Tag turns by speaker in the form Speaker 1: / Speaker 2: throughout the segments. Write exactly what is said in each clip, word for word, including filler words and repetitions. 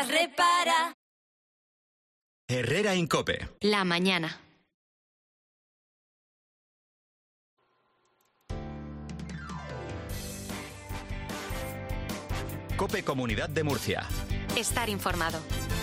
Speaker 1: las repara.
Speaker 2: Herrera Incope.
Speaker 3: La mañana.
Speaker 2: Cope Comunidad de Murcia.
Speaker 3: Estar informado.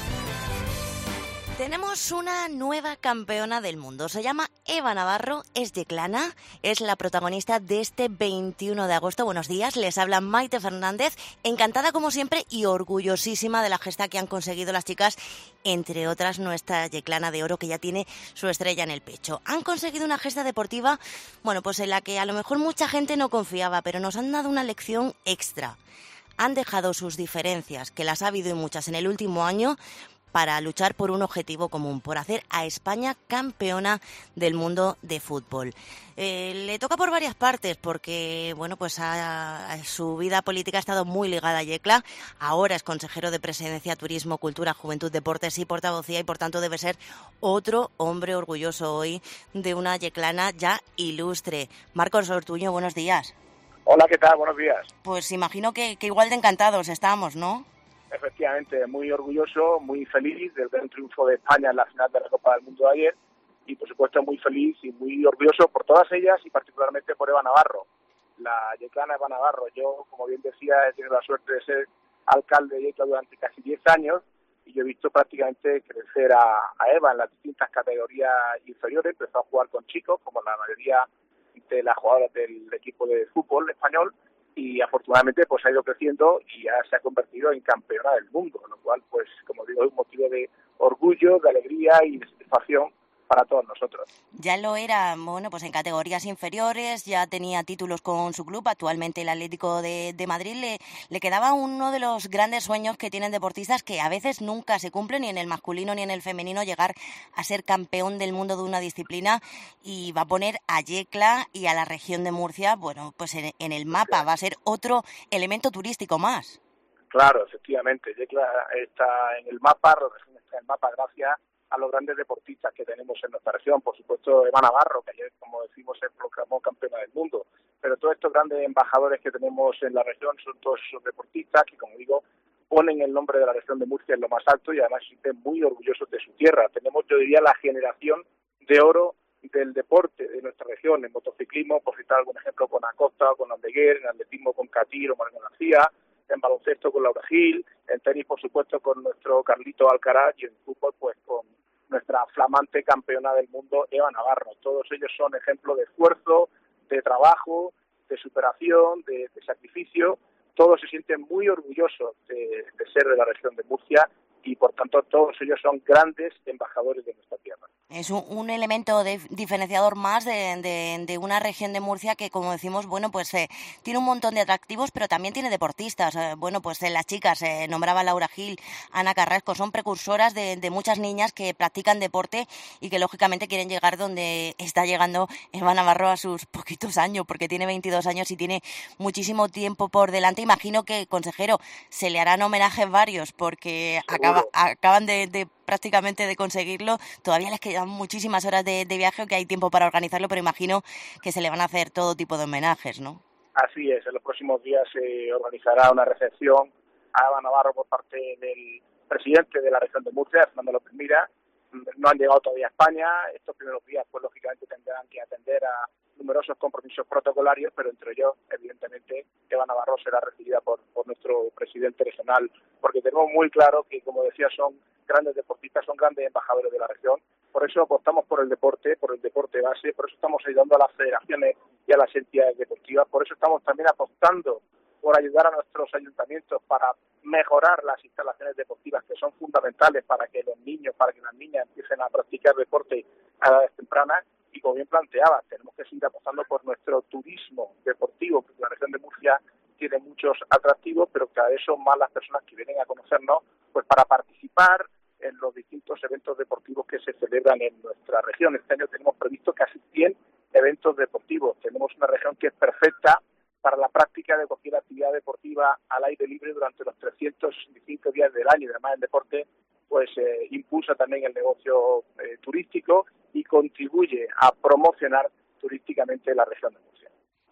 Speaker 4: Tenemos una nueva campeona del mundo. Se llama Eva Navarro, es yeclana, es la protagonista de este veintiuno de agosto. Buenos días, les habla Maite Fernández. Encantada como siempre y orgullosísima de la gesta que han conseguido las chicas, entre otras nuestra yeclana de oro que ya tiene su estrella en el pecho. Han conseguido una gesta deportiva, bueno, pues en la que a lo mejor mucha gente no confiaba, pero nos han dado una lección extra. Han dejado sus diferencias, que las ha habido y muchas en el último año, para luchar por un objetivo común, por hacer a España campeona del mundo de fútbol. Eh, le toca por varias partes, porque bueno, pues a, a su vida política ha estado muy ligada a Yecla. Ahora es consejero de Presidencia, Turismo, Cultura, Juventud, Deportes y Portavocía, y por tanto debe ser otro hombre orgulloso hoy de una yeclana ya ilustre. Marcos Ortuño, buenos días.
Speaker 5: Hola, ¿qué tal? Buenos días.
Speaker 4: Pues imagino que, que igual de encantados estamos, ¿no?
Speaker 5: Efectivamente, muy orgulloso, muy feliz del gran triunfo de España en la final de la Copa del Mundo de ayer y, por supuesto, muy feliz y muy orgulloso por todas ellas y particularmente por Eva Navarro, la yeclana Eva Navarro. Yo, como bien decía, he tenido la suerte de ser alcalde de Yecla durante casi diez años y yo he visto prácticamente crecer a, a Eva en las distintas categorías inferiores. Empezó a jugar con chicos, como la mayoría de las jugadoras del equipo de fútbol español, y afortunadamente pues ha ido creciendo y ya se ha convertido en campeona del mundo, lo cual, pues como digo, es un motivo de orgullo, de alegría y de satisfacción para todos nosotros.
Speaker 4: Ya lo era, bueno, pues en categorías inferiores, ya tenía títulos con su club, actualmente el Atlético de, de Madrid. Le, le quedaba uno de los grandes sueños que tienen deportistas, que a veces nunca se cumplen, ni en el masculino ni en el femenino, llegar a ser campeón del mundo de una disciplina, y va a poner a Yecla y a la región de Murcia, bueno, pues en, en el mapa, va a ser otro elemento turístico más.
Speaker 5: Claro, efectivamente, Yecla está en el mapa, está en el mapa gracias a los grandes deportistas que tenemos en nuestra región. Por supuesto, Eva Navarro, que ayer, como decimos, se proclamó campeona del mundo, pero todos estos grandes embajadores que tenemos en la región son todos esos deportistas que, como digo, ponen el nombre de la región de Murcia en lo más alto y además se sienten muy orgullosos de su tierra. Tenemos, yo diría, la generación de oro del deporte de nuestra región, en motociclismo, por citar algún ejemplo, con Acosta, con Andeguer, en atletismo con Catir o Manuel García, en baloncesto con Laura Gil, en tenis, por supuesto, con nuestro Carlito Alcaraz, y en fútbol, pues con nuestra flamante campeona del mundo, Eva Navarro. Todos ellos son ejemplos de esfuerzo, de trabajo, de superación, de, de sacrificio. Todos se sienten muy orgullosos de, de ser de la región de Murcia y, por tanto, todos ellos son grandes embajadores de nuestra tierra.
Speaker 4: Es un, un elemento de, diferenciador más de, de, de una región de Murcia que, como decimos, bueno, pues eh, tiene un montón de atractivos, pero también tiene deportistas. Eh, bueno, pues eh, las chicas, eh, nombraba Laura Gil, Ana Carrasco, son precursoras de, de muchas niñas que practican deporte y que, lógicamente, quieren llegar donde está llegando Eva Navarro a sus poquitos años, porque tiene veintidós años y tiene muchísimo tiempo por delante. Imagino que, consejero, se le harán homenajes varios, porque acaba, acaban de, de prácticamente de conseguirlo. Todavía les quedan muchísimas horas de, de viaje, que hay tiempo para organizarlo, pero imagino que se le van a hacer todo tipo de homenajes, ¿no?
Speaker 5: Así es, en los próximos días se organizará una recepción a Eva Navarro por parte del presidente de la región de Murcia, Fernando López Mira. No han llegado todavía a España. Estos primeros días, pues lógicamente tendrán que atender a numerosos compromisos protocolarios, pero entre ellos, evidentemente, Eva Navarro será recibida por, por nuestro presidente regional, porque tenemos muy claro que, como decía, son grandes deportistas, son grandes embajadores de la región. Por eso apostamos por el deporte, por el deporte base, por eso estamos ayudando a las federaciones y a las entidades deportivas, por eso estamos también apostando por ayudar a nuestros ayuntamientos para mejorar las instalaciones deportivas, que son fundamentales para que los niños, para que las niñas empiecen a practicar deporte a edades tempranas. Y como bien planteaba, tenemos que seguir apostando por nuestro turismo deportivo, porque la región de Murcia tiene muchos atractivos, pero cada vez son más las personas que vienen a conocernos pues para participar en los distintos eventos deportivos que se celebran en nuestra región. Este año tenemos previsto casi cien eventos deportivos. Tenemos una región que es perfecta para la práctica de cualquier actividad deportiva al aire libre durante los trescientos sesenta y cinco días del año. Y además el deporte pues eh, impulsa también el negocio eh, turístico y contribuye a promocionar turísticamente la región de Murcia.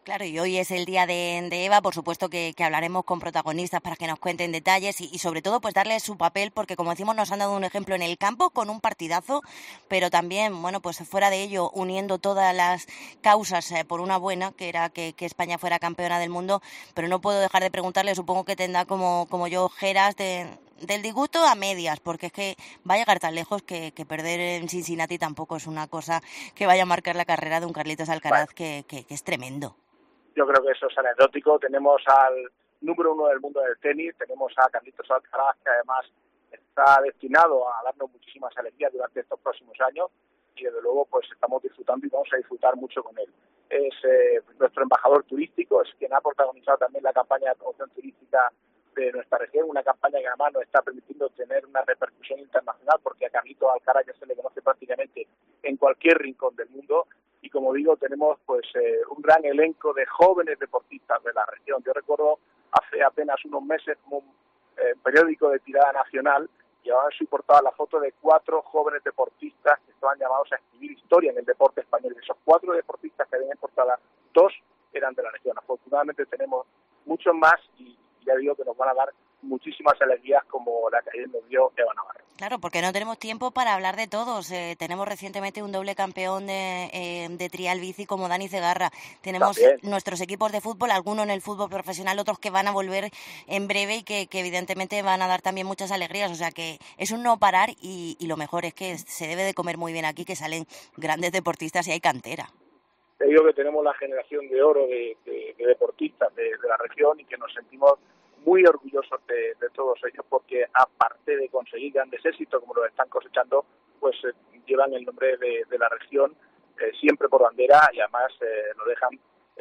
Speaker 4: Claro, y hoy es el día de, de Eva, por supuesto que, que hablaremos con protagonistas para que nos cuenten detalles y, y sobre todo pues darles su papel, porque como decimos nos han dado un ejemplo en el campo con un partidazo, pero también, bueno, pues fuera de ello, uniendo todas las causas eh, por una buena, que era que, que España fuera campeona del mundo, pero no puedo dejar de preguntarle, supongo que tendrá como, como yo ojeras de, del disgusto a medias, porque es que va a llegar tan lejos que, que perder en Cincinnati tampoco es una cosa que vaya a marcar la carrera de un Carlitos Alcaraz, bueno, que, que, que es tremendo.
Speaker 5: Yo creo que eso es anecdótico. Tenemos al número uno del mundo del tenis, tenemos a Carlitos Alcaraz, que además está destinado a darnos muchísimas alegrías durante estos próximos años y desde luego pues estamos disfrutando y vamos a disfrutar mucho con él. Es eh, nuestro embajador turístico, es quien ha protagonizado también la campaña de promoción turística de nuestra región, una campaña que además nos está permitiendo tener una repercusión internacional porque a Carlitos Alcaraz ya se le conoce prácticamente en cualquier rincón del mundo. Y como digo, tenemos pues eh, un gran elenco de jóvenes deportistas de la región. Yo recuerdo hace apenas unos meses como un eh, periódico de tirada nacional llevaba en su portada la foto de cuatro jóvenes deportistas que estaban llamados a escribir historia en el deporte español. De esos cuatro deportistas que habían en portada, dos eran de la región. Afortunadamente tenemos muchos más y ya digo que nos van a dar muchísimas alegrías como la que ayer nos dio Eva Navarro.
Speaker 4: Claro, porque no tenemos tiempo para hablar de todos. Eh, tenemos recientemente un doble campeón de, eh, de trial bici como Dani Segarra. Tenemos También. nuestros equipos de fútbol, algunos en el fútbol profesional, otros que van a volver en breve y que, que evidentemente van a dar también muchas alegrías. O sea que es un no parar y, y lo mejor es que se debe de comer muy bien aquí, que salen grandes deportistas y hay cantera.
Speaker 5: Te digo que tenemos la generación de oro de, de, de deportistas de, de la región y que nos sentimos muy orgullosos de, de todos ellos porque aparte de conseguir grandes éxitos como los están cosechando, pues eh, llevan el nombre de, de la región eh, siempre por bandera y además eh, lo dejan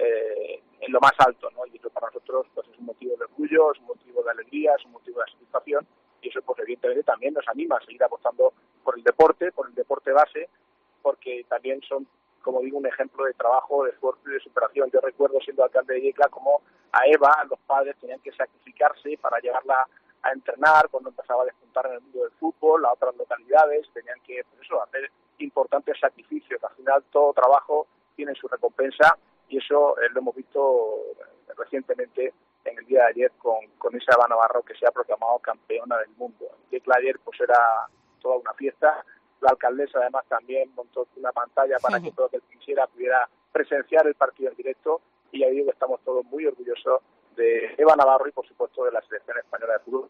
Speaker 5: eh, en lo más alto, ¿no? Y eso para nosotros pues es un motivo de orgullo, es un motivo de alegría, es un motivo de satisfacción y eso pues evidentemente también nos anima a seguir apostando por el deporte, por el deporte base, porque también son, como digo, un ejemplo de trabajo, de esfuerzo y de superación. Yo recuerdo siendo alcalde de Yecla como a Eva los padres tenían que sacrificarse para llevarla a entrenar cuando empezaba a despuntar en el mundo del fútbol, a otras localidades, tenían que pues eso, hacer importantes sacrificios. Al final todo trabajo tiene su recompensa y eso eh, lo hemos visto eh, recientemente en el día de ayer con, con esa Eva Navarro que se ha proclamado campeona del mundo. En Yecla ayer pues era toda una fiesta. La alcaldesa además también montó una pantalla para que todo el que quisiera pudiera presenciar el partido en directo y ya digo que estamos todos muy orgullosos de Eva Navarro y por supuesto de la selección española de fútbol.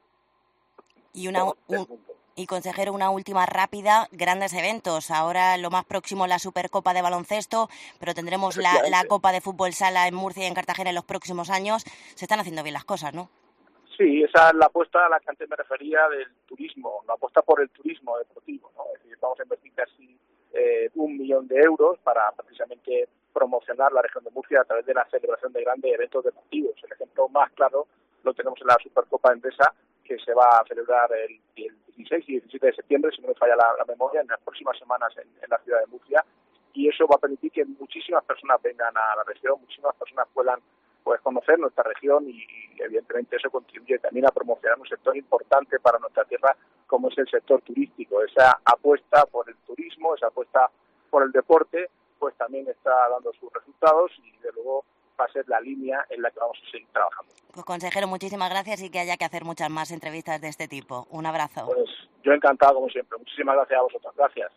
Speaker 4: Y una un, y consejero, una última rápida, grandes eventos. Ahora lo más próximo la Supercopa de baloncesto, pero tendremos la, la Copa de fútbol sala en Murcia y en Cartagena en los próximos años. Se están haciendo bien las cosas, ¿no?
Speaker 5: Sí, esa es la apuesta a la que antes me refería del turismo, la apuesta por el turismo deportivo, ¿no? Es decir, vamos a invertir casi eh, un millón de euros para precisamente promocionar la región de Murcia a través de la celebración de grandes eventos deportivos. El ejemplo más claro lo tenemos en la Supercopa Endesa, que se va a celebrar el, el dieciséis y diecisiete de septiembre, si no me falla la, la memoria, en las próximas semanas en, en la ciudad de Murcia, y eso va a permitir que muchísimas personas vengan a la región, muchísimas personas puedan pues conocer nuestra región y, y evidentemente eso contribuye también a promocionar un sector importante para nuestra tierra como es el sector turístico. Esa apuesta por el turismo, esa apuesta por el deporte, pues también está dando sus resultados y de luego va a ser la línea en la que vamos a seguir trabajando.
Speaker 4: Pues consejero, muchísimas gracias y que haya que hacer muchas más entrevistas de este tipo. Un abrazo.
Speaker 5: Pues yo encantado como siempre. Muchísimas gracias a vosotros. Gracias.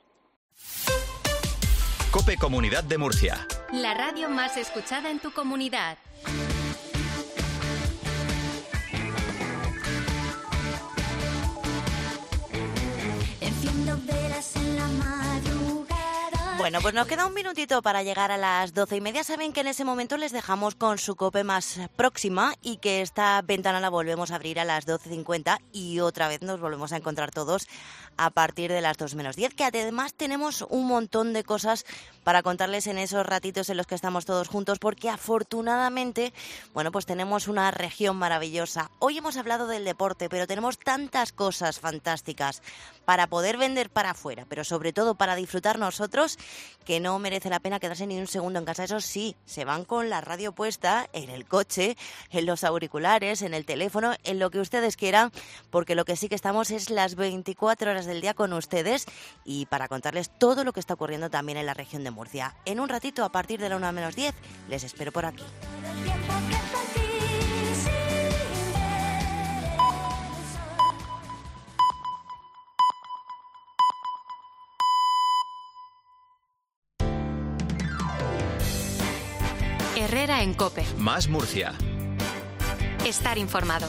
Speaker 2: COPE Comunidad de Murcia.
Speaker 3: La radio más escuchada en tu comunidad.
Speaker 4: Enciendo velas en la madrugada. Bueno, pues nos queda un minutito para llegar a las doce y media. Saben que en ese momento les dejamos con su COPE más próxima y que esta ventana la volvemos a abrir a las doce cincuenta y otra vez nos volvemos a encontrar todos a partir de las dos menos diez, que además tenemos un montón de cosas para contarles en esos ratitos en los que estamos todos juntos, porque afortunadamente, bueno, pues tenemos una región maravillosa. Hoy hemos hablado del deporte, pero tenemos tantas cosas fantásticas para poder vender para afuera, pero sobre todo para disfrutar nosotros, que no merece la pena quedarse ni un segundo en casa. Eso sí, se van con la radio puesta en el coche, en los auriculares, en el teléfono, en lo que ustedes quieran, porque lo que sí que estamos es las veinticuatro horas del día con ustedes y para contarles todo lo que está ocurriendo también en la región de Murcia. En un ratito, a partir de la una menos diez, les espero por aquí.
Speaker 3: Herrera en COPE.
Speaker 2: Más Murcia.
Speaker 3: Estar informado.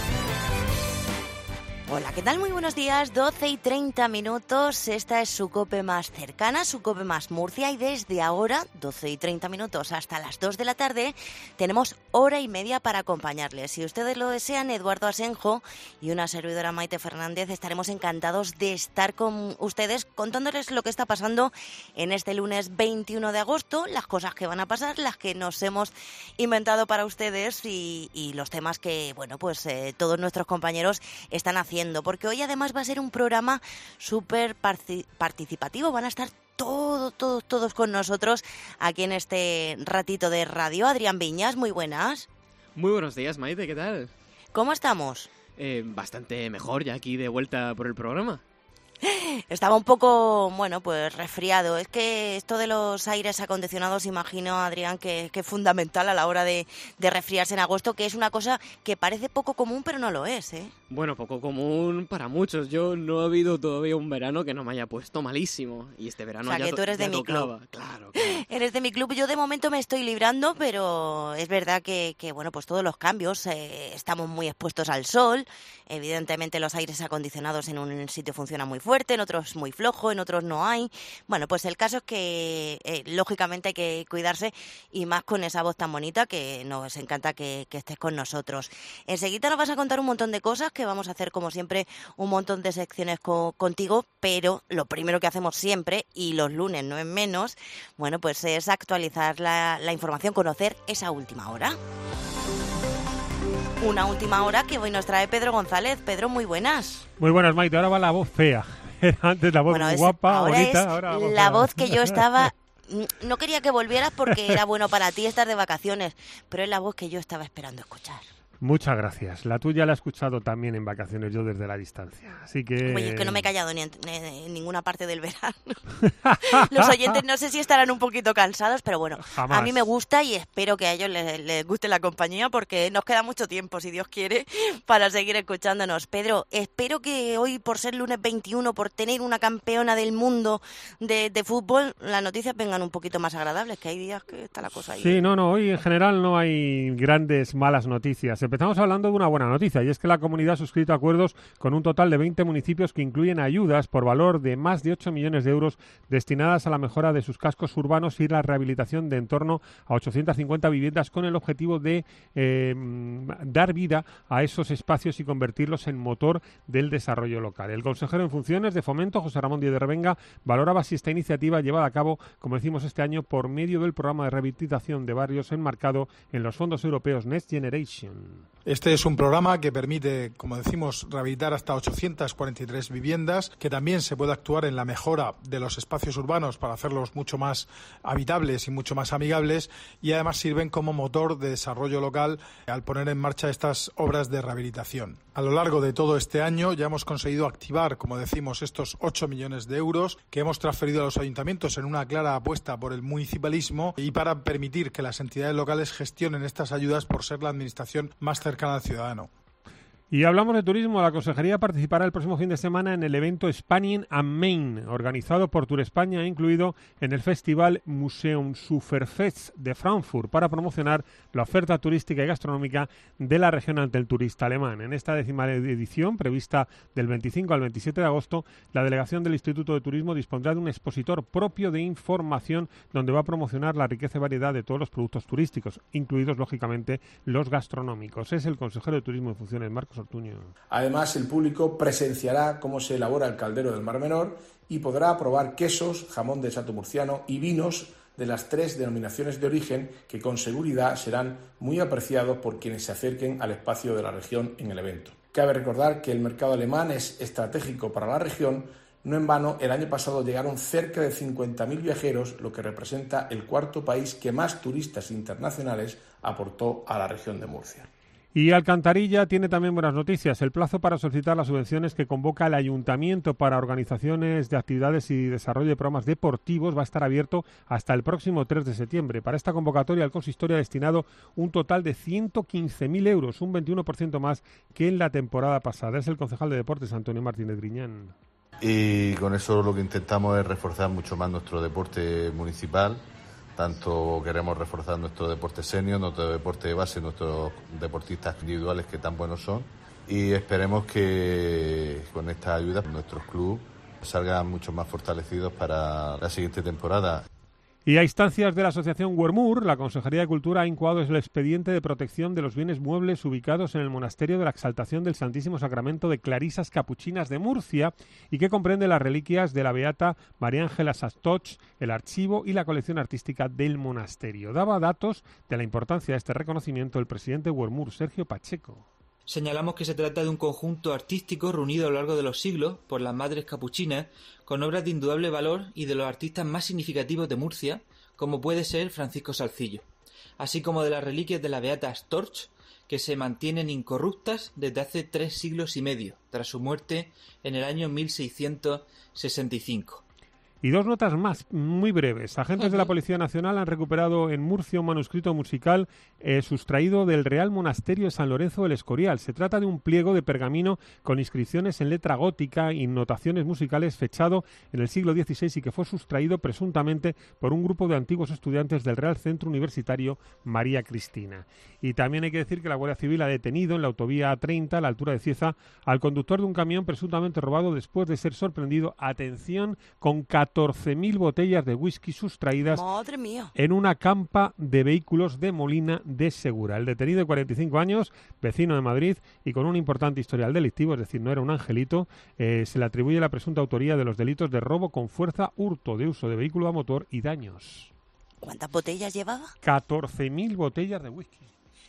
Speaker 4: Hola, ¿qué tal? Muy buenos días, doce y treinta minutos, esta es su COPE más cercana, su COPE más Murcia, y desde ahora, doce y treinta minutos hasta las dos de la tarde, tenemos hora y media para acompañarles. Si ustedes lo desean, Eduardo Asenjo y una servidora, Maite Fernández, estaremos encantados de estar con ustedes contándoles lo que está pasando en este lunes veintiuno de agosto, las cosas que van a pasar, las que nos hemos inventado para ustedes y, y los temas que, bueno, pues eh, todos nuestros compañeros están haciendo. Porque hoy además va a ser un programa súper participativo, van a estar todos, todos, todos con nosotros aquí en este ratito de radio. Adrián Viñas, muy buenas.
Speaker 1: Muy buenos días, Maite, ¿qué tal?
Speaker 4: ¿Cómo estamos?
Speaker 1: Eh, bastante mejor, ya aquí de vuelta por el programa.
Speaker 4: Estaba un poco, bueno, pues resfriado. Es que esto de los aires acondicionados, imagino, Adrián, que, que es fundamental a la hora de, de resfriarse en agosto, que es una cosa que parece poco común, pero no lo es, ¿eh?
Speaker 1: Bueno, poco común para muchos. Yo no he habido todavía un verano que no me haya puesto malísimo. Y este verano
Speaker 4: o sea,
Speaker 1: ya
Speaker 4: que tú eres
Speaker 1: ya
Speaker 4: de mi
Speaker 1: tocaba.
Speaker 4: club.
Speaker 1: Claro, claro.
Speaker 4: Eres de mi club. Yo de momento me estoy librando, pero es verdad que, que bueno, pues todos los cambios, eh, estamos muy expuestos al sol. Evidentemente los aires acondicionados en un sitio funcionan muy fuerte, en otros muy flojo, en otros no hay. Bueno, pues el caso es que eh, lógicamente hay que cuidarse y más con esa voz tan bonita que nos encanta que, que estés con nosotros. Enseguida nos vas a contar un montón de cosas que vamos a hacer como siempre, un montón de secciones co- contigo, pero lo primero que hacemos siempre, y los lunes no es menos, bueno, pues es actualizar la, la información, conocer esa última hora. Una última hora que hoy nos trae Pedro González. Pedro, muy buenas.
Speaker 6: Muy buenas, Maite. Ahora va la voz fea. Antes la voz
Speaker 4: bueno,
Speaker 6: muy
Speaker 4: es,
Speaker 6: guapa,
Speaker 4: ahora
Speaker 6: bonita.
Speaker 4: Es
Speaker 6: ahora la voz,
Speaker 4: la
Speaker 6: fea.
Speaker 4: voz que yo estaba... No quería que volvieras porque era bueno para ti estar de vacaciones, pero es la voz que yo estaba esperando escuchar.
Speaker 6: Muchas gracias. La tuya la he escuchado también en vacaciones, yo desde la distancia. Así que...
Speaker 4: Oye, es que no me he callado ni en, en, en ninguna parte del verano. Los oyentes no sé si estarán un poquito cansados, pero bueno,
Speaker 6: Jamás.
Speaker 4: A mí me gusta y espero que a ellos les, les guste la compañía porque nos queda mucho tiempo, si Dios quiere, para seguir escuchándonos. Pedro, espero que hoy, por ser lunes veintiuno, por tener una campeona del mundo de, de fútbol, las noticias vengan un poquito más agradables, que hay días que está la cosa ahí.
Speaker 6: Sí, no, no, hoy en general no hay grandes malas noticias. Empezamos hablando de una buena noticia, y es que la comunidad ha suscrito acuerdos con un total de veinte municipios que incluyen ayudas por valor de más de ocho millones de euros destinadas a la mejora de sus cascos urbanos y la rehabilitación de en torno a ochocientas cincuenta viviendas con el objetivo de eh, dar vida a esos espacios y convertirlos en motor del desarrollo local. El consejero en funciones de Fomento, José Ramón Díez de Revenga, valoraba si esta iniciativa llevada a cabo, como decimos este año, por medio del programa de rehabilitación de barrios enmarcado en los fondos europeos Next Generation.
Speaker 7: Este es un programa que permite, como decimos, rehabilitar hasta ochocientas cuarenta y tres viviendas, que también se puede actuar en la mejora de los espacios urbanos para hacerlos mucho más habitables y mucho más amigables, y además sirven como motor de desarrollo local al poner en marcha estas obras de rehabilitación. A lo largo de todo este año ya hemos conseguido activar, como decimos, estos ocho millones de euros que hemos transferido a los ayuntamientos en una clara apuesta por el municipalismo y para permitir que las entidades locales gestionen estas ayudas por ser la administración más cercana al ciudadano.
Speaker 6: Y hablamos de turismo. La Consejería participará el próximo fin de semana en el evento Spanien am Main, organizado por Tour España, incluido en el festival Museumsuferfest de Frankfurt, para promocionar la oferta turística y gastronómica de la región ante el turista alemán. En esta décima edición, prevista del veinticinco al veintisiete de agosto, la delegación del Instituto de Turismo dispondrá de un expositor propio de información donde va a promocionar la riqueza y variedad de todos los productos turísticos, incluidos, lógicamente, los gastronómicos. Es el consejero de Turismo en funciones, Marcos Ortuño.
Speaker 8: Además, el público presenciará cómo se elabora el caldero del Mar Menor y podrá probar quesos, jamón de Santo Murciano y vinos de las tres denominaciones de origen que con seguridad serán muy apreciados por quienes se acerquen al espacio de la región en el evento. Cabe recordar que el mercado alemán es estratégico para la región No en vano, el año pasado llegaron cerca de cincuenta mil viajeros, lo que representa el cuarto país que más turistas internacionales aportó a la región de Murcia.
Speaker 6: Y Alcantarilla tiene también buenas noticias. El plazo para solicitar las subvenciones que convoca el Ayuntamiento para organizaciones de actividades y desarrollo de programas deportivos va a estar abierto hasta el próximo tres de septiembre. Para esta convocatoria, el consistorio ha destinado un total de ciento quince mil euros, un veintiuno por ciento más que en la temporada pasada. Es el concejal de Deportes, Antonio Martínez Griñán.
Speaker 9: Y con eso lo que intentamos es reforzar mucho más nuestro deporte municipal. Tanto queremos reforzar nuestro deporte senior, nuestro deporte de base, nuestros deportistas individuales que tan buenos son. Y esperemos que con esta ayuda nuestros clubes salgan mucho más fortalecidos para la siguiente temporada.
Speaker 6: Y a instancias de la asociación Wermur, la Consejería de Cultura ha incoado el expediente de protección de los bienes muebles ubicados en el Monasterio de la Exaltación del Santísimo Sacramento de Clarisas Capuchinas de Murcia y que comprende las reliquias de la beata María Ángela Sastoch, el archivo y la colección artística del monasterio. Daba datos de la importancia de este reconocimiento el presidente Wermur, Sergio Pacheco.
Speaker 10: Señalamos que se trata de un conjunto artístico reunido a lo largo de los siglos por las madres capuchinas, con obras de indudable valor y de los artistas más significativos de Murcia, como puede ser Francisco Salcillo, así como de las reliquias de la beata Storch, que se mantienen incorruptas desde hace tres siglos y medio, tras su muerte en el año mil seiscientos sesenta y cinco.
Speaker 6: Y dos notas más, muy breves. Agentes uh-huh. de la Policía Nacional han recuperado en Murcia un manuscrito musical eh, sustraído del Real Monasterio de San Lorenzo del Escorial. Se trata de un pliego de pergamino con inscripciones en letra gótica y notaciones musicales fechado en el siglo dieciséis y que fue sustraído presuntamente por un grupo de antiguos estudiantes del Real Centro Universitario María Cristina. Y también hay que decir que la Guardia Civil ha detenido en la autovía A treinta, a la altura de Cieza, al conductor de un camión presuntamente robado después de ser sorprendido, atención, con catorce mil botellas de whisky sustraídas
Speaker 4: ¡Madre mía!
Speaker 6: En una campa de vehículos de Molina de Segura. El detenido de cuarenta y cinco años, vecino de Madrid y con un importante historial delictivo, es decir, no era un angelito, eh, se le atribuye la presunta autoría de los delitos de robo con fuerza, hurto de uso de vehículo a motor y daños.
Speaker 4: ¿Cuántas botellas llevaba?
Speaker 6: catorce mil botellas de whisky.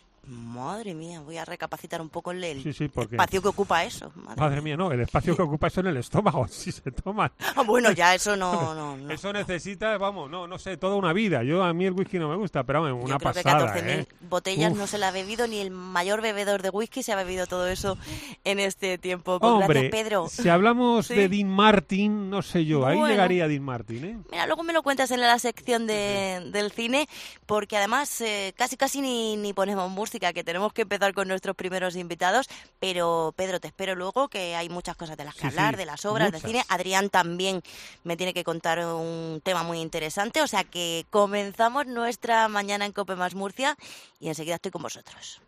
Speaker 4: Madre mía, voy a recapacitar un poco el
Speaker 6: sí, sí, porque...
Speaker 4: espacio que ocupa eso.
Speaker 6: Madre, Madre mía, no, el espacio que ocupa eso en el estómago, si se toman.
Speaker 4: Ah, bueno, ya eso no, no, no.
Speaker 6: Eso necesita, vamos, no, no sé, toda una vida. Yo a mí el whisky no me gusta, pero vamos, una
Speaker 4: Yo creo
Speaker 6: pasada,
Speaker 4: que catorce mil
Speaker 6: ¿eh?
Speaker 4: botellas
Speaker 6: Uf.
Speaker 4: No se la ha bebido ni el mayor bebedor de whisky se ha bebido todo eso en este tiempo.
Speaker 6: Hombre,
Speaker 4: gracias, Pedro.
Speaker 6: Si hablamos
Speaker 4: ¿Sí?
Speaker 6: de Dean Martin, no sé yo, ahí
Speaker 4: Bueno.
Speaker 6: llegaría Dean Martin, ¿eh?
Speaker 4: Mira, luego me lo cuentas en la sección de, sí. del cine, porque además eh, casi casi ni, ni ponemos música, que tenemos que empezar con nuestros primeros invitados, pero Pedro, te espero luego, que hay muchas cosas de las que
Speaker 6: sí,
Speaker 4: hablar,
Speaker 6: sí,
Speaker 4: de las obras,
Speaker 6: muchas.
Speaker 4: de cine. Adrián también me tiene que contar un tema muy interesante, o sea que comenzamos nuestra mañana en COPE más Murcia y enseguida estoy con vosotros.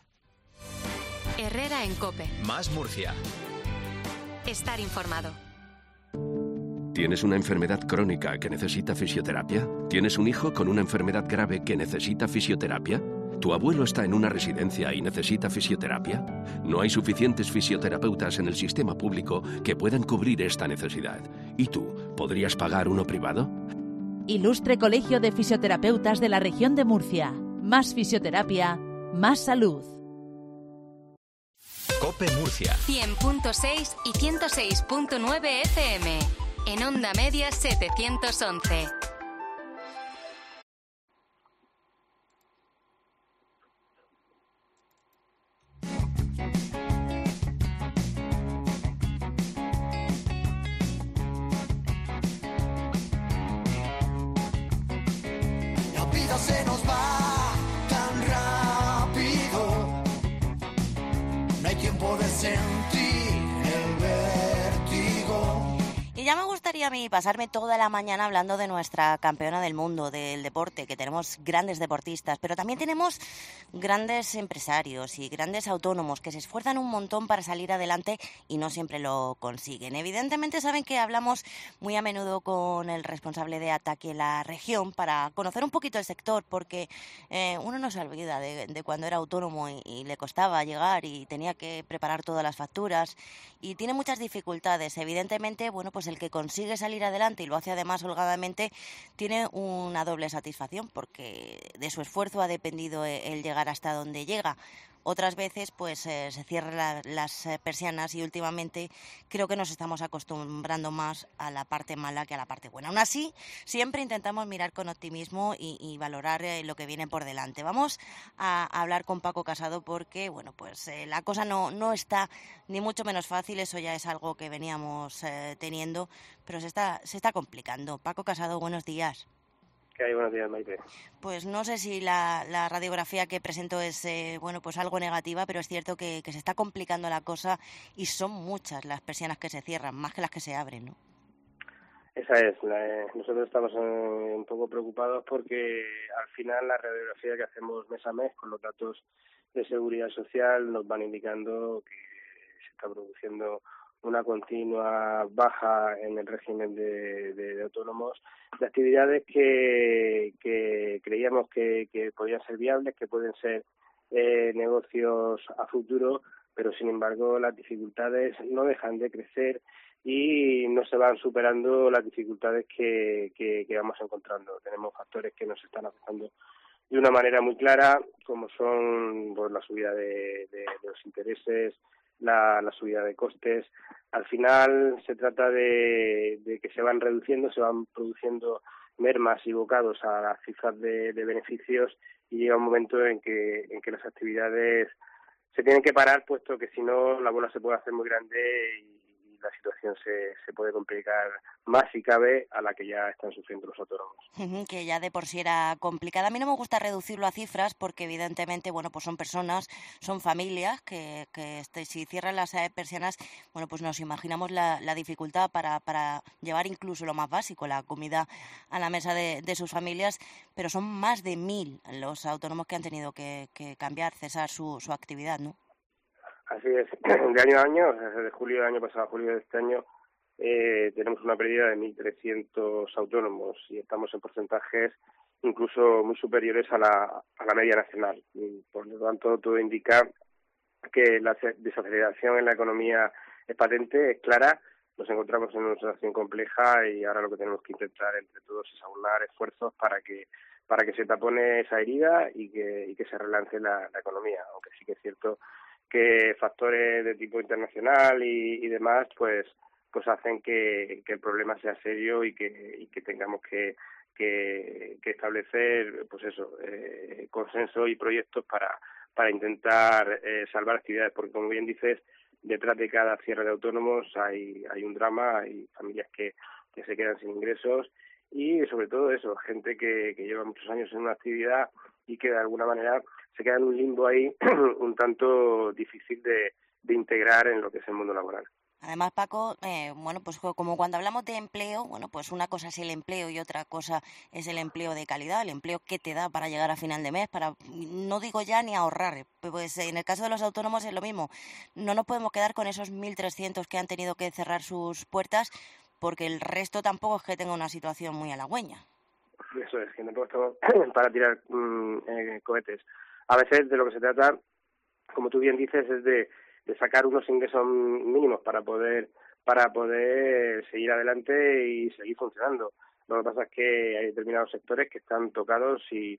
Speaker 3: Herrera en COPE.
Speaker 2: Más Murcia.
Speaker 3: Estar informado.
Speaker 11: ¿Tienes una enfermedad crónica que necesita fisioterapia? ¿Tienes un hijo con una enfermedad grave que necesita fisioterapia? ¿Tu abuelo está en una residencia y necesita fisioterapia? No hay suficientes fisioterapeutas en el sistema público que puedan cubrir esta necesidad. ¿Y tú, podrías pagar uno privado?
Speaker 12: Ilustre Colegio de Fisioterapeutas de la Región de Murcia. Más fisioterapia, más salud.
Speaker 2: COPE Murcia.
Speaker 3: cien punto seis y ciento seis punto nueve F M. En Onda Media setecientos once.
Speaker 13: La vida se nos va tan rápido, no hay tiempo de sentir el vértigo.
Speaker 4: Y ya me gustaría a mí pasarme toda la mañana hablando de nuestra campeona del mundo del deporte, que tenemos grandes deportistas, pero también tenemos grandes empresarios y grandes autónomos que se esfuerzan un montón para salir adelante y no siempre lo consiguen. Evidentemente saben que hablamos muy a menudo con el responsable de Ataque en la región para conocer un poquito el sector, porque eh, uno no se olvida de, de cuando era autónomo y, y le costaba llegar y tenía que preparar todas las facturas y tiene muchas dificultades. Evidentemente, bueno, pues el que consigue salir adelante y lo hace además holgadamente tiene una doble satisfacción, porque de su esfuerzo ha dependido el llegar hasta donde llega. Otras veces pues eh, se cierran la, las eh, persianas y últimamente creo que nos estamos acostumbrando más a la parte mala que a la parte buena. Aún así, siempre intentamos mirar con optimismo y, y valorar eh, lo que viene por delante. Vamos a, a hablar con Paco Casado porque, bueno, pues eh, la cosa no, no está ni mucho menos fácil, eso ya es algo que veníamos eh, teniendo, pero se está, se está complicando. Paco Casado, buenos días.
Speaker 14: ¿Qué hay? Buenos días, Maite.
Speaker 4: Pues no sé si la, la radiografía que presento es eh, bueno, pues algo negativa, pero es cierto que, que se está complicando la cosa y son muchas las persianas que se cierran, más que las que se abren, ¿no?
Speaker 14: Esa es. La, eh, nosotros estamos eh, un poco preocupados porque al final la radiografía que hacemos mes a mes con los datos de seguridad social nos van indicando que se está produciendo una continua baja en el régimen de, de, de autónomos, de actividades que, que creíamos que, que podían ser viables, que pueden ser eh, negocios a futuro, pero sin embargo las dificultades no dejan de crecer y no se van superando las dificultades que, que, que vamos encontrando. Tenemos factores que nos están afectando de una manera muy clara, como son pues, la subida de, de, de los intereses, La, la subida de costes. Al final se trata de, de que se van reduciendo, se van produciendo mermas y bocados a las cifras de, de beneficios y llega un momento en que, en que las actividades se tienen que parar, puesto que si no la bola se puede hacer muy grande y, y la situación se, se puede complicar más si cabe a la que ya están sufriendo los autónomos.
Speaker 4: Que ya de por sí era complicada. A mí no me gusta reducirlo a cifras porque evidentemente, bueno, pues son personas, son familias que, que este, si cierran las eh, persianas, bueno, pues nos imaginamos la, la dificultad para, para llevar incluso lo más básico, la comida a la mesa de, de sus familias, pero son más de mil los autónomos que han tenido que, que cambiar, cesar su, su actividad, ¿no?
Speaker 14: Así es. De año a año, desde julio del año pasado a julio de este año, eh, tenemos una pérdida de mil trescientos autónomos y estamos en porcentajes incluso muy superiores a la, a la media nacional. Y por lo tanto, todo indica que la desaceleración en la economía es patente, es clara. Nos encontramos en una situación compleja y ahora lo que tenemos que intentar entre todos es aunar esfuerzos para que para que se tapone esa herida y que, y que se relance la, la economía, aunque sí que es cierto que factores de tipo internacional y, y demás pues pues hacen que, que el problema sea serio y que y que tengamos que que, que establecer pues eso eh, consenso y proyectos para para intentar eh, salvar actividades, porque como bien dices, detrás de cada cierre de autónomos hay hay un drama, hay familias que, que se quedan sin ingresos y sobre todo eso, gente que, que lleva muchos años en una actividad y que de alguna manera se queda en un limbo ahí un tanto difícil de, de integrar en lo que es el mundo laboral.
Speaker 4: Además, Paco, eh, bueno, pues como cuando hablamos de empleo, bueno, pues una cosa es el empleo y otra cosa es el empleo de calidad, el empleo que te da para llegar a final de mes, para, no digo ya ni ahorrar, pues en el caso de los autónomos es lo mismo. No nos podemos quedar con esos mil trescientos que han tenido que cerrar sus puertas, porque el resto tampoco es que tenga una situación muy halagüeña.
Speaker 14: Eso es, que no puedo para tirar mmm, eh, cohetes. A veces de lo que se trata, como tú bien dices, es de de sacar unos ingresos mínimos para poder para poder seguir adelante y seguir funcionando. Lo que pasa es que hay determinados sectores que están tocados y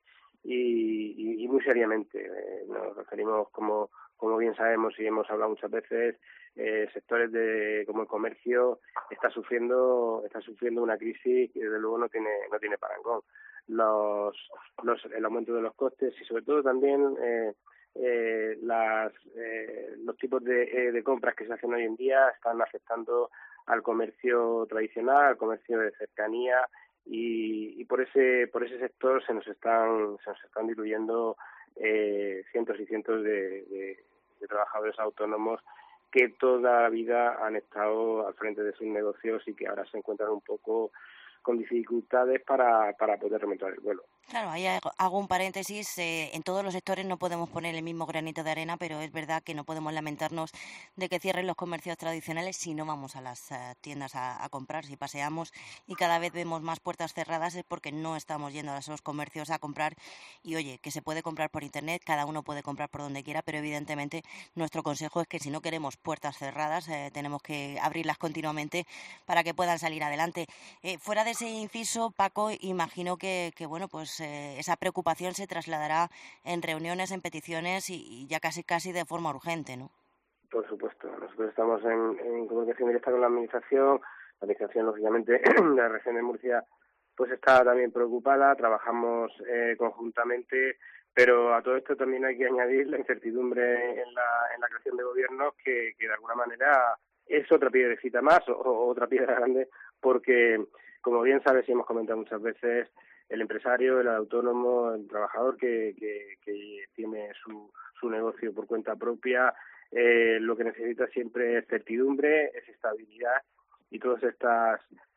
Speaker 14: y, y muy seriamente. Eh, nos referimos, como como bien sabemos y hemos hablado muchas veces, eh, sectores de como el comercio está sufriendo está sufriendo una crisis que desde luego no tiene no tiene parangón. Los los el aumento de los costes y sobre todo también eh, Eh, las eh, los tipos de, eh, de compras que se hacen hoy en día están afectando al comercio tradicional, al comercio de cercanía y, y por ese por ese sector se nos están se nos están diluyendo eh, cientos y cientos de, de, de trabajadores autónomos que toda la vida han estado al frente de sus negocios y que ahora se encuentran un poco con dificultades para, para poder remontar el vuelo.
Speaker 4: Claro, ahí hago un paréntesis. Eh, en todos los sectores no podemos poner el mismo granito de arena, pero es verdad que no podemos lamentarnos de que cierren los comercios tradicionales si no vamos a las uh, tiendas a, a comprar. Si paseamos y cada vez vemos más puertas cerradas es porque no estamos yendo a esos comercios a comprar. Y oye, que se puede comprar por internet, cada uno puede comprar por donde quiera, pero evidentemente nuestro consejo es que si no queremos puertas cerradas, eh, tenemos que abrirlas continuamente para que puedan salir adelante. Eh, fuera de ese inciso, Paco, imagino que, que bueno, pues pues eh, esa preocupación se trasladará en reuniones, en peticiones y, y ya casi casi de forma urgente, ¿no?
Speaker 14: Por supuesto, nosotros estamos en, en comunicación directa con la Administración. La Administración, lógicamente, de la región de Murcia, pues está también preocupada, trabajamos eh, conjuntamente, pero a todo esto también hay que añadir la incertidumbre en la, en la creación de gobiernos, que, que de alguna manera es otra piedrecita más, o, o otra piedra grande, porque, como bien sabes y hemos comentado muchas veces, el empresario, el autónomo, el trabajador que, que, que tiene su, su negocio por cuenta propia, eh, lo que necesita siempre es certidumbre, es estabilidad, y todas estas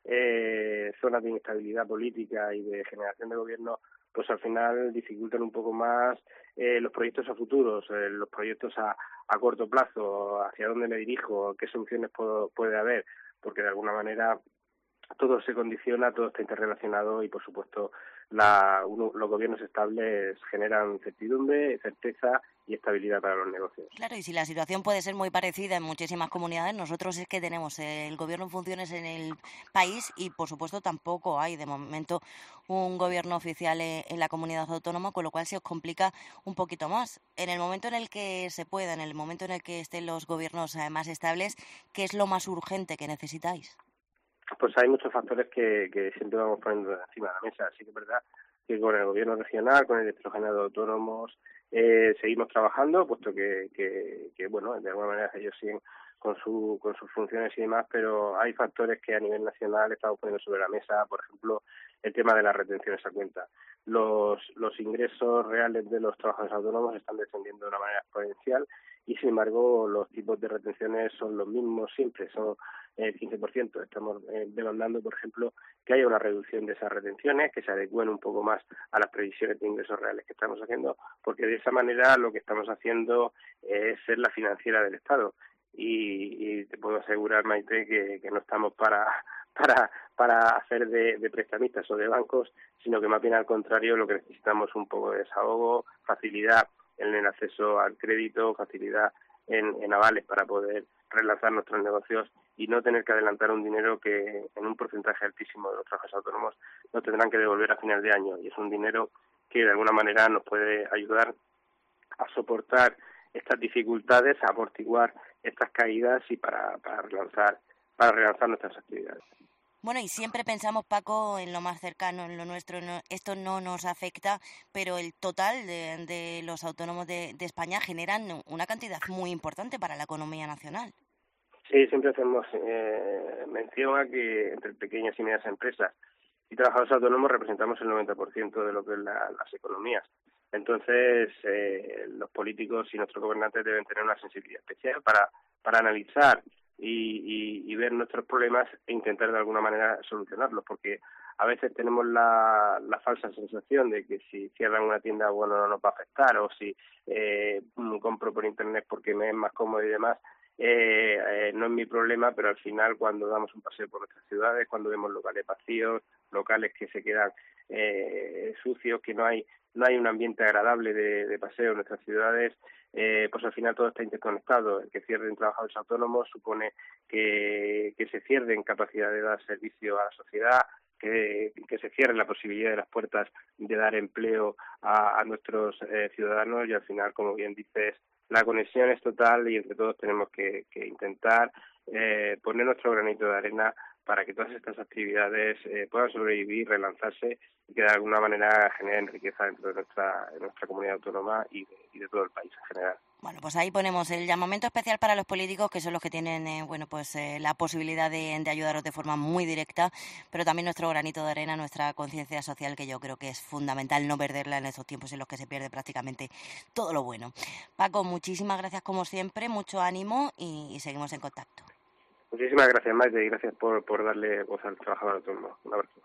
Speaker 14: eh, zonas de inestabilidad política y de generación de gobierno, pues al final dificultan un poco más eh, los proyectos a futuros, eh, los proyectos a, a corto plazo, hacia dónde me dirijo, qué soluciones puedo, puede haber, porque de alguna manera todo se condiciona, todo está interrelacionado y, por supuesto, la, uno, los gobiernos estables generan certidumbre, certeza y estabilidad para los negocios.
Speaker 4: Claro, y si la situación puede ser muy parecida en muchísimas comunidades, nosotros es que tenemos el gobierno en funciones en el país y, por supuesto, tampoco hay de momento un gobierno oficial en la comunidad autónoma, con lo cual se os complica un poquito más. En el momento en el que se pueda, en el momento en el que estén los gobiernos más estables, ¿qué es lo más urgente que necesitáis?
Speaker 14: Pues hay muchos factores que, que siempre vamos poniendo encima de la mesa. Así que es verdad que con el gobierno regional, con el electrogenerado de autónomos, eh, seguimos trabajando, puesto que, que, que, bueno, de alguna manera ellos siguen con su con sus funciones y demás, pero hay factores que a nivel nacional estamos poniendo sobre la mesa, por ejemplo, el tema de las retenciones a cuenta. Los, los ingresos reales de los trabajadores autónomos están descendiendo de una manera exponencial y, sin embargo, los tipos de retenciones son los mismos siempre, son el quince por ciento. Estamos eh, demandando, por ejemplo, que haya una reducción de esas retenciones, que se adecúen un poco más a las previsiones de ingresos reales que estamos haciendo, porque de esa manera lo que estamos haciendo es ser la financiera del Estado. Y, y te puedo asegurar, Maite, que, que no estamos para para para hacer de, de prestamistas o de bancos, sino que más bien al contrario, lo que necesitamos es un poco de desahogo, facilidad en el acceso al crédito, facilidad en, en avales para poder relanzar nuestros negocios y no tener que adelantar un dinero que en un porcentaje altísimo de los trabajadores autónomos no tendrán que devolver a final de año, y es un dinero que de alguna manera nos puede ayudar a soportar estas dificultades, a amortiguar estas caídas y para, para relanzar para relanzar nuestras actividades.
Speaker 4: Bueno, y siempre pensamos, Paco, en lo más cercano, en lo nuestro. No, esto no nos afecta, pero el total de, de los autónomos de, de España generan una cantidad muy importante para la economía nacional.
Speaker 14: Sí, siempre hacemos eh, mención a que entre pequeñas y medianas empresas y trabajadores autónomos representamos el noventa por ciento de lo que es la, las economías. Entonces, eh, los políticos y nuestros gobernantes deben tener una sensibilidad especial para, para analizar y, y, y ver nuestros problemas e intentar de alguna manera solucionarlos, porque a veces tenemos la, la falsa sensación de que si cierran una tienda, bueno, no nos va a afectar, o si eh, compro por internet porque me es más cómodo y demás, eh, eh, no es mi problema, pero al final cuando damos un paseo por nuestras ciudades, cuando vemos locales vacíos, locales que se quedan eh, sucios, que no hay no hay un ambiente agradable de, de paseo en nuestras ciudades, eh, pues al final todo está interconectado. El que cierren trabajadores autónomos supone que, que se cierren capacidad de dar servicio a la sociedad, que, que se cierre la posibilidad de las puertas de dar empleo a, a nuestros eh, ciudadanos, y al final, como bien dices, la conexión es total y entre todos tenemos que, que intentar eh, poner nuestro granito de arena para que todas estas actividades eh, puedan sobrevivir, relanzarse y que de alguna manera generen riqueza dentro de nuestra, de nuestra comunidad autónoma y de, y de todo el país en general.
Speaker 4: Bueno, pues ahí ponemos el llamamiento especial para los políticos, que son los que tienen eh, bueno, pues eh, la posibilidad de, de ayudaros de forma muy directa, pero también nuestro granito de arena, nuestra conciencia social, que yo creo que es fundamental no perderla en estos tiempos en los que se pierde prácticamente todo lo bueno. Paco, muchísimas gracias como siempre, mucho ánimo y, y seguimos en contacto.
Speaker 14: Muchísimas gracias, Maite, y gracias por, por darle voz al trabajador autónomo. Un abrazo.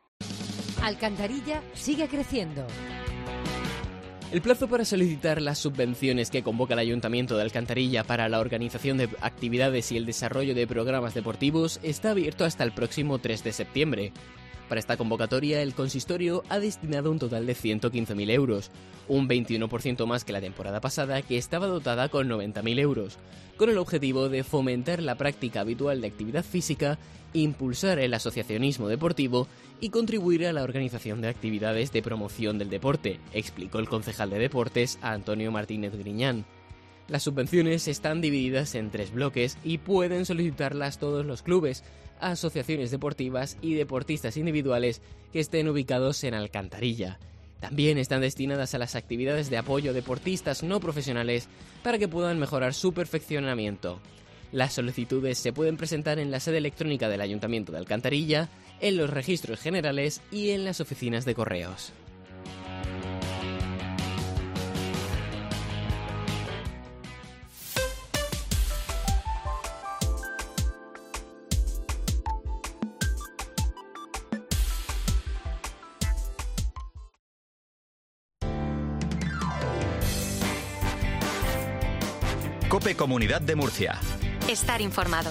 Speaker 15: Alcantarilla sigue creciendo.
Speaker 1: El plazo para solicitar las subvenciones que convoca el Ayuntamiento de Alcantarilla para la organización de actividades y el desarrollo de programas deportivos está abierto hasta el próximo tres de septiembre. Para esta convocatoria, el consistorio ha destinado un total de ciento quince mil euros, un veintiuno por ciento más que la temporada pasada, que estaba dotada con noventa mil euros, con el objetivo de fomentar la práctica habitual de actividad física, impulsar el asociacionismo deportivo y contribuir a la organización de actividades de promoción del deporte, explicó el concejal de Deportes, Antonio Martínez Griñán. Las subvenciones están divididas en tres bloques y pueden solicitarlas todos los clubes, asociaciones deportivas y deportistas individuales que estén ubicados en Alcantarilla. También están destinadas a las actividades de apoyo a deportistas no profesionales para que puedan mejorar su perfeccionamiento. Las solicitudes se pueden presentar en la sede electrónica del Ayuntamiento de Alcantarilla, en los registros generales y en las oficinas de correos.
Speaker 2: COPE Comunidad de Murcia.
Speaker 3: Estar informado.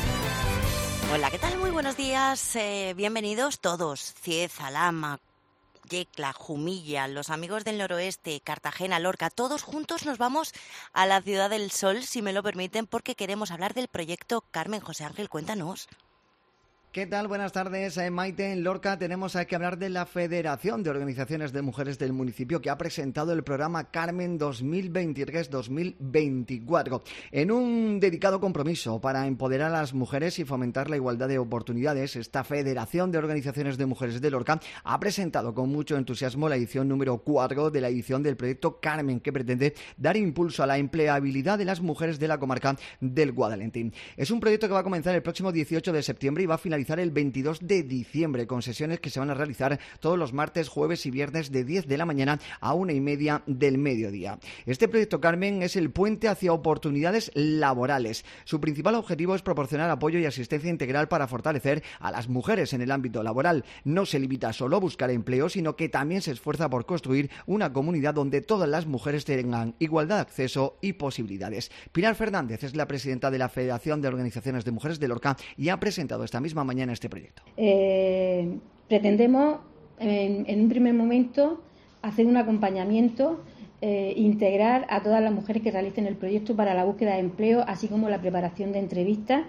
Speaker 4: Hola, ¿qué tal? Muy buenos días. Eh, bienvenidos todos. Cieza, Lama, Yecla, Jumilla, los amigos del noroeste, Cartagena, Lorca, todos juntos nos vamos a la Ciudad del Sol, si me lo permiten, porque queremos hablar del proyecto Carmen. José Ángel, cuéntanos.
Speaker 15: ¿Qué tal? Buenas tardes, eh, Maite. En Lorca tenemos que hablar de la Federación de Organizaciones de Mujeres del municipio, que ha presentado el programa Carmen dos mil veintitrés dos mil veinticuatro en un dedicado compromiso para empoderar a las mujeres y fomentar la igualdad de oportunidades. Esta Federación de Organizaciones de Mujeres de Lorca ha presentado con mucho entusiasmo la edición número cuatro de la edición del proyecto Carmen, que pretende dar impulso a la empleabilidad de las mujeres de la comarca del Guadalentín. Es un proyecto que va a comenzar el próximo dieciocho de septiembre y va a finalizar el veintidós de diciembre, con sesiones que se van a realizar todos los martes, jueves y viernes de diez de la mañana a una y media del mediodía. Este proyecto Carmen es el puente hacia oportunidades laborales. Su principal objetivo es proporcionar apoyo y asistencia integral para fortalecer a las mujeres en el ámbito laboral. No se limita solo a buscar empleo, sino que también se esfuerza por construir una comunidad donde todas las mujeres tengan igualdad de acceso y posibilidades. Pilar Fernández es la presidenta de la Federación de Organizaciones de Mujeres de Lorca y ha presentado esta misma mañana este proyecto.
Speaker 16: Eh, pretendemos en, en un primer momento hacer un acompañamiento, eh, integrar a todas las mujeres que realicen el proyecto para la búsqueda de empleo, así como la preparación de entrevistas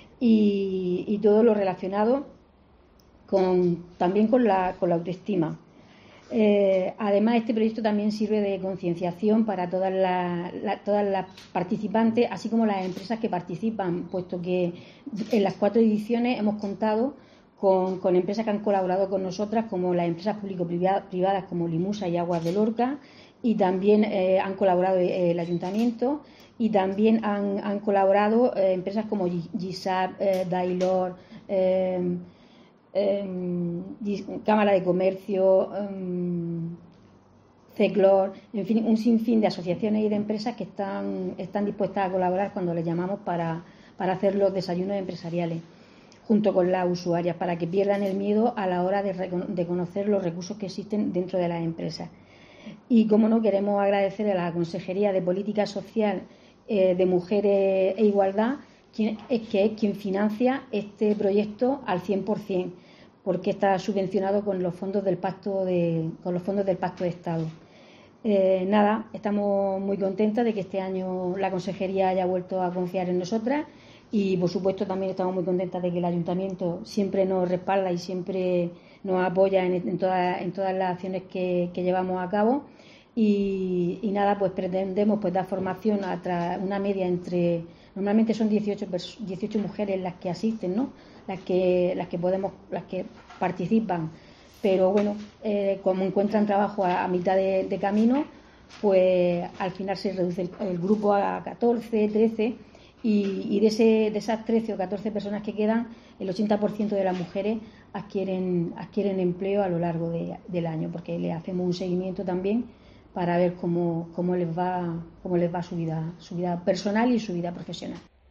Speaker 16: y, y todo lo relacionado con, también con la, con la autoestima. Eh, además, este proyecto también sirve de concienciación para todas las, la, todas las participantes, así como las empresas que participan, puesto que en las cuatro ediciones hemos contado con, con empresas que han colaborado con nosotras, como las empresas público-privadas como Limusa y Aguas de Lorca, y también eh, han colaborado eh, el Ayuntamiento, y también han, han colaborado eh, empresas como G S A P, eh, Dailor, eh, Eh, Cámara de Comercio, eh, CECLOR, en fin, un sinfín de asociaciones y de empresas que están, están dispuestas a colaborar cuando les llamamos para, para hacer los desayunos empresariales junto con las usuarias, para que pierdan el miedo a la hora de, de conocer los recursos que existen dentro de las empresas. Y, como no, queremos agradecer a la Consejería de Política Social, eh, de Mujeres e Igualdad, quien, es que es quien financia este proyecto al cien por ciento, porque está subvencionado con los fondos del Pacto de, con los fondos del Pacto de Estado. Eh, nada, estamos muy contentas de que este año la Consejería haya vuelto a confiar en nosotras y, por supuesto, también estamos muy contentas de que el Ayuntamiento siempre nos respalda y siempre nos apoya en, en, toda, en todas las acciones que, que llevamos a cabo. Y, y nada, pues pretendemos pues dar formación a tra- una media entre, normalmente son dieciocho, dieciocho mujeres las que asisten, ¿no? Las que, las que podemos, las que participan, pero bueno, eh, como encuentran trabajo a, a mitad de, de camino, pues al final se reduce el, el grupo a catorce, trece, y, y de, ese, de esas trece o catorce personas que quedan, el ochenta por ciento de las mujeres adquieren, adquieren empleo a lo largo de, del año, porque le hacemos un seguimiento también para ver cómo, cómo les va, cómo les va su vida, su vida personal y su vida profesional.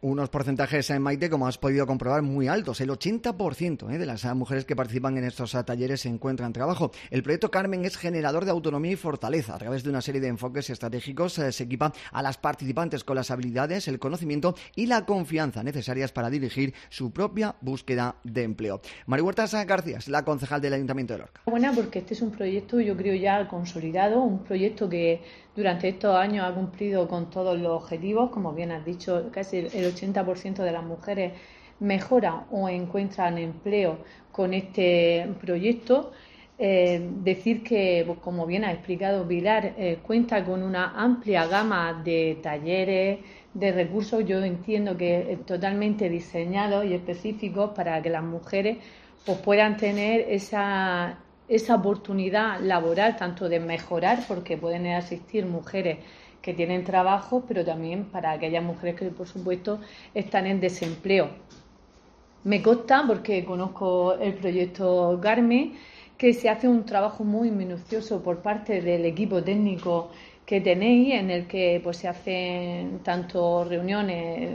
Speaker 15: Unos porcentajes en Maite, como has podido comprobar, muy altos. El ochenta por ciento ¿eh? de las mujeres que participan en estos talleres se encuentran trabajo. El proyecto Carmen es generador de autonomía y fortaleza. A través de una serie de enfoques estratégicos eh, se equipa a las participantes con las habilidades, el conocimiento y la confianza necesarias para dirigir su propia búsqueda de empleo. María Huertas García es la concejal del Ayuntamiento de Lorca.
Speaker 17: Buena, porque este es un proyecto, yo creo, ya consolidado, un proyecto que durante estos años ha cumplido con todos los objetivos. Como bien has dicho, casi el ochenta por ciento de las mujeres mejoran o encuentran empleo con este proyecto. Eh, decir que, pues, como bien ha explicado Pilar, eh, cuenta con una amplia gama de talleres, de recursos, yo entiendo que es totalmente diseñados y específicos para que las mujeres pues, puedan tener esa, esa oportunidad laboral, tanto de mejorar, porque pueden asistir mujeres que tienen trabajo, pero también para aquellas mujeres que, por supuesto, están en desempleo. Me consta, porque conozco el proyecto Carmen, que se hace un trabajo muy minucioso por parte del equipo técnico que tenéis, en el que pues se hacen tanto reuniones,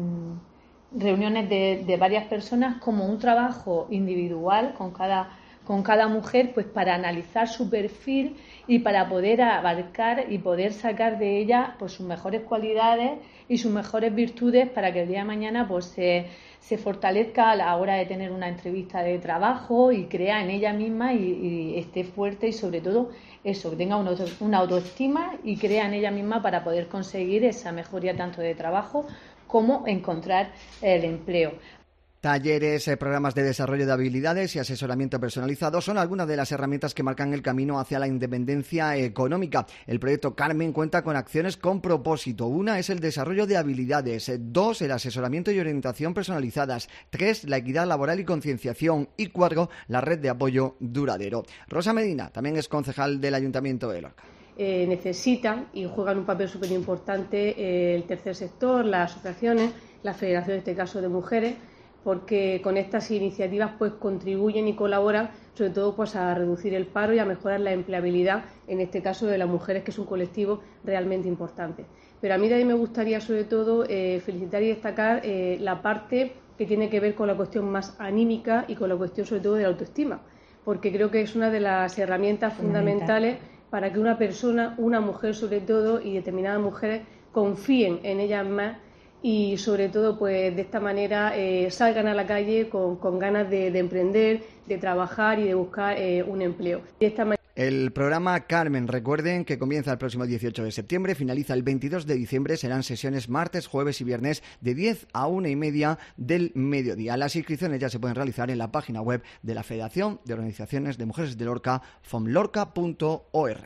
Speaker 17: reuniones de, de varias personas, como un trabajo individual con cada con cada mujer, pues para analizar su perfil y para poder abarcar y poder sacar de ella pues sus mejores cualidades y sus mejores virtudes, para que el día de mañana pues se, se fortalezca a la hora de tener una entrevista de trabajo y crea en ella misma y, y esté fuerte, y sobre todo eso, que tenga una, una autoestima y crea en ella misma para poder conseguir esa mejoría tanto de trabajo como encontrar el empleo.
Speaker 15: Talleres, eh, programas de desarrollo de habilidades y asesoramiento personalizado son algunas de las herramientas que marcan el camino hacia la independencia económica. El proyecto Carmen cuenta con acciones con propósito. Una es el desarrollo de habilidades. Dos, el asesoramiento y orientación personalizadas. Tres, la equidad laboral y concienciación. Y cuatro, la red de apoyo duradero. Rosa Medina también es concejal del Ayuntamiento de Lorca.
Speaker 18: Eh, necesitan y juegan un papel súper importante eh, el tercer sector, las asociaciones, la federación, en este caso de mujeres, porque con estas iniciativas pues contribuyen y colaboran sobre todo pues a reducir el paro y a mejorar la empleabilidad, en este caso de las mujeres, que es un colectivo realmente importante. Pero a mí también me gustaría sobre todo eh, felicitar y destacar eh, la parte que tiene que ver con la cuestión más anímica y con la cuestión sobre todo de la autoestima, porque creo que es una de las herramientas fundamentales para que una persona, una mujer sobre todo, y determinadas mujeres confíen en ellas más, y sobre todo pues de esta manera eh, salgan a la calle con, con ganas de, de emprender, de trabajar y de buscar eh, un empleo. De esta manera...
Speaker 15: El programa Carmen, recuerden que comienza el próximo dieciocho de septiembre, finaliza el veintidós de diciembre, serán sesiones martes, jueves y viernes de diez a una y media del mediodía. Las inscripciones ya se pueden realizar en la página web de la Federación de Organizaciones de Mujeres de Lorca, fomlorca punto org.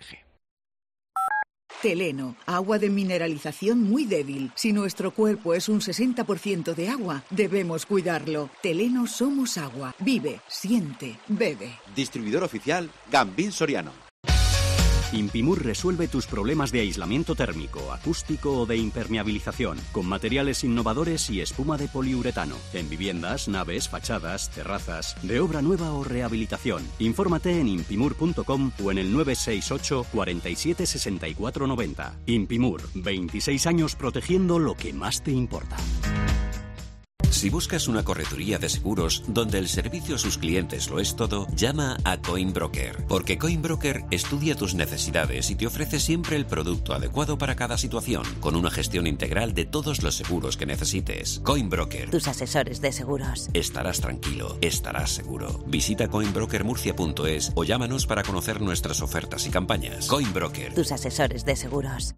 Speaker 19: Teleno, agua de mineralización muy débil. Si nuestro cuerpo es un sesenta por ciento de agua, debemos cuidarlo. Teleno somos agua. Vive, siente, bebe.
Speaker 20: Distribuidor oficial Gambín Soriano.
Speaker 21: Impimur resuelve tus problemas de aislamiento térmico, acústico o de impermeabilización, con materiales innovadores y espuma de poliuretano, en viviendas, naves, fachadas, terrazas, de obra nueva o rehabilitación. Infórmate en impimur punto com o en el nueve seis ocho, cuarenta y siete, sesenta y cuatro noventa. Impimur, veintiséis años protegiendo lo que más te importa.
Speaker 22: Si buscas una correduría de seguros donde el servicio a sus clientes lo es todo, llama a Coinbroker, porque Coinbroker estudia tus necesidades y te ofrece siempre el producto adecuado para cada situación, con una gestión integral de todos los seguros que necesites. Coinbroker.
Speaker 4: Tus asesores de seguros.
Speaker 22: Estarás tranquilo, estarás seguro. Visita coinbroker murcia punto es o llámanos para conocer nuestras ofertas y campañas. Coinbroker.
Speaker 4: Tus asesores de seguros.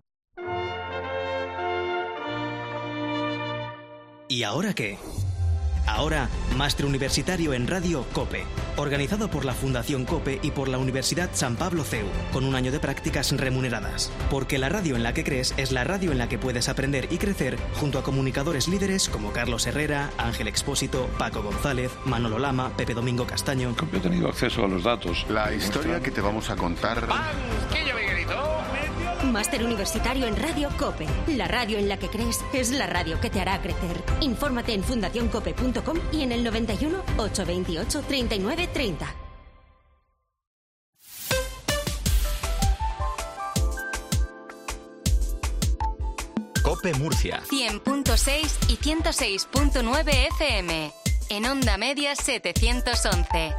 Speaker 23: ¿Y ahora qué? Ahora, Máster Universitario en Radio COPE, organizado por la Fundación COPE y por la Universidad San Pablo C E U, con un año de prácticas remuneradas. Porque la radio en la que crees es la radio en la que puedes aprender y crecer junto a comunicadores líderes como Carlos Herrera, Ángel Expósito, Paco González, Manolo Lama, Pepe Domingo Castaño.
Speaker 24: Yo he tenido acceso a los datos.
Speaker 25: La historia que te vamos a contar...
Speaker 23: ¡Banquillo, Miguelito!
Speaker 3: Máster Universitario en Radio COPE. La radio en la que crees es la radio que te hará crecer. Infórmate en fundación cope punto com y en el noventa y uno, ochocientos veintiocho, treinta y nueve treinta.
Speaker 2: COPE Murcia.
Speaker 5: cien punto seis y ciento seis punto nueve F M. En Onda Media setecientos once.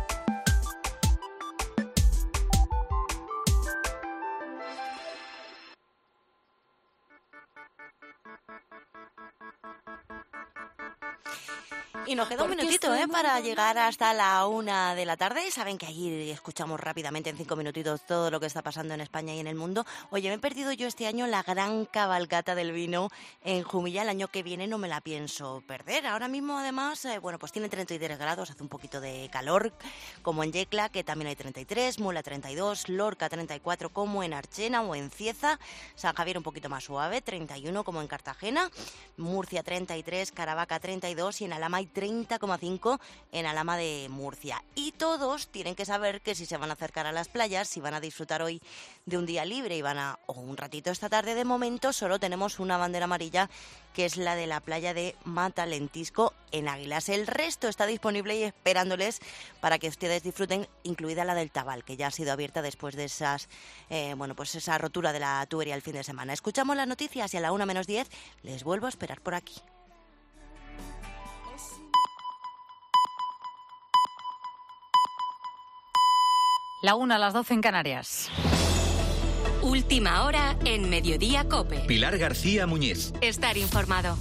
Speaker 4: Y nos queda un minutito ¿eh? para llegar hasta la una de la tarde. Saben que allí escuchamos rápidamente en cinco minutitos todo lo que está pasando en España y en el mundo. Oye, me he perdido yo este año la gran cabalgata del vino en Jumilla. El año que viene no me la pienso perder. Ahora mismo, además, eh, bueno, pues tiene treinta y tres grados, hace un poquito de calor, como en Yecla, que también hay treinta y tres, Mula treinta y dos, Lorca treinta y cuatro, como en Archena o en Cieza, San Javier un poquito más suave, treinta y uno, como en Cartagena, Murcia treinta y tres, Caravaca treinta y dos y en Alhama hay treinta coma cinco en Alhama de Murcia. Y todos tienen que saber que si se van a acercar a las playas, si van a disfrutar hoy de un día libre y van a, o un ratito esta tarde, de momento solo tenemos una bandera amarilla, que es la de la playa de Matalentisco en Águilas. El resto está disponible y esperándoles para que ustedes disfruten, incluida la del Tabal, que ya ha sido abierta después de esas, eh, bueno, pues esa rotura de la tubería el fin de semana. Escuchamos las noticias y a la una menos diez les vuelvo a esperar por aquí.
Speaker 7: La una a las doce en Canarias.
Speaker 5: Última hora en Mediodía COPE.
Speaker 2: Pilar García Muñiz.
Speaker 5: Estar informado.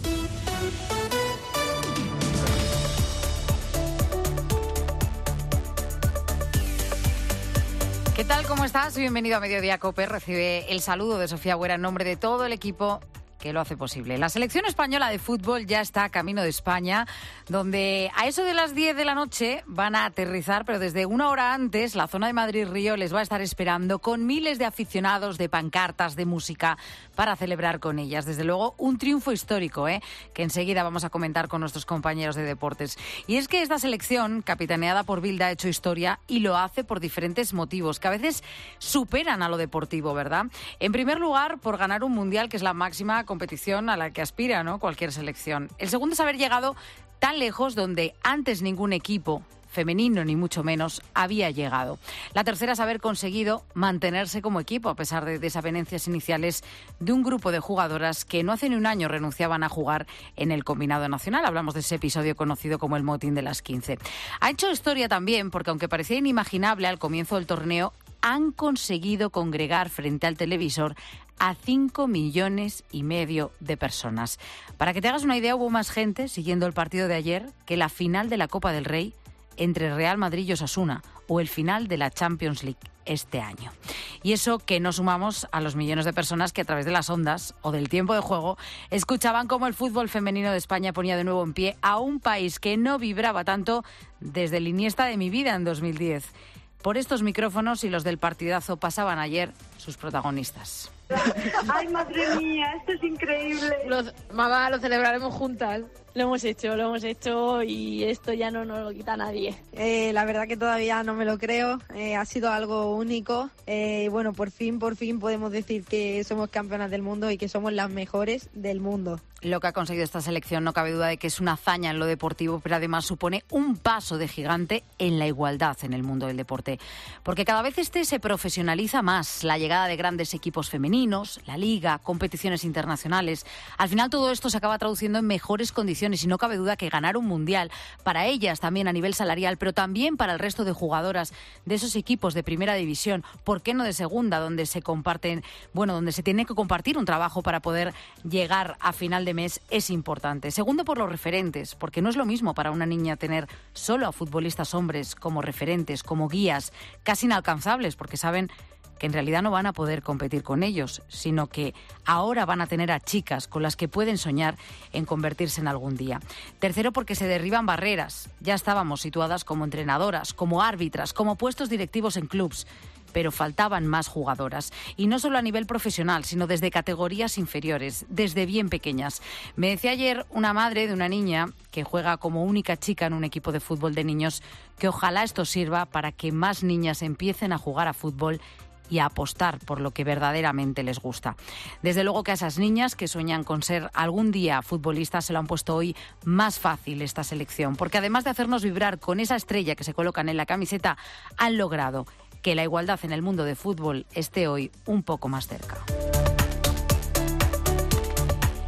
Speaker 7: ¿Qué tal? ¿Cómo estás? Bienvenido a Mediodía COPE. Recibe el saludo de Sofía Buera en nombre de todo el equipo que lo hace posible. La selección española de fútbol ya está camino de España, donde a eso de las diez de la noche van a aterrizar, pero desde una hora antes la zona de Madrid-Río les va a estar esperando con miles de aficionados, de pancartas, de música para celebrar con ellas. Desde luego, un triunfo histórico, ¿eh? que enseguida vamos a comentar con nuestros compañeros de deportes. Y es que esta selección, capitaneada por Bilda, ha hecho historia y lo hace por diferentes motivos, que a veces superan a lo deportivo, ¿verdad? En primer lugar, por ganar un mundial, que es la máxima competición a la que aspira, ¿no?, cualquier selección. El segundo es haber llegado tan lejos donde antes ningún equipo femenino, ni mucho menos, había llegado. La tercera es haber conseguido mantenerse como equipo a pesar de desavenencias iniciales de un grupo de jugadoras que no hace ni un año renunciaban a jugar en el combinado nacional. Hablamos de ese episodio conocido como el motín de las quince. Ha hecho historia también porque, aunque parecía inimaginable al comienzo del torneo, han conseguido congregar frente al televisor a cinco millones y medio de personas. Para que te hagas una idea, hubo más gente siguiendo el partido de ayer que la final de la Copa del Rey entre Real Madrid y Osasuna o el final de la Champions League este año. Y eso que no sumamos a los millones de personas que a través de las ondas o del tiempo de juego escuchaban cómo el fútbol femenino de España ponía de nuevo en pie a un país que no vibraba tanto desde el Iniesta de mi vida en dos mil diez. Por estos micrófonos y los del partidazo pasaban ayer sus protagonistas.
Speaker 8: ¡Ay, madre mía! Esto es increíble.
Speaker 9: Lo, mamá, lo celebraremos juntas. Lo hemos hecho, lo hemos hecho y esto ya no nos lo quita nadie.
Speaker 8: Eh, la verdad que todavía no me lo creo. Eh, ha sido algo único. Eh, y bueno, por fin, por fin podemos decir que somos campeonas del mundo y que somos las mejores del mundo.
Speaker 7: Lo que ha conseguido esta selección no cabe duda de que es una hazaña en lo deportivo, pero además supone un paso de gigante en la igualdad en el mundo del deporte. Porque cada vez este se profesionaliza más. La llegada de grandes equipos femeninos, la liga, competiciones internacionales. Al final todo esto se acaba traduciendo en mejores condiciones y no cabe duda que ganar un mundial, para ellas también a nivel salarial, pero también para el resto de jugadoras de esos equipos de primera división, ¿por qué no de segunda, donde se comparten, bueno, donde se tiene que compartir un trabajo para poder llegar a final de mes, es importante? Segundo, por los referentes, porque no es lo mismo para una niña tener solo a futbolistas hombres como referentes, como guías, casi inalcanzables, porque saben que en realidad no van a poder competir con ellos, sino que ahora van a tener a chicas con las que pueden soñar en convertirse en algún día. Tercero, porque se derriban barreras. Ya estábamos situadas como entrenadoras, como árbitras, como puestos directivos en clubs, pero faltaban más jugadoras. Y no solo a nivel profesional, sino desde categorías inferiores, desde bien pequeñas. Me decía ayer una madre de una niña que juega como única chica en un equipo de fútbol de niños que ojalá esto sirva para que más niñas empiecen a jugar a fútbol y a apostar por lo que verdaderamente les gusta. Desde luego que a esas niñas que sueñan con ser algún día futbolistas se lo han puesto hoy más fácil esta selección, porque además de hacernos vibrar con esa estrella que se colocan en la camiseta, han logrado que la igualdad en el mundo de fútbol esté hoy un poco más cerca.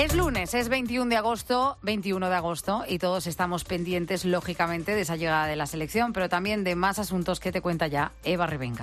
Speaker 7: Es lunes, es veintiuno de agosto, veintiuno de agosto, y todos estamos pendientes, lógicamente, de esa llegada de la selección, pero también de más asuntos que te cuenta ya Eva Rebenca.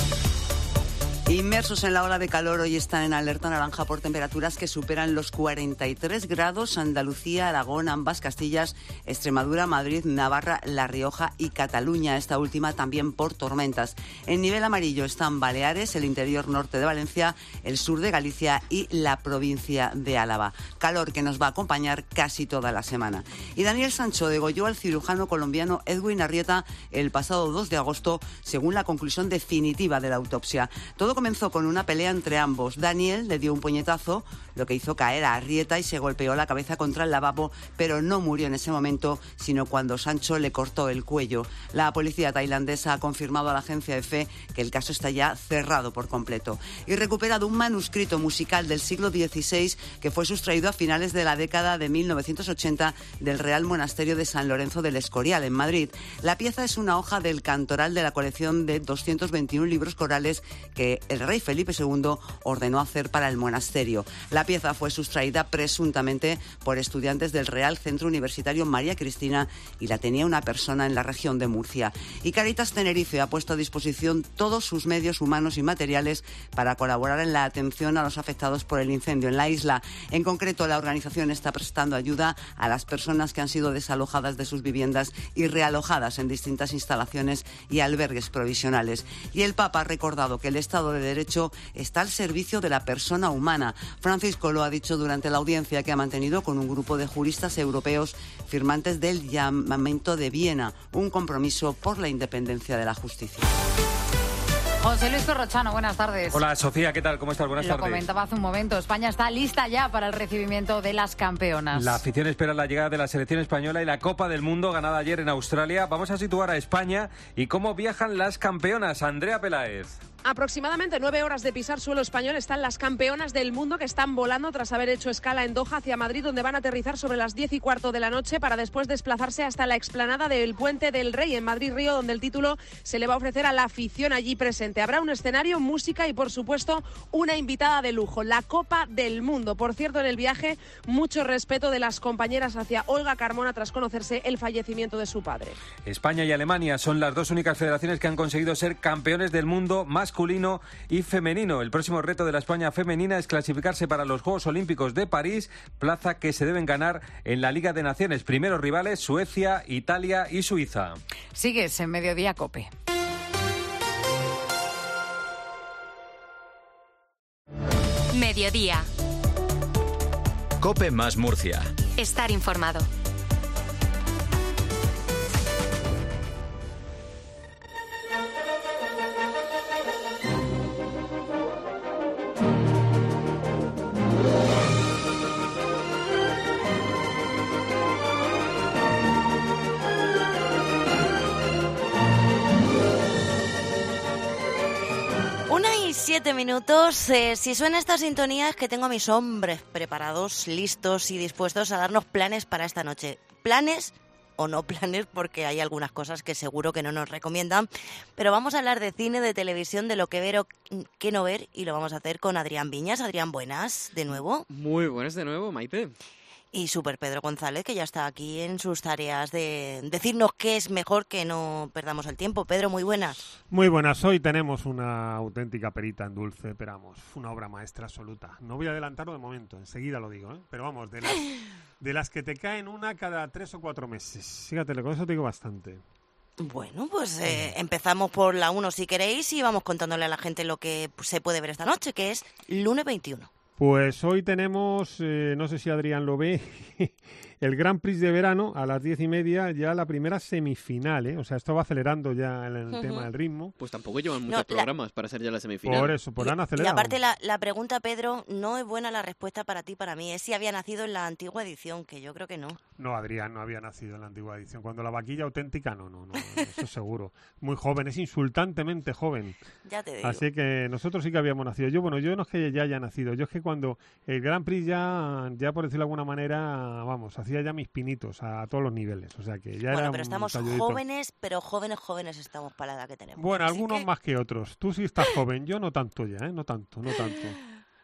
Speaker 6: Inmersos en la ola de calor, hoy están en alerta naranja por temperaturas que superan los cuarenta y tres grados. Andalucía, Aragón, ambas Castillas, Extremadura, Madrid, Navarra, La Rioja y Cataluña. Esta última también por tormentas. En nivel amarillo están Baleares, el interior norte de Valencia, el sur de Galicia y la provincia de Álava. Calor que nos va a acompañar casi toda la semana. Y Daniel Sancho degolló al cirujano colombiano Edwin Arrieta el pasado dos de agosto, según la conclusión definitiva de la autopsia. Todo comenzó con una pelea entre ambos. Daniel le dio un puñetazo, lo que hizo caer a Arrieta y se golpeó la cabeza contra el lavabo, pero no murió en ese momento, sino cuando Sancho le cortó el cuello. La policía tailandesa ha confirmado a la agencia EFE que el caso está ya cerrado por completo. Y recuperado un manuscrito musical del siglo dieciséis que fue sustraído a finales de la década de mil novecientos ochenta del Real Monasterio de San Lorenzo del Escorial, en Madrid. La pieza es una hoja del cantoral de la colección de doscientos veintiuno libros corales que el rey Felipe segundo ordenó hacer para el monasterio. La pieza fue sustraída presuntamente por estudiantes del Real Centro Universitario María Cristina y la tenía una persona en la región de Murcia. Y Cáritas Tenerife ha puesto a disposición todos sus medios humanos y materiales para colaborar en la atención a los afectados por el incendio en la isla. En concreto, la organización está prestando ayuda a las personas que han sido desalojadas de sus viviendas y realojadas en distintas instalaciones y albergues provisionales. Y el Papa ha recordado que el Estado de Derecho está al servicio de la persona humana. Francisco lo ha dicho durante la audiencia que ha mantenido con un grupo de juristas europeos firmantes del Llamamiento de Viena, un compromiso por la independencia de la justicia.
Speaker 7: José Luis Corrochano, buenas tardes.
Speaker 10: Hola Sofía, ¿qué tal? ¿Cómo estás? Buenas
Speaker 7: Lo
Speaker 10: tardes.
Speaker 7: Lo comentaba hace un momento, España está lista ya para el recibimiento de las campeonas.
Speaker 10: La afición espera la llegada de la selección española y la Copa del Mundo ganada ayer en Australia. Vamos a situar a España y cómo viajan las campeonas. Andrea Peláez.
Speaker 11: Aproximadamente nueve horas de pisar suelo español están las campeonas del mundo que están volando tras haber hecho escala en Doha hacia Madrid, donde van a aterrizar sobre las diez y cuarto de la noche para después desplazarse hasta la explanada del Puente del Rey en Madrid-Río, donde el título se le va a ofrecer a la afición allí presente. Habrá un escenario, música y, por supuesto, una invitada de lujo, la Copa del Mundo. Por cierto, en el viaje, mucho respeto de las compañeras hacia Olga Carmona tras conocerse el fallecimiento de su padre.
Speaker 10: España y Alemania son las dos únicas federaciones que han conseguido ser campeones del mundo más masculino y femenino. El próximo reto de la España femenina es clasificarse para los Juegos Olímpicos de París, plaza que se deben ganar en la Liga de Naciones. Primeros rivales Suecia, Italia y Suiza.
Speaker 7: Sigues en Mediodía COPE.
Speaker 5: Mediodía.
Speaker 2: COPE más Murcia.
Speaker 5: Estar informado.
Speaker 4: Siete minutos. Eh, si suena esta sintonía es que tengo a mis hombres preparados, listos y dispuestos a darnos planes para esta noche. Planes o no planes, porque hay algunas cosas que seguro que no nos recomiendan. Pero vamos a hablar de cine, de televisión, de lo que ver o qué no ver, y lo vamos a hacer con Adrián Viñas. Adrián, buenas, de nuevo.
Speaker 1: Muy buenas de nuevo, Maite.
Speaker 4: Y Super Pedro González, que ya está aquí en sus tareas de decirnos qué es mejor, que no perdamos el tiempo. Pedro, muy buenas.
Speaker 12: Muy buenas. Hoy tenemos una auténtica perita en dulce, esperamos. Una obra maestra absoluta. No voy a adelantarlo de momento, enseguida lo digo, ¿eh? Pero vamos, de las, de las que te caen una cada tres o cuatro meses. Fíjate, con eso te digo bastante.
Speaker 4: Bueno, pues eh, empezamos por la uno si queréis y vamos contándole a la gente lo que se puede ver esta noche, que es lunes veintiuno.
Speaker 12: Pues hoy tenemos, eh, no sé si Adrián lo ve, el Grand Prix de verano a las diez y media, ya la primera semifinal, ¿eh? O sea, esto va acelerando ya el, el uh-huh. tema del ritmo.
Speaker 1: Pues tampoco llevan muchos no,
Speaker 4: la...
Speaker 1: programas para ser ya la semifinal.
Speaker 12: Por eso, pues han acelerado.
Speaker 4: Y aparte la, la pregunta, Pedro, no es buena la respuesta para ti, para mí. Es si había nacido en la antigua edición, que yo creo que no.
Speaker 12: No, Adrián no había nacido en la antigua edición. Cuando la vaquilla auténtica, no, no, no, eso seguro. Muy joven, es insultantemente joven.
Speaker 4: Ya te digo.
Speaker 12: Así que nosotros sí que habíamos nacido. Yo, bueno, yo no es que ya haya nacido, yo es que cuando el Grand Prix ya, ya por decirlo de alguna manera, vamos, hacía ya mis pinitos a todos los niveles. O sea que ya
Speaker 4: bueno,
Speaker 12: era
Speaker 4: pero estamos
Speaker 12: talludito.
Speaker 4: Jóvenes, pero jóvenes, jóvenes estamos para la edad que tenemos.
Speaker 12: Bueno,
Speaker 4: así
Speaker 12: algunos
Speaker 4: que...
Speaker 12: más que otros. Tú sí estás joven, yo no tanto ya, ¿eh? No tanto, no tanto.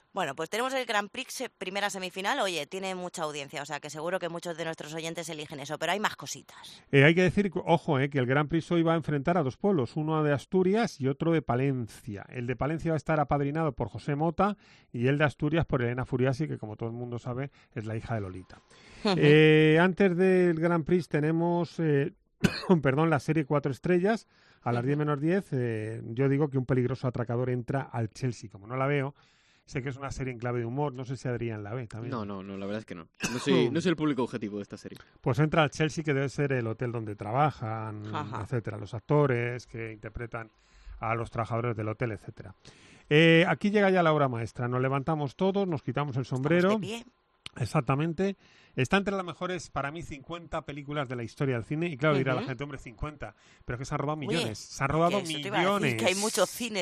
Speaker 4: Bueno, pues tenemos el Grand Prix, eh, primera semifinal. Oye, tiene mucha audiencia, o sea que seguro que muchos de nuestros oyentes eligen eso, pero hay más cositas.
Speaker 12: Eh, hay que decir, ojo, eh, que el Grand Prix hoy va a enfrentar a dos pueblos, uno de Asturias y otro de Palencia. El de Palencia va a estar apadrinado por José Mota y el de Asturias por Elena Furiasi, que como todo el mundo sabe es la hija de Lolita. eh, antes del Grand Prix tenemos... Eh, perdón, la serie Cuatro Estrellas, a las diez menos diez, eh, yo digo que un peligroso atracador entra al Chelsea. Como no la veo, sé que es una serie en clave de humor, no sé si Adrián la ve también.
Speaker 1: No, no, no, la verdad es que no. No soy, no soy el público objetivo de esta serie.
Speaker 12: Pues entra al Chelsea, que debe ser el hotel donde trabajan,
Speaker 1: Ajá.
Speaker 12: etcétera, los actores que interpretan a los trabajadores del hotel, etcétera. Eh, aquí llega ya la obra maestra, nos levantamos todos, nos quitamos el sombrero.
Speaker 4: Estamos de pie.
Speaker 12: Exactamente. Está entre las mejores, para mí, cincuenta películas de la historia del cine. Y claro, dirá
Speaker 4: Ujú.
Speaker 12: la gente, hombre, cincuenta. Pero es que se han robado
Speaker 4: Oye,
Speaker 12: millones. se han robado
Speaker 4: que eso te iba a decir,
Speaker 12: millones.
Speaker 4: que hay muchos cines.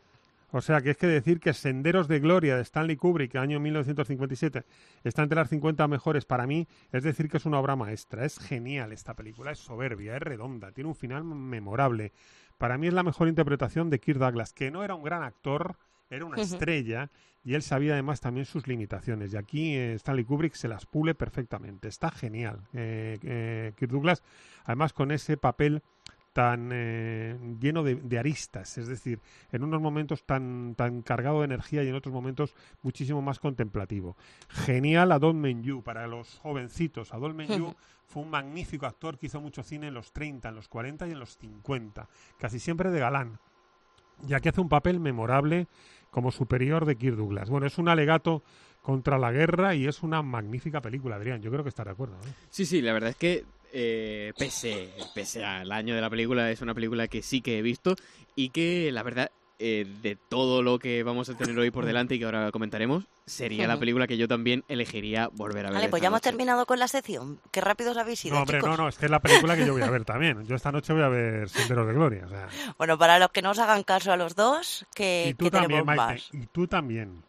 Speaker 12: O sea, que es que decir que Senderos de Gloria de Stanley Kubrick, año mil novecientos cincuenta y siete, está entre las cincuenta mejores para mí, es decir que es una obra maestra. Es genial esta película, es soberbia, es redonda, tiene un final memorable. Para mí es la mejor interpretación de Kirk Douglas, que no era un gran actor, era una
Speaker 4: Ujú.
Speaker 12: estrella, y él sabía además también sus limitaciones. Y aquí eh, Stanley Kubrick se las pule perfectamente. Está genial. Eh, eh, Kirk Douglas, además con ese papel tan eh, lleno de, de aristas, es decir, en unos momentos tan, tan cargado de energía y en otros momentos muchísimo más contemplativo. Genial Adol Menjou para los jovencitos. Adol Menjou fue un magnífico actor que hizo mucho cine en los treinta, en los cuarenta y en los cincuenta, casi siempre de galán, ya que hace un papel memorable como superior de Kirk Douglas. Bueno, es un alegato contra la guerra y es una magnífica película, Adrián. Yo creo que está de acuerdo, ¿eh?
Speaker 1: Sí, sí, la verdad es que eh, pese, pese al año de la película, es una película que sí que he visto y que la verdad, eh, de todo lo que vamos a tener hoy por delante y que ahora comentaremos, sería la
Speaker 4: Ujú.
Speaker 1: película que yo también elegiría volver a ver.
Speaker 4: Vale, pues
Speaker 1: esta
Speaker 4: ya hemos
Speaker 1: noche.
Speaker 4: terminado con la sección. Qué rápidos habéis ido,
Speaker 12: No, hombre,
Speaker 4: chicos.
Speaker 12: no, no, es que es la película que yo voy a ver también. Yo esta noche voy a ver Senderos de Gloria. O sea.
Speaker 4: Bueno, para los que no os hagan caso a los dos, que,
Speaker 12: Y tú
Speaker 4: que
Speaker 12: también,
Speaker 4: tenemos
Speaker 12: Maite,
Speaker 4: más.
Speaker 12: y tú también.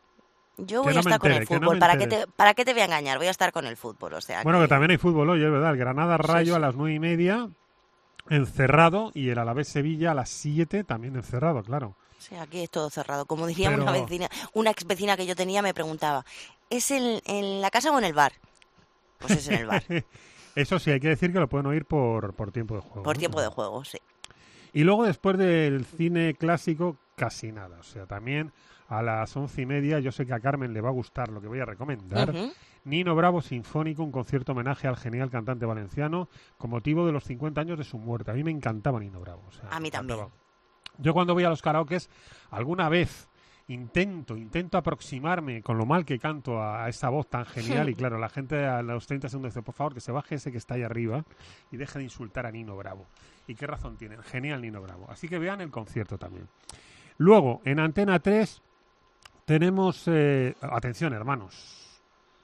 Speaker 4: Yo
Speaker 12: Que
Speaker 4: voy
Speaker 12: no
Speaker 4: a
Speaker 12: me
Speaker 4: estar con
Speaker 12: entere,
Speaker 4: el
Speaker 12: que no
Speaker 4: fútbol.
Speaker 12: me
Speaker 4: ¿Para, qué
Speaker 12: entere.
Speaker 4: te, ¿Para qué te voy a engañar? Voy a estar con el fútbol, o sea
Speaker 12: Bueno,
Speaker 4: que...
Speaker 12: que también hay fútbol hoy, es verdad. El Granada Rayo
Speaker 4: sí.
Speaker 12: a las nueve y media, encerrado, y el Alavés Sevilla a las siete, también encerrado, claro.
Speaker 4: Sí, aquí es todo cerrado. Como diría
Speaker 12: Pero-
Speaker 4: una vecina, una ex vecina que yo tenía me preguntaba, ¿es en, en la casa o en el bar? Pues es en el bar,
Speaker 12: Eso sí, hay que decir que lo pueden oír por, por tiempo de juego.
Speaker 4: por
Speaker 12: ¿no?
Speaker 4: tiempo de juego, sí.
Speaker 12: Y luego, después del cine clásico, casi nada. O sea, también a las once y media, yo sé que a Carmen le va a gustar lo que voy a recomendar.
Speaker 4: Ujú.
Speaker 12: Nino Bravo Sinfónico, un concierto homenaje al genial cantante valenciano con motivo de los cincuenta años de su muerte. A mí me encantaba Nino Bravo. O sea,
Speaker 4: A mí
Speaker 12: me
Speaker 4: también.
Speaker 12: encantaba. Yo cuando voy a los karaokes, alguna vez intento, intento aproximarme con lo mal que canto a, a esa voz tan genial y claro, la gente a los treinta segundos dice, por favor, que se baje ese que está ahí arriba y deje de insultar a Nino Bravo. ¿Y qué razón tienen? Genial Nino Bravo. Así que vean el concierto también. Luego, en Antena tres tenemos... eh, atención, hermanos.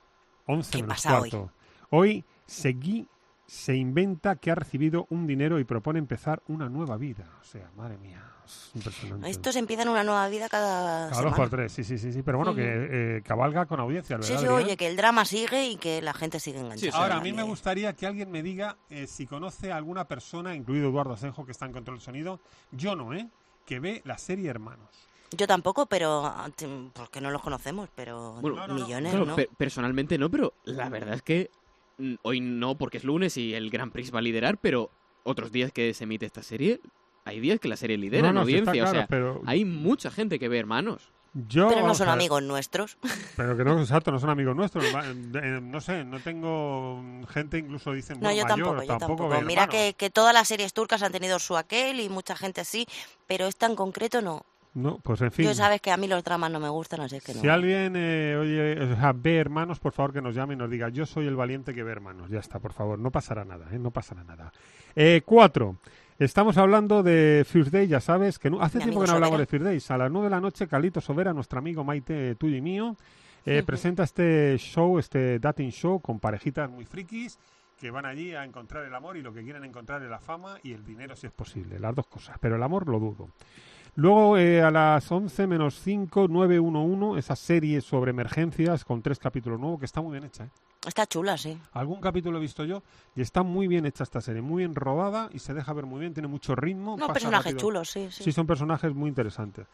Speaker 12: once
Speaker 4: ¿Qué
Speaker 12: menos
Speaker 4: pasa hoy?
Speaker 12: cuarto. Hoy Seguí se inventa que ha recibido un dinero y propone empezar una nueva vida. O sea, madre mía, es impresionante.
Speaker 4: Estos empiezan una nueva vida cada,
Speaker 12: Cada dos
Speaker 4: semana.
Speaker 12: por tres, sí, sí, sí, sí. Pero bueno,
Speaker 4: Ujú.
Speaker 12: que eh, cabalga con audiencia, ¿verdad,
Speaker 4: Sí, sí,
Speaker 12: Adrián?
Speaker 4: oye, que el drama sigue y que la gente sigue enganchada.
Speaker 12: Ahora, a mí me gustaría que alguien me diga eh, si conoce a alguna persona, incluido Eduardo Asenjo, que está en control del sonido, yo no, ¿eh? Que ve la serie Hermanos.
Speaker 4: Yo tampoco, pero ah, t- porque no los conocemos, pero
Speaker 1: Bueno,
Speaker 4: millones,
Speaker 1: Claro,
Speaker 4: ¿no?
Speaker 1: pe- personalmente no, pero la verdad es que mm, hoy no porque es lunes y el Grand Prix va a liderar, pero otros días que se emite esta serie, hay días que la serie lidera
Speaker 12: No,
Speaker 1: en
Speaker 12: no, sí está
Speaker 1: audiencia.
Speaker 12: claro,
Speaker 1: o sea,
Speaker 12: pero-
Speaker 1: hay mucha gente que ve Hermanos.
Speaker 12: Yo,
Speaker 4: Pero no
Speaker 12: vamos
Speaker 4: son
Speaker 12: a ver,
Speaker 4: amigos nuestros.
Speaker 12: Pero que no, exacto, no son amigos nuestros. Va- eh, No sé, no tengo gente, incluso dicen,
Speaker 4: No,
Speaker 12: bueno,
Speaker 4: yo
Speaker 12: mayor,
Speaker 4: tampoco, yo tampoco.
Speaker 12: ve
Speaker 4: Mira
Speaker 12: Hermanos.
Speaker 4: que, que todas las series turcas han tenido su aquel y mucha gente así, pero esta en concreto no.
Speaker 12: No, pues en fin.
Speaker 4: Yo sabes que a mí los dramas no me gustan, así es que no.
Speaker 12: Si alguien eh, oye, o sea, ve Hermanos, por favor que nos llame y nos diga, yo soy el valiente que ve Hermanos. Ya está, por favor, no pasará nada, ¿eh? No pasará nada. Eh, cuatro. Estamos hablando de First Day, ya sabes, que no, hace
Speaker 4: Mi
Speaker 12: tiempo
Speaker 4: amigo
Speaker 12: que no hablamos
Speaker 4: Sobera.
Speaker 12: de First Days. A las nueve de la noche, Calito Sobera, nuestro amigo Maite, tuyo y mío, eh,
Speaker 4: Ujú.
Speaker 12: presenta este show, este dating show con parejitas muy frikis que van allí a encontrar el amor y lo que quieren encontrar es la fama y el dinero si es posible, las dos cosas, pero el amor lo dudo. Luego eh, a las once menos cinco, nueve uno uno, esa serie sobre emergencias con tres capítulos nuevos que está muy bien hecha, ¿eh?
Speaker 4: Está chula, sí.
Speaker 12: Algún capítulo he visto yo y está muy bien hecha esta serie, muy bien rodada y se deja ver muy bien, tiene mucho ritmo.
Speaker 4: No,
Speaker 12: pasa
Speaker 4: personajes
Speaker 12: rápido.
Speaker 4: chulos, sí, sí.
Speaker 12: Sí, son personajes muy interesantes.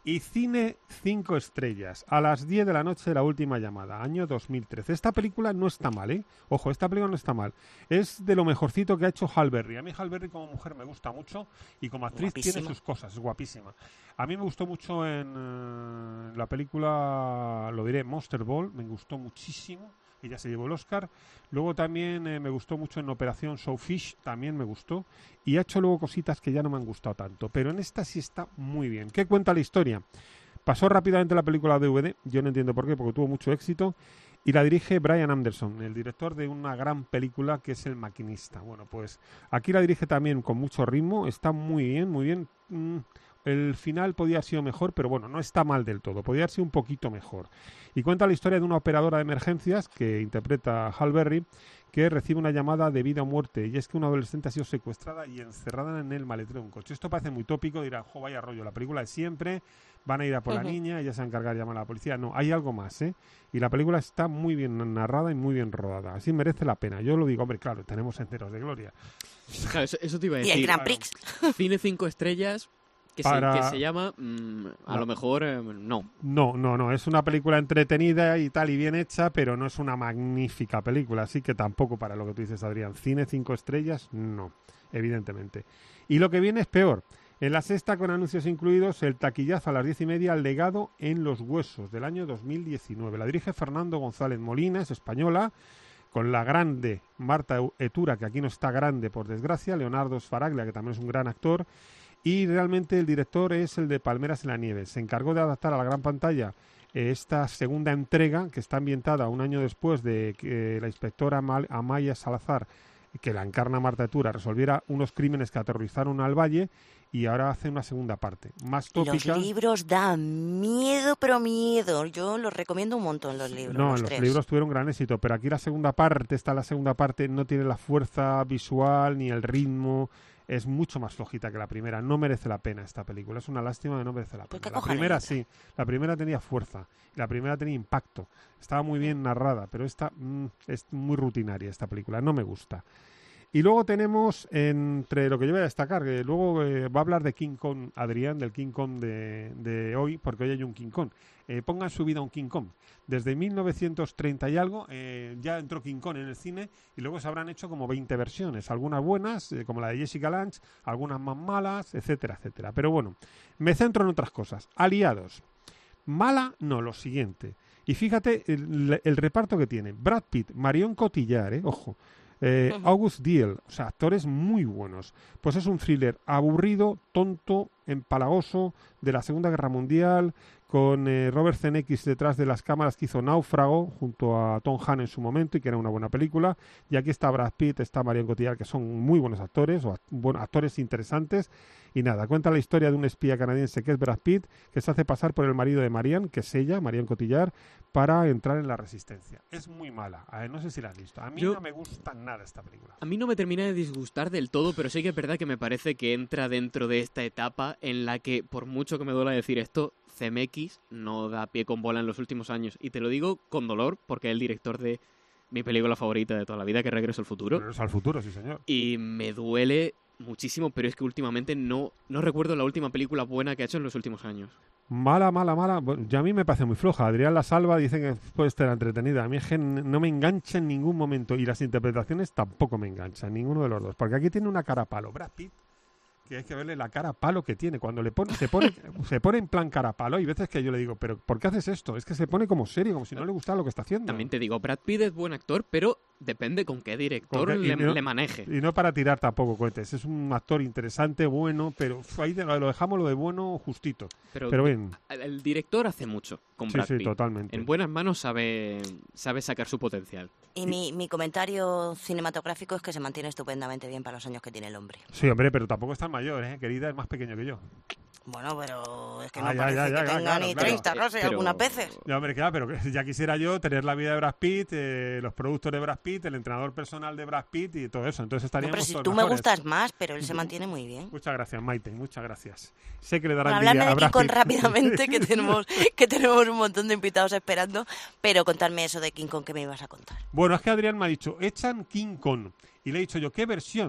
Speaker 12: Y Cine cinco estrellas, a las diez de la noche, La última llamada, año dos mil trece. Esta película no está mal, ¿eh? Ojo, esta película no está mal. Es de lo mejorcito que ha hecho Halle Berry. A mí Halle Berry como mujer me gusta mucho y como actriz
Speaker 4: Guapísima.
Speaker 12: tiene sus cosas, es guapísima. A mí me gustó mucho en uh, la película, lo diré, Monster Ball, me gustó muchísimo. Ella se llevó el Oscar. Luego también eh, me gustó mucho en Operación Showfish, también me gustó. Y ha hecho luego cositas que ya no me han gustado tanto. Pero en esta sí está muy bien. ¿Qué cuenta la historia? Pasó rápidamente la película a D V D, yo no entiendo por qué, porque tuvo mucho éxito. Y la dirige Bryan Anderson, el director de una gran película que es El maquinista. Bueno, pues aquí la dirige también con mucho ritmo, está muy bien, muy bien. Mm. El final podía haber sido mejor, pero bueno, no está mal del todo. Podría haber sido un poquito mejor. Y cuenta la historia de una operadora de emergencias que interpreta Halle Berry, que recibe una llamada de vida o muerte. Y es que una adolescente ha sido secuestrada y encerrada en el maletero de un coche. Esto parece muy tópico, dirán, jo, vaya rollo, la película de siempre, van a ir a por uh-huh. la niña, ella se va a encargar de llamar a la policía. No, hay algo más, ¿eh? Y la película está muy bien narrada y muy bien rodada. Así merece la pena. Yo lo digo, hombre, claro, tenemos Enteros de Gloria.
Speaker 1: Claro, eso, eso te iba a decir.
Speaker 4: Y el Grand Prix.
Speaker 1: Cine cinco estrellas... Que,
Speaker 12: Para...
Speaker 1: se, que se llama, mmm, a no. lo mejor, eh, no.
Speaker 12: No, no, no, es una película entretenida y tal y bien hecha, pero no es una magnífica película, así que tampoco para lo que tú dices, Adrián. Cine cinco estrellas, no, evidentemente. Y lo que viene es peor. En la sexta, con anuncios incluidos, el taquillazo a las diez y media, El legado en los huesos, del año dos mil diecinueve. La dirige Fernando González Molina, es española, con la grande Marta Etura, que aquí no está grande por desgracia, Leonardo Sfaraglia, que también es un gran actor. Y realmente el director es el de Palmeras en la nieve. Se encargó de adaptar a la gran pantalla eh, esta segunda entrega, que está ambientada un año después de que la inspectora Amal- Amaya Salazar, que la encarna Marta Etura, resolviera unos crímenes que aterrorizaron al valle, y ahora hace una segunda parte, más tópica.
Speaker 4: Los libros dan miedo, pero miedo. Yo los recomiendo un montón, los libros.
Speaker 12: No,
Speaker 4: los,
Speaker 12: los
Speaker 4: tres.
Speaker 12: libros tuvieron gran éxito, pero aquí la segunda parte, está la segunda parte, no tiene la fuerza visual ni el ritmo. Es mucho más flojita que la primera. No merece la pena esta película. Es una lástima que no merece la pena. La primera sí. La primera tenía fuerza. La primera tenía impacto. Estaba muy bien narrada, pero esta mmm, es muy rutinaria esta película. No me gusta. Y luego tenemos, entre lo que yo voy a destacar, que luego eh, va a hablar de King Kong, Adrián, del King Kong de, de hoy, porque hoy hay un King Kong. Eh, pongan su vida un King Kong. Desde mil novecientos treinta y algo eh, ya entró King Kong en el cine y luego se habrán hecho como veinte versiones. Algunas buenas, eh, como la de Jessica Lange, algunas más malas, etcétera, etcétera. Pero bueno, me centro en otras cosas. Aliados. Mala, no, lo siguiente. Y fíjate el, el reparto que tiene. Brad Pitt, Marion Cotillard, eh, ojo. Eh, August Diel, o sea, actores muy buenos. Pues es un thriller aburrido, tonto, empalagoso, de la Segunda Guerra Mundial, con eh, Robert Zemeckis detrás de las cámaras, que hizo Náufrago junto a Tom Hanks en su momento y que era una buena película. Y aquí está Brad Pitt, está Marion Cotillard, que son muy buenos actores, o act- bueno, actores interesantes. Y nada, cuenta la historia de un espía canadiense que es Brad Pitt, que se hace pasar por el marido de Marianne, que es ella, Marion Cotillard, para entrar en la resistencia. Es muy mala, a ver, no sé si la has visto. A mí
Speaker 1: Yo...
Speaker 12: no me gusta nada esta película.
Speaker 1: A mí no me termina de disgustar del todo, pero sí que es verdad que me parece que entra dentro de esta etapa en la que, por mucho que me duela decir esto, Zemeckis no da pie con bola en los últimos años. Y te lo digo con dolor, porque es el director de mi película favorita de toda la vida, que es Regreso al Futuro.
Speaker 12: Regreso al Futuro, sí señor.
Speaker 1: Y me duele muchísimo, pero es que últimamente no, no recuerdo la última película buena que ha hecho en los últimos años.
Speaker 12: Mala, mala, mala. Bueno, ya a mí me parece muy floja. Adrián La Salva dice que puede estar entretenida. A mí es que no me engancha en ningún momento. Y las interpretaciones tampoco me enganchan, ninguno de los dos. Porque aquí tiene una cara palo. Brad Pitt, que hay que verle la cara palo que tiene. Cuando le pone, se pone, se pone en plan cara palo. Y veces que yo le digo, pero ¿por qué haces esto? Es que se pone como serio, como si no le gustara lo que está haciendo.
Speaker 1: También te digo, Brad Pitt es buen actor, pero depende con qué director
Speaker 12: Porque,
Speaker 1: le,
Speaker 12: no,
Speaker 1: le maneje.
Speaker 12: Y no para tirar tampoco cohetes. Es un actor interesante, bueno, pero ahí lo dejamos lo de bueno justito.
Speaker 1: Pero,
Speaker 12: pero bien.
Speaker 1: El director hace mucho con Brad
Speaker 12: sí, sí,
Speaker 1: Pitt.
Speaker 12: Totalmente.
Speaker 1: En buenas manos sabe, sabe sacar su potencial.
Speaker 4: Y mi, mi comentario cinematográfico es que se mantiene estupendamente bien para los años que tiene el hombre.
Speaker 12: Sí, hombre, pero tampoco es tan mayor, ¿eh? Querida, es más pequeño que yo.
Speaker 4: Bueno, pero es que no
Speaker 12: ah, ya,
Speaker 4: parece
Speaker 12: ya, ya,
Speaker 4: que
Speaker 12: ya,
Speaker 4: tenga
Speaker 12: claro,
Speaker 4: ni
Speaker 12: claro.
Speaker 4: treinta, no sé,
Speaker 1: Pero...
Speaker 4: algunas veces.
Speaker 12: Ya, hombre, claro, pero ya quisiera yo tener la vida de Brad Pitt, eh, los productos de Brad Pitt, el entrenador personal de Brad Pitt y todo eso. Entonces estaríamos
Speaker 4: no, pero si
Speaker 12: todos
Speaker 4: tú
Speaker 12: mejores.
Speaker 4: me gustas más, pero él se mantiene muy bien.
Speaker 12: Muchas gracias, Maite, muchas gracias. Sé que le dará
Speaker 4: bueno,
Speaker 12: envidia
Speaker 4: hablarme
Speaker 12: a
Speaker 4: de
Speaker 12: Brad
Speaker 4: King Kong
Speaker 12: Pitt.
Speaker 4: rápidamente, que tenemos, que tenemos un montón de invitados esperando, pero contarme eso de King Kong que me ibas a contar.
Speaker 12: Bueno, es que Adrián me ha dicho, echan King Kong. Y le he dicho yo, ¿qué versión?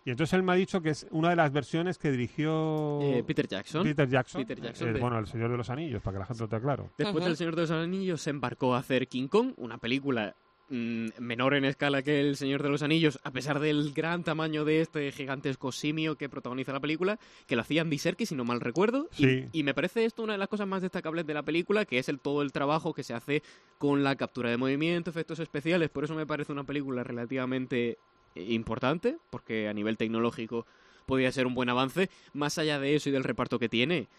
Speaker 12: Y entonces él me ha dicho que es una de las versiones que dirigió
Speaker 1: eh, Peter Jackson.
Speaker 12: Peter Jackson,
Speaker 1: Peter Jackson
Speaker 12: eh,
Speaker 1: de...
Speaker 12: bueno, El Señor de los Anillos, para que la gente lo tenga claro.
Speaker 1: Después uh-huh. del Señor de los Anillos se embarcó a hacer King Kong, una película mmm, menor en escala que El Señor de los Anillos, a pesar del gran tamaño de este gigantesco simio que protagoniza la película, que lo hacía Andy Serkis, si no mal recuerdo.
Speaker 12: Sí.
Speaker 1: Y, y me parece esto una de las cosas más destacables de la película, que es el todo el trabajo que se hace con la captura de movimiento, efectos especiales. Por eso me parece una película relativamente importante, porque a nivel tecnológico podría ser un buen avance. Más allá de eso y del reparto que tiene,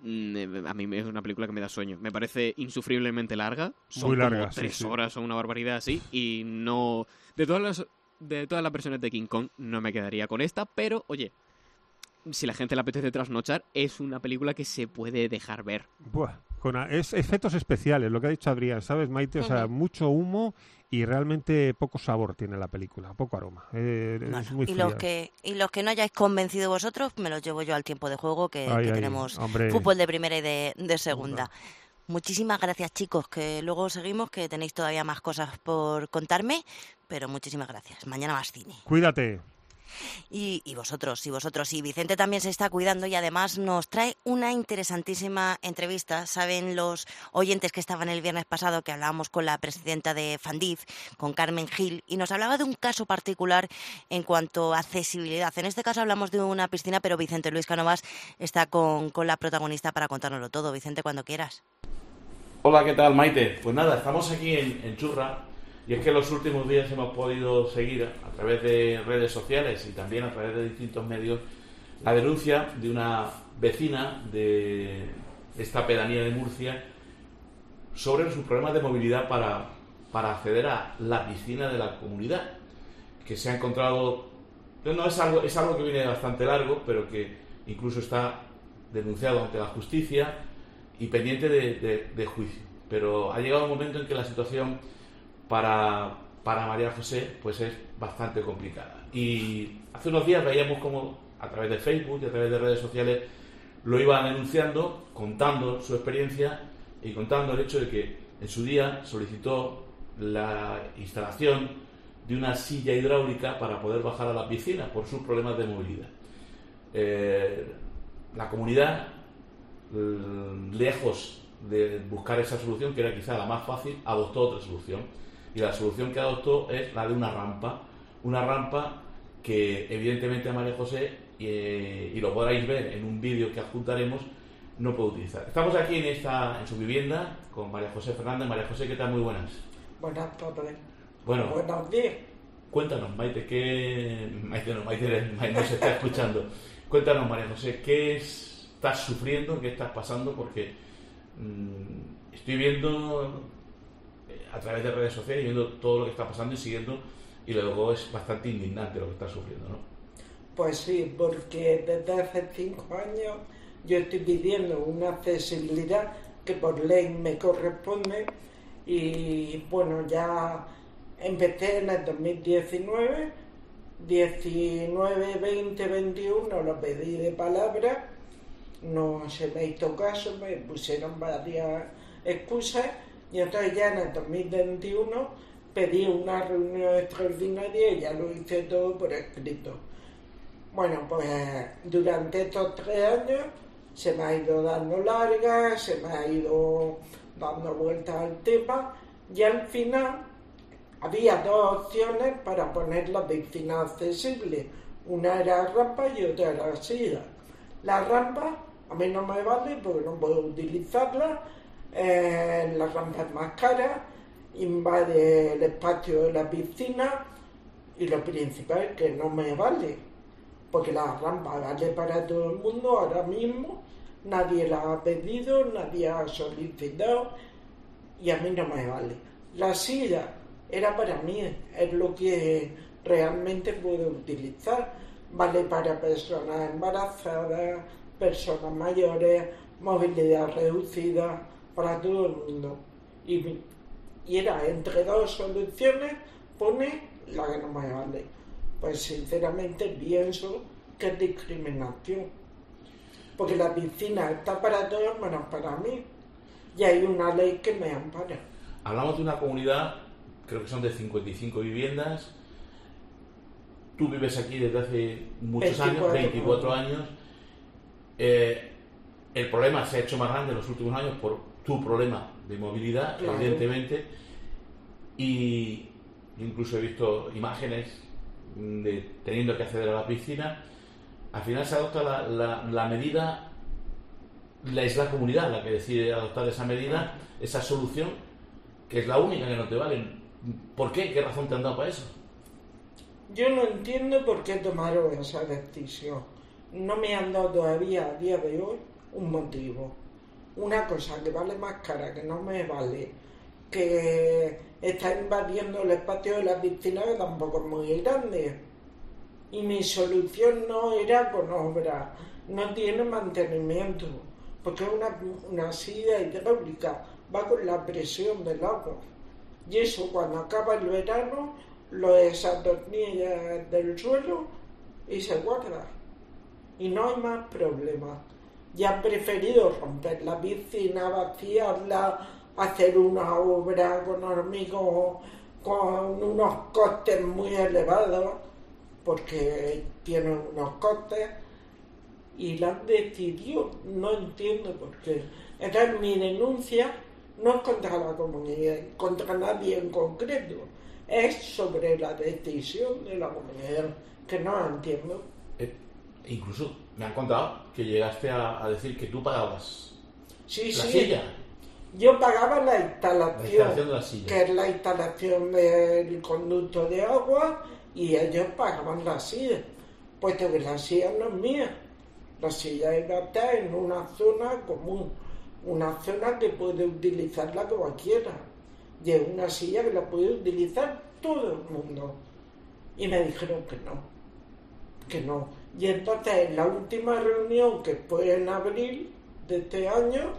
Speaker 1: a mí es una película que me da sueño. Me parece insufriblemente larga. Son
Speaker 12: Muy larga,
Speaker 1: como tres
Speaker 12: sí, sí.
Speaker 1: horas o una barbaridad así. Y no... De todas las de todas las versiones de King Kong no me quedaría con esta, pero, oye, si la gente le apetece trasnochar, es una película que se puede dejar ver.
Speaker 12: Buah, con a, es efectos especiales, lo que ha dicho Adrián, ¿sabes, Maite? O sea, uh-huh. mucho humo y realmente poco sabor tiene la película, poco aroma. Eh, bueno, es muy
Speaker 4: y,
Speaker 12: fría.
Speaker 4: los que, y los que no hayáis convencido vosotros, me los llevo yo al tiempo de juego, que,
Speaker 12: ay,
Speaker 4: que
Speaker 12: ay,
Speaker 4: tenemos
Speaker 12: hombre.
Speaker 4: fútbol de primera y de, de segunda. Muchísimas gracias, chicos, que luego seguimos, que tenéis todavía más cosas por contarme, pero muchísimas gracias. Mañana más cine.
Speaker 12: Cuídate.
Speaker 4: Y, y vosotros, y vosotros. Y Vicente también se está cuidando y además nos trae una interesantísima entrevista. Saben los oyentes que estaban el viernes pasado que hablábamos con la presidenta de Fandif, con Carmen Gil, y nos hablaba de un caso particular en cuanto a accesibilidad. En este caso hablamos de una piscina, pero Vicente Luis Cánovas está con, con la protagonista para contárnoslo todo. Vicente, cuando quieras.
Speaker 13: Hola, ¿qué tal, Maite? Pues nada, estamos aquí en, en Churra. Y es que en los últimos días hemos podido seguir a través de redes sociales y también a través de distintos medios la denuncia de una vecina de esta pedanía de Murcia sobre sus problemas de movilidad para, para acceder a la piscina de la comunidad, que se ha encontrado... No, es algo, es algo que viene bastante largo, pero que incluso está denunciado ante la justicia y pendiente de, de, de juicio. Pero ha llegado un momento en que la situación... Para, para María José pues es bastante complicada. Y hace unos días veíamos como a través de Facebook y a través de redes sociales lo iban denunciando, contando su experiencia y contando el hecho de que en su día solicitó la instalación de una silla hidráulica para poder bajar a la piscina por sus problemas de movilidad. Eh, la comunidad, lejos de buscar esa solución, que era quizá la más fácil, adoptó otra solución. Y la solución que adoptó es la de una rampa, una rampa que evidentemente a María José, eh, y lo podréis ver en un vídeo que adjuntaremos, no puede utilizar. Estamos aquí en esta en su vivienda con María José Fernández. María José, ¿qué tal? Muy buenas.
Speaker 14: Buenas tardes.
Speaker 13: Bueno,
Speaker 14: buenos días.
Speaker 13: Cuéntanos, Maite, ¿qué... Maite no, Maite, Maite no se está escuchando. Cuéntanos, María José, ¿qué estás sufriendo? ¿Qué estás pasando? Porque mmm, estoy viendo... a través de redes sociales y viendo todo lo que está pasando y siguiendo, y luego es bastante indignante lo que está sufriendo, ¿no?
Speaker 14: Pues sí, porque desde hace cinco años yo estoy pidiendo una accesibilidad que por ley me corresponde y bueno, ya empecé en el dos mil diecinueve, diecinueve, veinte, veintiuno lo pedí de palabra, no se me hizo caso, me pusieron varias excusas. Y entonces ya en el dos mil veintiuno pedí una reunión extraordinaria y ya lo hice todo por escrito. Bueno, pues durante estos tres años se me ha ido dando largas, se me ha ido dando vueltas al tema y al final había dos opciones para poner la piscina accesible. Una era rampa y otra era silla. La rampa a mí no me vale porque no puedo utilizarla. Eh, la rampa es más cara, invade el espacio de la piscina y lo principal es que no me vale, porque la rampa vale para todo el mundo ahora mismo, nadie la ha pedido, nadie ha solicitado y a mí no me vale. La silla era para mí, es lo que realmente puedo utilizar, vale para personas embarazadas, personas mayores, movilidad reducida, para todo el mundo. Y, y era entre dos soluciones, pone la que no me vale. Pues sinceramente pienso que es discriminación. Porque la piscina está para todos menos para mí. Y hay una ley que me ampara.
Speaker 13: Hablamos de una comunidad, creo que son de cincuenta y cinco viviendas. tú vives aquí desde hace muchos años, veinticuatro años. Eh, el problema se ha hecho más grande en los últimos años por tu problema de movilidad, claro, evidentemente, y incluso he visto imágenes de teniendo que acceder a la piscina. Al final se adopta la, la, la medida, la, es la comunidad la que decide adoptar esa medida, esa solución, que es la única que no te vale. ¿Por qué? ¿Qué razón te han dado para eso?
Speaker 14: Yo no entiendo por qué tomaron esa decisión. No me han dado todavía a día de hoy un motivo. Una cosa que vale más cara, que no me vale, que está invadiendo el espacio de la piscina, que tampoco es muy grande. Y mi solución no era con obra, no tiene mantenimiento, porque es una, una silla hidráulica, va con la presión del agua. Y eso cuando acaba el verano lo desatornilla del suelo y se guarda. Y no hay más problemas. Ya han preferido romper la piscina, vaciarla, hacer una obra con hormigón, con unos costes muy elevados, porque tienen unos costes, y la han decidido, no entiendo por qué. Entonces mi denuncia no es contra la comunidad, contra nadie en concreto, es sobre la decisión de la comunidad, que no entiendo.
Speaker 13: Eh, incluso me han contado que llegaste a, a decir que tú pagabas
Speaker 14: sí,
Speaker 13: la
Speaker 14: sí.
Speaker 13: silla.
Speaker 14: Yo pagaba la instalación,
Speaker 13: la instalación de la silla,
Speaker 14: que es la instalación del conducto de agua, y ellos pagaban la silla, puesto que la silla no es mía. La silla iba a estar en una zona común, una zona que puede utilizarla cualquiera, y es una silla que la puede utilizar todo el mundo. Y me dijeron que no, que no. Y entonces en la última reunión, que fue en abril de este año,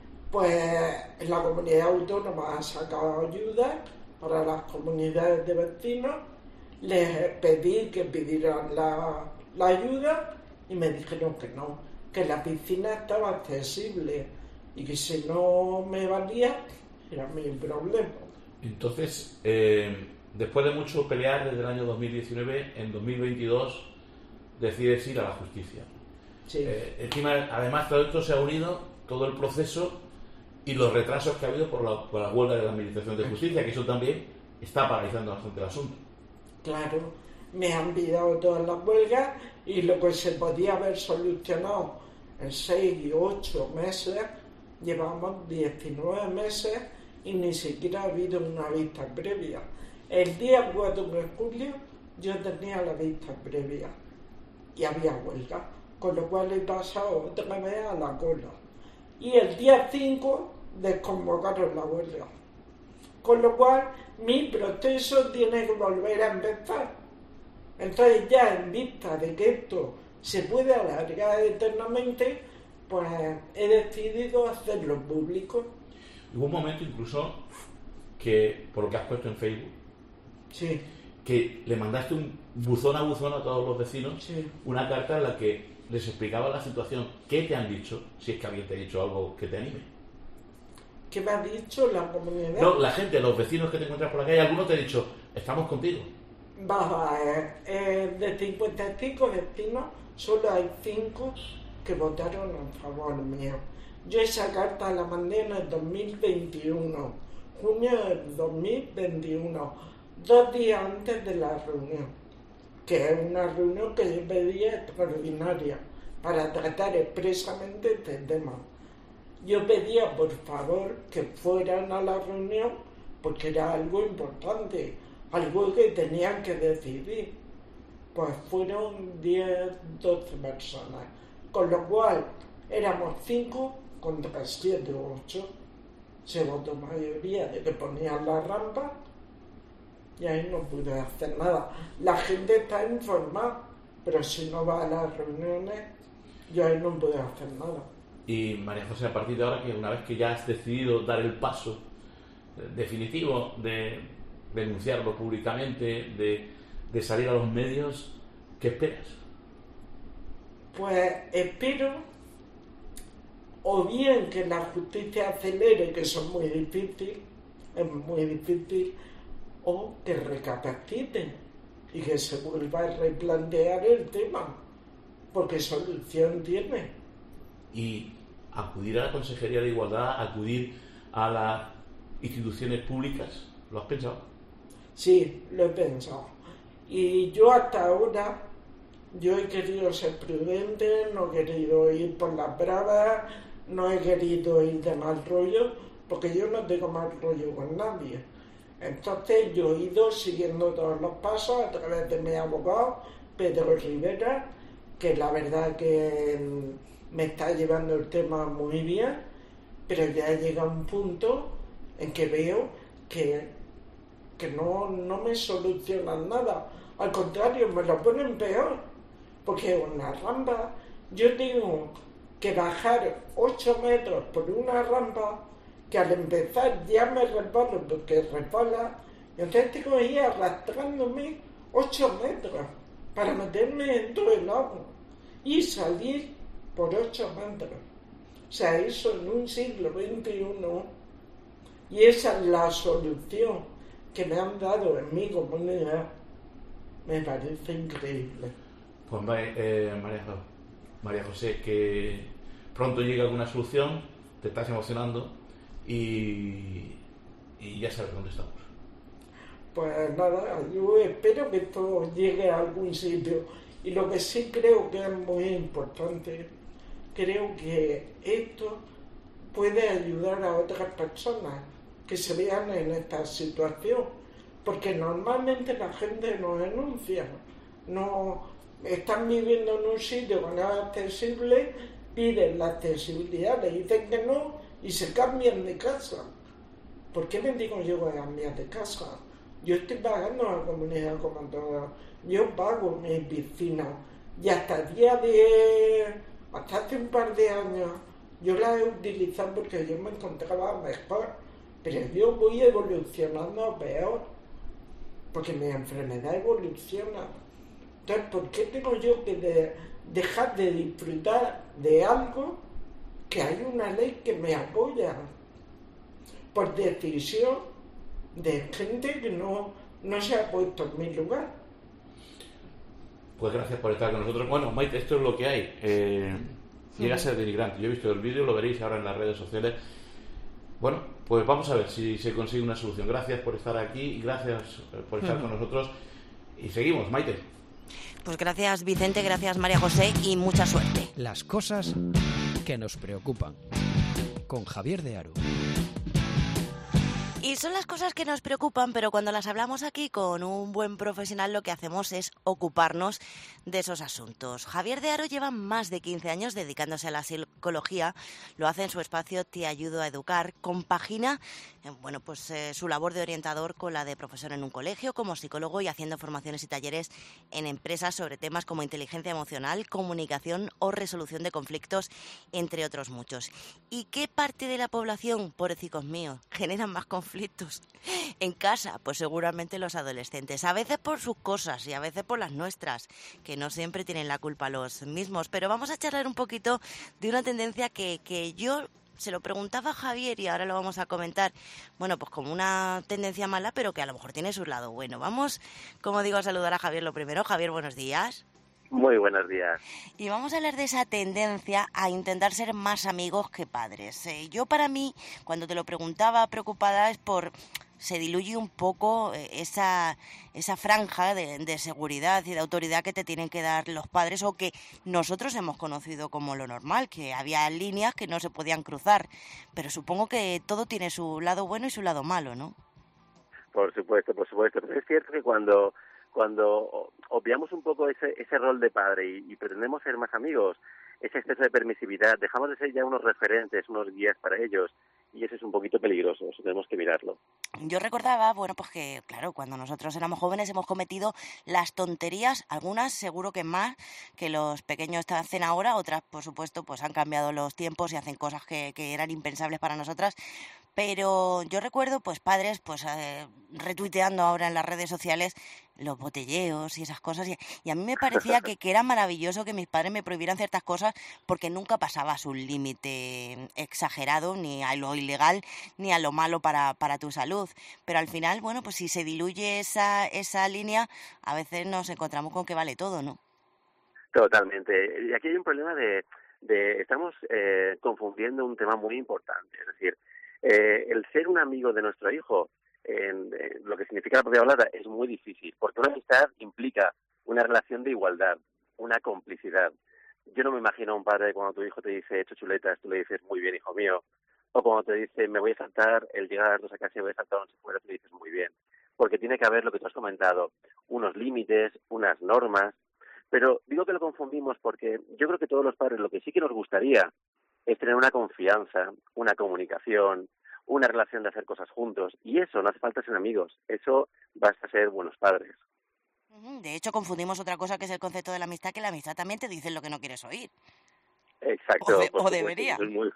Speaker 14: pues la comunidad autónoma ha sacado ayuda para las comunidades de vecinos. Les pedí que pidieran la, la ayuda y me dijeron que no, que la piscina estaba accesible y que si no me valía era mi problema.
Speaker 13: Entonces, eh, después de mucho pelear desde el año dos mil diecinueve, en dos mil veintidós decides ir a la justicia.
Speaker 14: Sí.
Speaker 13: Eh, encima, además, todo esto se ha unido, todo el proceso y los retrasos que ha habido por la, por la huelga de la Administración de Justicia, que eso también está paralizando bastante el asunto.
Speaker 14: Claro, me han pillado todas las huelgas y lo que se podía haber solucionado en seis y ocho meses, llevamos diecinueve meses y ni siquiera ha habido una vista previa. El día cuatro de julio yo tenía la vista previa y había huelga, con lo cual he pasado otra vez a la cola. Y el día cinco desconvocaron la huelga, con lo cual mi proceso tiene que volver a empezar. Entonces ya en vista de que esto se puede alargar eternamente, pues he decidido hacerlo público.
Speaker 13: Hubo un momento incluso que, por lo que has puesto en Facebook,
Speaker 14: sí,
Speaker 13: que le mandaste un buzón a buzón a todos los vecinos,
Speaker 14: sí,
Speaker 13: una carta en la que les explicaba la situación. ¿Qué te han dicho? Si es que alguien te ha dicho algo que te anime.
Speaker 14: ¿Qué me ha dicho la comunidad?
Speaker 13: No, la gente, los vecinos que te encuentras por la calle, algunos te han dicho, estamos contigo.
Speaker 14: Baja, eh, eh, de cincuenta y cinco vecinos, solo hay cinco que votaron a favor mío. Yo esa carta la mandé en el dos mil veintiuno, junio del dos mil veintiuno, dos días antes de la reunión, que es una reunión que yo pedía extraordinaria para tratar expresamente este tema. Yo pedía por favor que fueran a la reunión porque era algo importante, algo que tenían que decidir. Pues fueron diez, doce personas, con lo cual éramos cinco contra siete o ocho. Se votó mayoría de que ponían la rampa y ahí no pude hacer nada. La gente está informada, pero si no va a las reuniones, yo ahí no puedo hacer nada.
Speaker 13: Y María José, a partir de ahora, que una vez que ya has decidido dar el paso definitivo de denunciarlo públicamente, de, de salir a los medios, ¿qué esperas?
Speaker 14: Pues espero o bien que la justicia acelere, que eso es muy difícil, es muy difícil, o que recapaciten, y que se vuelva a replantear el tema, porque solución tiene.
Speaker 13: Y acudir a la Consejería de Igualdad, acudir a las instituciones públicas, ¿lo has pensado?
Speaker 14: Sí, lo he pensado. Y yo hasta ahora, yo he querido ser prudente, no he querido ir por las bravas, no he querido ir de mal rollo, porque yo no tengo mal rollo con nadie. Entonces yo he ido siguiendo todos los pasos a través de mi abogado, Pedro Rivera, que la verdad que me está llevando el tema muy bien, pero ya llega un punto en que veo que, que no, no me solucionan nada. Al contrario, me lo ponen peor, porque una rampa, yo tengo que bajar ocho metros por una rampa que al empezar ya me resbalo porque resbala, y entonces tengo que ir arrastrándome ocho metros para meterme dentro del agua y salir por ocho metros. O sea, eso en un siglo veintiuno, y esa es la solución que me han dado en mi comunidad, me parece increíble.
Speaker 13: Pues eh, María, María José, que pronto llegue alguna solución, te estás emocionando y, y ya sabes dónde estamos.
Speaker 14: Pues nada, yo espero que esto llegue a algún sitio, y lo que sí creo que es muy importante, creo que esto puede ayudar a otras personas que se vean en esta situación, porque normalmente la gente no denuncia, no están viviendo en un sitio que no es accesible, piden la accesibilidad, le dicen que no y se cambian de casa. ¿Por qué me digo yo voy a cambiar de casa? Yo estoy pagando a la comunidad como toda, yo pago mi piscina, y hasta el día de, hasta hace un par de años, yo la he utilizado porque yo me encontraba mejor, pero yo voy evolucionando a peor, porque mi enfermedad evoluciona. Entonces, ¿por qué tengo yo que de, dejar de disfrutar de algo que hay una ley que me apoya? Por decisión de gente que no, no se ha puesto en mi lugar.
Speaker 13: Pues gracias por estar con nosotros. Bueno, Maite, esto es lo que hay. Eh, llega a ser denigrante. Yo he visto el vídeo, lo veréis ahora en las redes sociales. Bueno, pues vamos a ver si se consigue una solución. Gracias por estar aquí y gracias por estar con nosotros. Y seguimos, Maite.
Speaker 4: Pues gracias, Vicente, gracias, María José, y mucha suerte.
Speaker 15: Las cosas que nos preocupan. Con Javier de Aro.
Speaker 4: Y son las cosas que nos preocupan, pero cuando las hablamos aquí con un buen profesional, lo que hacemos es ocuparnos de esos asuntos. Javier de Aro lleva más de quince años dedicándose a la psicología, lo hace en su espacio Te Ayudo a Educar, compagina bueno, pues, eh, su labor de orientador con la de profesor en un colegio, como psicólogo, y haciendo formaciones y talleres en empresas sobre temas como inteligencia emocional, comunicación o resolución de conflictos, entre otros muchos. ¿Y qué parte de la población, pobrecicos míos, generan más conflictos en casa? Pues seguramente los adolescentes, a veces por sus cosas y a veces por las nuestras, que no siempre tienen la culpa los mismos. Pero vamos a charlar un poquito de una tendencia que, que yo se lo preguntaba a Javier y ahora lo vamos a comentar, bueno, pues como una tendencia mala, pero que a lo mejor tiene su lado bueno. Vamos, como digo, a saludar a Javier lo primero. Javier, buenos días.
Speaker 16: Muy buenos días.
Speaker 4: Y vamos a hablar de esa tendencia a intentar ser más amigos que padres. Eh, yo para mí, cuando te lo preguntaba preocupada, es por se diluye un poco esa, esa franja de, de seguridad y de autoridad que te tienen que dar los padres, o que nosotros hemos conocido como lo normal, que había líneas que no se podían cruzar. Pero supongo que todo tiene su lado bueno y su lado malo, ¿no?
Speaker 16: Por supuesto, por supuesto. Pero es cierto que cuando... cuando obviamos un poco ese ese rol de padre y, y pretendemos ser más amigos, ese exceso de permisividad, dejamos de ser ya unos referentes, unos guías para ellos, y eso es un poquito peligroso, eso tenemos que mirarlo.
Speaker 4: Yo recordaba, bueno, pues que, claro, cuando nosotros éramos jóvenes hemos cometido las tonterías, algunas seguro que más que los pequeños hacen ahora, otras, por supuesto, pues han cambiado los tiempos y hacen cosas que, que eran impensables para nosotras. Pero yo recuerdo, pues, padres, pues, eh, retuiteando ahora en las redes sociales los botelleos y esas cosas. Y, y a mí me parecía que, que era maravilloso que mis padres me prohibieran ciertas cosas porque nunca pasabas un límite exagerado ni a lo ilegal ni a lo malo para, para tu salud. Pero al final, bueno, pues si se diluye esa, esa línea, a veces nos encontramos con que vale todo, ¿no?
Speaker 16: Totalmente. Y aquí hay un problema de... de estamos eh, confundiendo un tema muy importante. Es decir, eh, el ser un amigo de nuestro hijo, en, en lo que significa la propia palabra, es muy difícil, porque una amistad implica una relación de igualdad, una complicidad. Yo no me imagino a un padre cuando tu hijo te dice, he hecho chuletas, tú le dices, muy bien, hijo mío. O cuando te dice, me voy a saltar, el llegar a las dos a casa y voy a saltar once fuera, tú le dices, muy bien. Porque tiene que haber lo que tú has comentado, unos límites, unas normas. Pero digo que lo confundimos porque yo creo que todos los padres lo que sí que nos gustaría es tener una confianza, una comunicación, una relación de hacer cosas juntos. Y eso no hace falta ser amigos, eso basta ser buenos padres.
Speaker 4: De hecho, confundimos otra cosa que es el concepto de la amistad, que la amistad también te dice lo que no quieres oír.
Speaker 16: Exacto.
Speaker 4: O, de, o debería.
Speaker 16: Muy...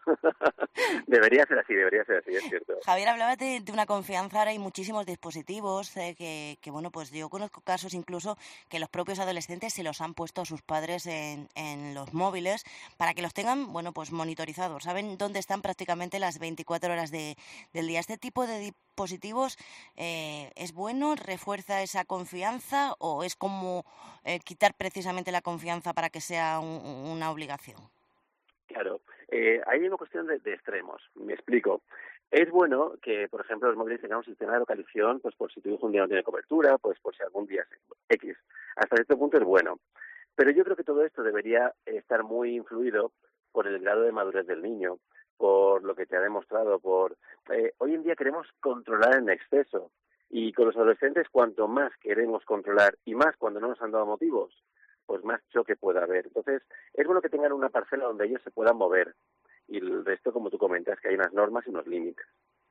Speaker 16: debería ser así, debería ser así, es cierto.
Speaker 4: Javier, hablaba de, de una confianza. Ahora hay muchísimos dispositivos eh, que, que, bueno, pues yo conozco casos incluso que los propios adolescentes se los han puesto a sus padres en, en los móviles para que los tengan, bueno, pues monitorizados. Saben dónde están prácticamente las veinticuatro horas de, del día. ¿Este tipo de dispositivos eh, es bueno? ¿Refuerza esa confianza o es como eh, quitar precisamente la confianza para que sea un, una obligación?
Speaker 16: Claro, eh, hay una cuestión de, de extremos, me explico. Es bueno que, por ejemplo, los móviles tengan un sistema de localización, pues por si tu hijo un día no tiene cobertura, pues por si algún día es X. Hasta cierto punto es bueno. Pero yo creo que todo esto debería estar muy influido por el grado de madurez del niño, por lo que te ha demostrado, por... Eh, hoy en día queremos controlar en exceso, y con los adolescentes cuanto más queremos controlar, y más cuando no nos han dado motivos, pues más choque puede haber. Entonces, es bueno que tengan una parcela donde ellos se puedan mover. Y el resto, como tú comentas, que hay unas normas y unos límites.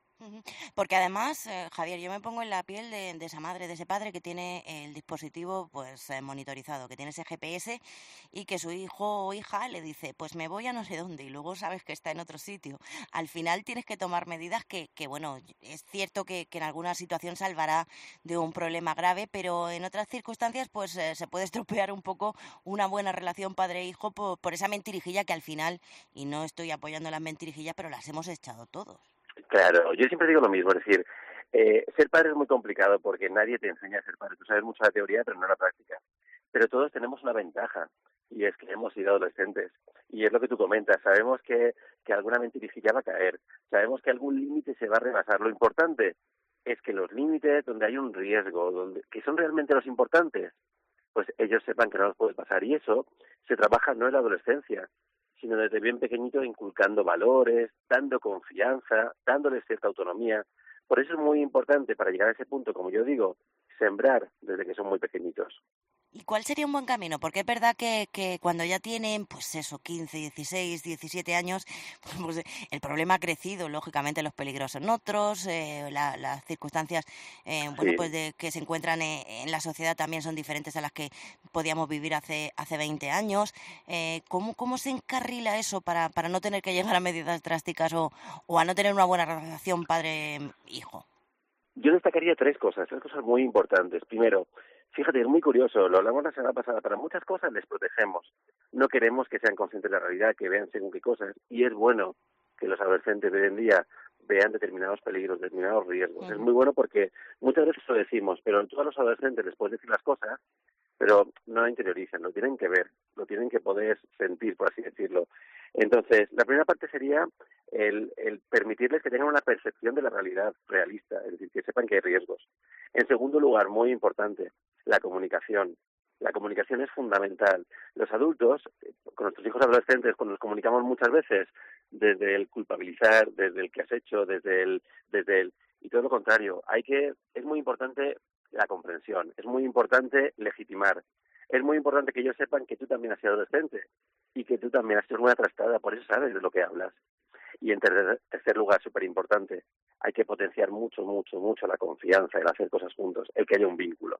Speaker 4: Porque además, eh, Javier, yo me pongo en la piel de, de esa madre, de ese padre que tiene el dispositivo pues eh, monitorizado, que tiene ese G P S y que su hijo o hija le dice, pues me voy a no sé dónde y luego sabes que está en otro sitio. Al final tienes que tomar medidas que, que bueno, es cierto que, que en alguna situación salvará de un problema grave, pero en otras circunstancias pues eh, se puede estropear un poco una buena relación padre-hijo por, por esa mentirijilla que al final, y no estoy apoyando las mentirijillas, pero las hemos echado todos.
Speaker 16: Claro, yo siempre digo lo mismo, es decir, eh, ser padre es muy complicado porque nadie te enseña a ser padre. Tú sabes mucho la teoría, pero no la práctica. Pero todos tenemos una ventaja, y es que hemos sido adolescentes. Y es lo que tú comentas, sabemos que, que alguna mentirijilla va a caer, sabemos que algún límite se va a rebasar. Lo importante es que los límites donde hay un riesgo, donde que son realmente los importantes, pues ellos sepan que no los puede pasar. Y eso se trabaja no en la adolescencia, sino desde bien pequeñito inculcando valores, dando confianza, dándoles cierta autonomía. Por eso es muy importante, para llegar a ese punto, como yo digo, sembrar desde que son muy pequeñitos.
Speaker 4: ¿Y cuál sería un buen camino? Porque es verdad que, que cuando ya tienen, pues eso, quince, dieciséis, diecisiete años, pues el problema ha crecido, lógicamente los peligros son otros, eh, la, las circunstancias eh, bueno,
Speaker 16: Sí.
Speaker 4: pues de que se encuentran en, en la sociedad también son diferentes a las que podíamos vivir hace hace veinte años. Eh, ¿cómo, ¿Cómo se encarrila eso para, para no tener que llegar a medidas drásticas o, o a no tener una buena relación padre-hijo?
Speaker 16: Yo destacaría tres cosas, tres cosas muy importantes. Primero, fíjate, es muy curioso, lo hablamos la semana pasada, para muchas cosas les protegemos. No queremos que sean conscientes de la realidad, que vean según qué cosas, y es bueno que los adolescentes de hoy en día vean determinados peligros, determinados riesgos. Uh-huh. Es muy bueno porque muchas veces lo decimos, pero a todos los adolescentes les puedes decir las cosas, pero no lo interiorizan, lo tienen que ver, lo tienen que poder sentir, por así decirlo. Entonces, la primera parte sería el, el permitirles que tengan una percepción de la realidad realista, es decir, que sepan que hay riesgos. En segundo lugar, muy importante, la comunicación. La comunicación es fundamental. Los adultos, con nuestros hijos adolescentes, cuando nos comunicamos muchas veces desde el culpabilizar, desde el que has hecho, desde el, desde el, y todo lo contrario, hay que, es muy importante la comprensión, es muy importante legitimar, es muy importante que ellos sepan que tú también has sido adolescente y que tú también has sido una trastada, por eso sabes de lo que hablas. Y en tercer, tercer lugar, súper importante, hay que potenciar mucho, mucho, mucho la confianza, el hacer cosas juntos, el que haya un vínculo.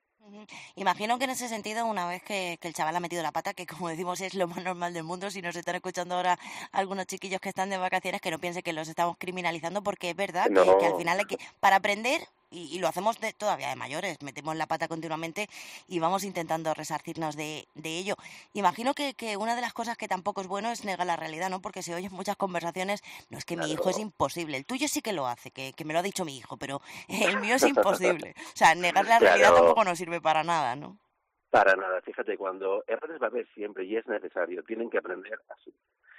Speaker 4: Imagino que en ese sentido, una vez que, que el chaval ha metido la pata, que como decimos es lo más normal del mundo, si nos están escuchando ahora algunos chiquillos que están de vacaciones, que no piensen que los estamos criminalizando, porque es verdad
Speaker 16: No.
Speaker 4: que, que al final hay que, para aprender Y, y lo hacemos de, todavía de mayores, metemos la pata continuamente y vamos intentando resarcirnos de, de ello. Imagino que, que una de las cosas que tampoco es bueno es negar la realidad, ¿no? Porque se oyen muchas conversaciones, no es que claro. mi hijo es imposible, el tuyo sí que lo hace, que, que me lo ha dicho mi hijo, pero el mío es imposible. O sea, negar la realidad claro. tampoco nos sirve para nada, ¿no?
Speaker 16: Para nada, fíjate, cuando errores va a haber siempre y es necesario, tienen que aprender así.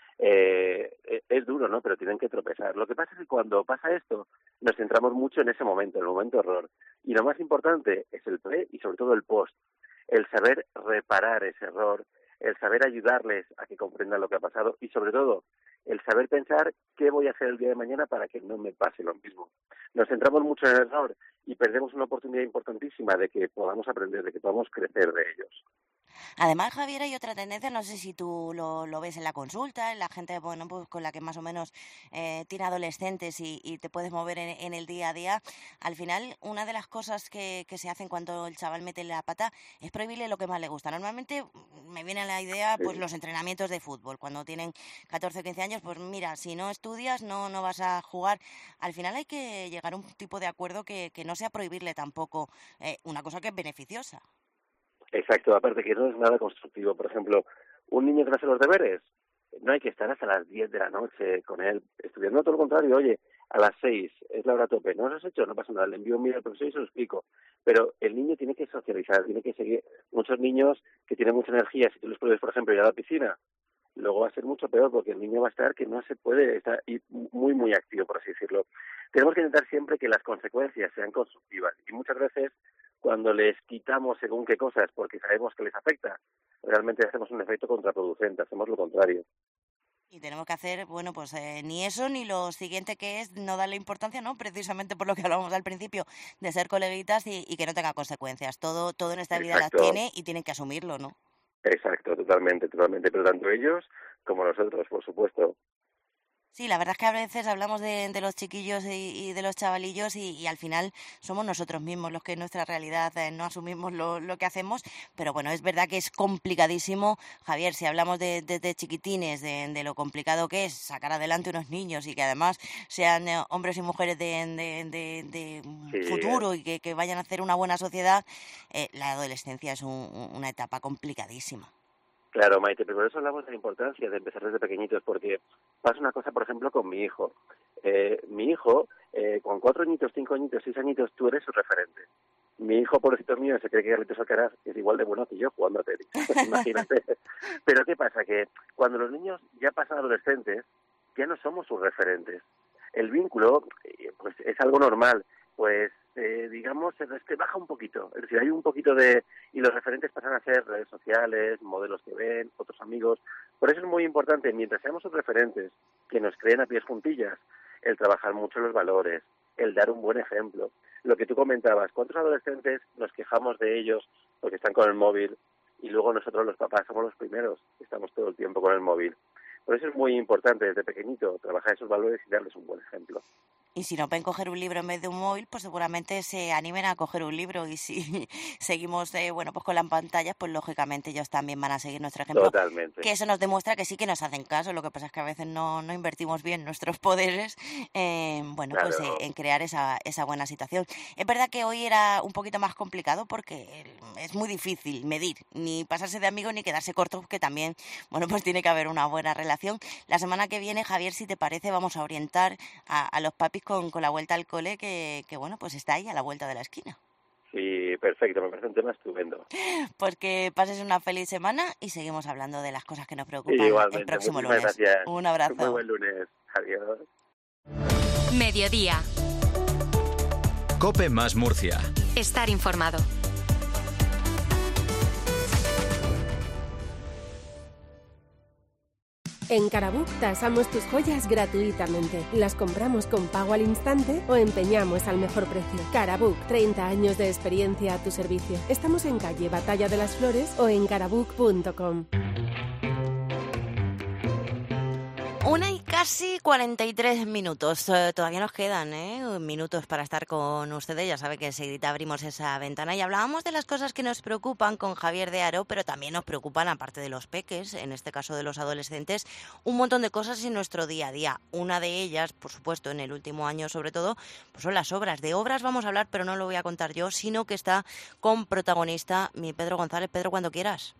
Speaker 16: Eh, es duro, ¿no? Pero tienen que tropezar. Lo que pasa es que cuando pasa esto, nos centramos mucho en ese momento, en el momento error. Y lo más importante es el pre y sobre todo el post. El saber reparar ese error, el saber ayudarles a que comprendan lo que ha pasado y sobre todo el saber pensar qué voy a hacer el día de mañana para que no me pase lo mismo. Nos centramos mucho en el error y perdemos una oportunidad importantísima de que podamos aprender, de que podamos crecer de ellos.
Speaker 4: Además, Javier, hay otra tendencia, no sé si tú lo, lo ves en la consulta, en la gente bueno, pues con la que más o menos eh, tiene adolescentes y, y te puedes mover en, en el día a día. Al final, una de las cosas que, que se hacen cuando el chaval mete la pata es prohibirle lo que más le gusta. Normalmente me viene a la idea pues los entrenamientos de fútbol. Cuando tienen catorce o quince años, pues mira, si no estudias no, no vas a jugar. Al final hay que llegar a un tipo de acuerdo que, que no sea prohibirle tampoco eh, una cosa que es beneficiosa.
Speaker 16: Exacto, aparte que no es nada constructivo. Por ejemplo, un niño que no hace los deberes, no hay que estar hasta las diez de la noche con él estudiando, todo lo contrario, oye, a las seis es la hora tope, no lo has hecho, no pasa nada, le envío un mail al profesor y se lo explico. Pero el niño tiene que socializar, tiene que seguir. Muchos niños que tienen mucha energía, si tú les puedes, por ejemplo, ir a la piscina, luego va a ser mucho peor porque el niño va a estar que no se puede estar muy, muy activo, por así decirlo. Tenemos que intentar siempre que las consecuencias sean constructivas y muchas veces cuando les quitamos según qué cosas porque sabemos que les afecta, realmente hacemos un efecto contraproducente, hacemos lo contrario.
Speaker 4: Y tenemos que hacer, bueno, pues eh, ni eso ni lo siguiente que es no darle importancia, ¿no? Precisamente por lo que hablábamos al principio, de ser coleguitas y, y que no tenga consecuencias. Todo, todo en esta vida las tiene y tienen que asumirlo, ¿no?
Speaker 16: Exacto, totalmente, totalmente. Pero tanto ellos como nosotros, por supuesto.
Speaker 4: Sí, la verdad es que a veces hablamos de, de los chiquillos y, y de los chavalillos y, y al final somos nosotros mismos los que en nuestra realidad eh, no asumimos lo, lo que hacemos, pero bueno, es verdad que es complicadísimo, Javier, si hablamos de, de, de chiquitines, de, de lo complicado que es sacar adelante unos niños y que además sean eh, hombres y mujeres de, de, de, de sí. futuro y que, que vayan a hacer una buena sociedad, eh, la adolescencia es un, una etapa complicadísima.
Speaker 16: Claro, Maite, pero por eso hablamos de la importancia de empezar desde pequeñitos, porque pasa una cosa, por ejemplo, con mi hijo. Eh, mi hijo, eh, con cuatro añitos, cinco añitos, seis añitos, tú eres su referente. Mi hijo, pobrecito mío, se cree que Carlitos Alcaraz es igual de bueno que yo jugando a tenis, imagínate. Pero ¿qué pasa? Que cuando los niños ya pasan adolescentes, ya no somos sus referentes. El vínculo, pues es algo normal, pues eh, digamos, se este, baja un poquito. Es decir, hay un poquito de... Y los referentes pasan a ser redes sociales, modelos que ven, otros amigos. Por eso es muy importante, mientras seamos sus referentes, que nos creen a pies juntillas, el trabajar mucho los valores, el dar un buen ejemplo. Lo que tú comentabas, ¿cuántos adolescentes nos quejamos de ellos porque están con el móvil y luego nosotros los papás somos los primeros que estamos todo el tiempo con el móvil? Por eso es muy importante desde pequeñito trabajar esos valores y darles un buen ejemplo.
Speaker 4: Y si no pueden coger un libro en vez de un móvil, pues seguramente se animen a coger un libro. Y si seguimos eh, bueno, pues con las pantallas, pues lógicamente ellos también van a seguir nuestro ejemplo.
Speaker 16: Totalmente.
Speaker 4: Que eso nos demuestra que sí que nos hacen caso. Lo que pasa es que a veces no, no invertimos bien nuestros poderes eh, bueno, claro. pues eh, en crear esa, esa buena situación. Es verdad que hoy era un poquito más complicado porque es muy difícil medir, ni pasarse de amigos ni quedarse cortos, que también, bueno, pues tiene que haber una buena relación. La semana que viene, Javier, si te parece, vamos a orientar a, a los papis Con, con la vuelta al cole que, que, bueno, pues está ahí a la vuelta de la esquina.
Speaker 16: Sí, perfecto, me parece un tema estupendo.
Speaker 4: Pues que pases una feliz semana y seguimos hablando de las cosas que nos preocupan
Speaker 16: sí,
Speaker 4: el próximo
Speaker 16: lunes.
Speaker 4: Gracias. Un abrazo.
Speaker 16: Muy buen lunes. Adiós.
Speaker 5: Mediodía.
Speaker 2: COPE más Murcia.
Speaker 5: Estar informado.
Speaker 17: En Carabook tasamos tus joyas gratuitamente. Las compramos con pago al instante o empeñamos al mejor precio. Carabook, treinta años de experiencia a tu servicio. Estamos en calle Batalla de las Flores o en carabook punto com.
Speaker 4: Una y casi cuarenta y tres minutos. Eh, todavía nos quedan ¿eh? minutos para estar con ustedes. Ya sabe que enseguida abrimos esa ventana y hablábamos de las cosas que nos preocupan con Javier de Haro, pero también nos preocupan, aparte de los peques, en este caso de los adolescentes, un montón de cosas en nuestro día a día. Una de ellas, por supuesto, en el último año sobre todo, pues son las obras. De obras vamos a hablar, pero no lo voy a contar yo, sino que está con protagonista mi Pedro González. Pedro, cuando quieras.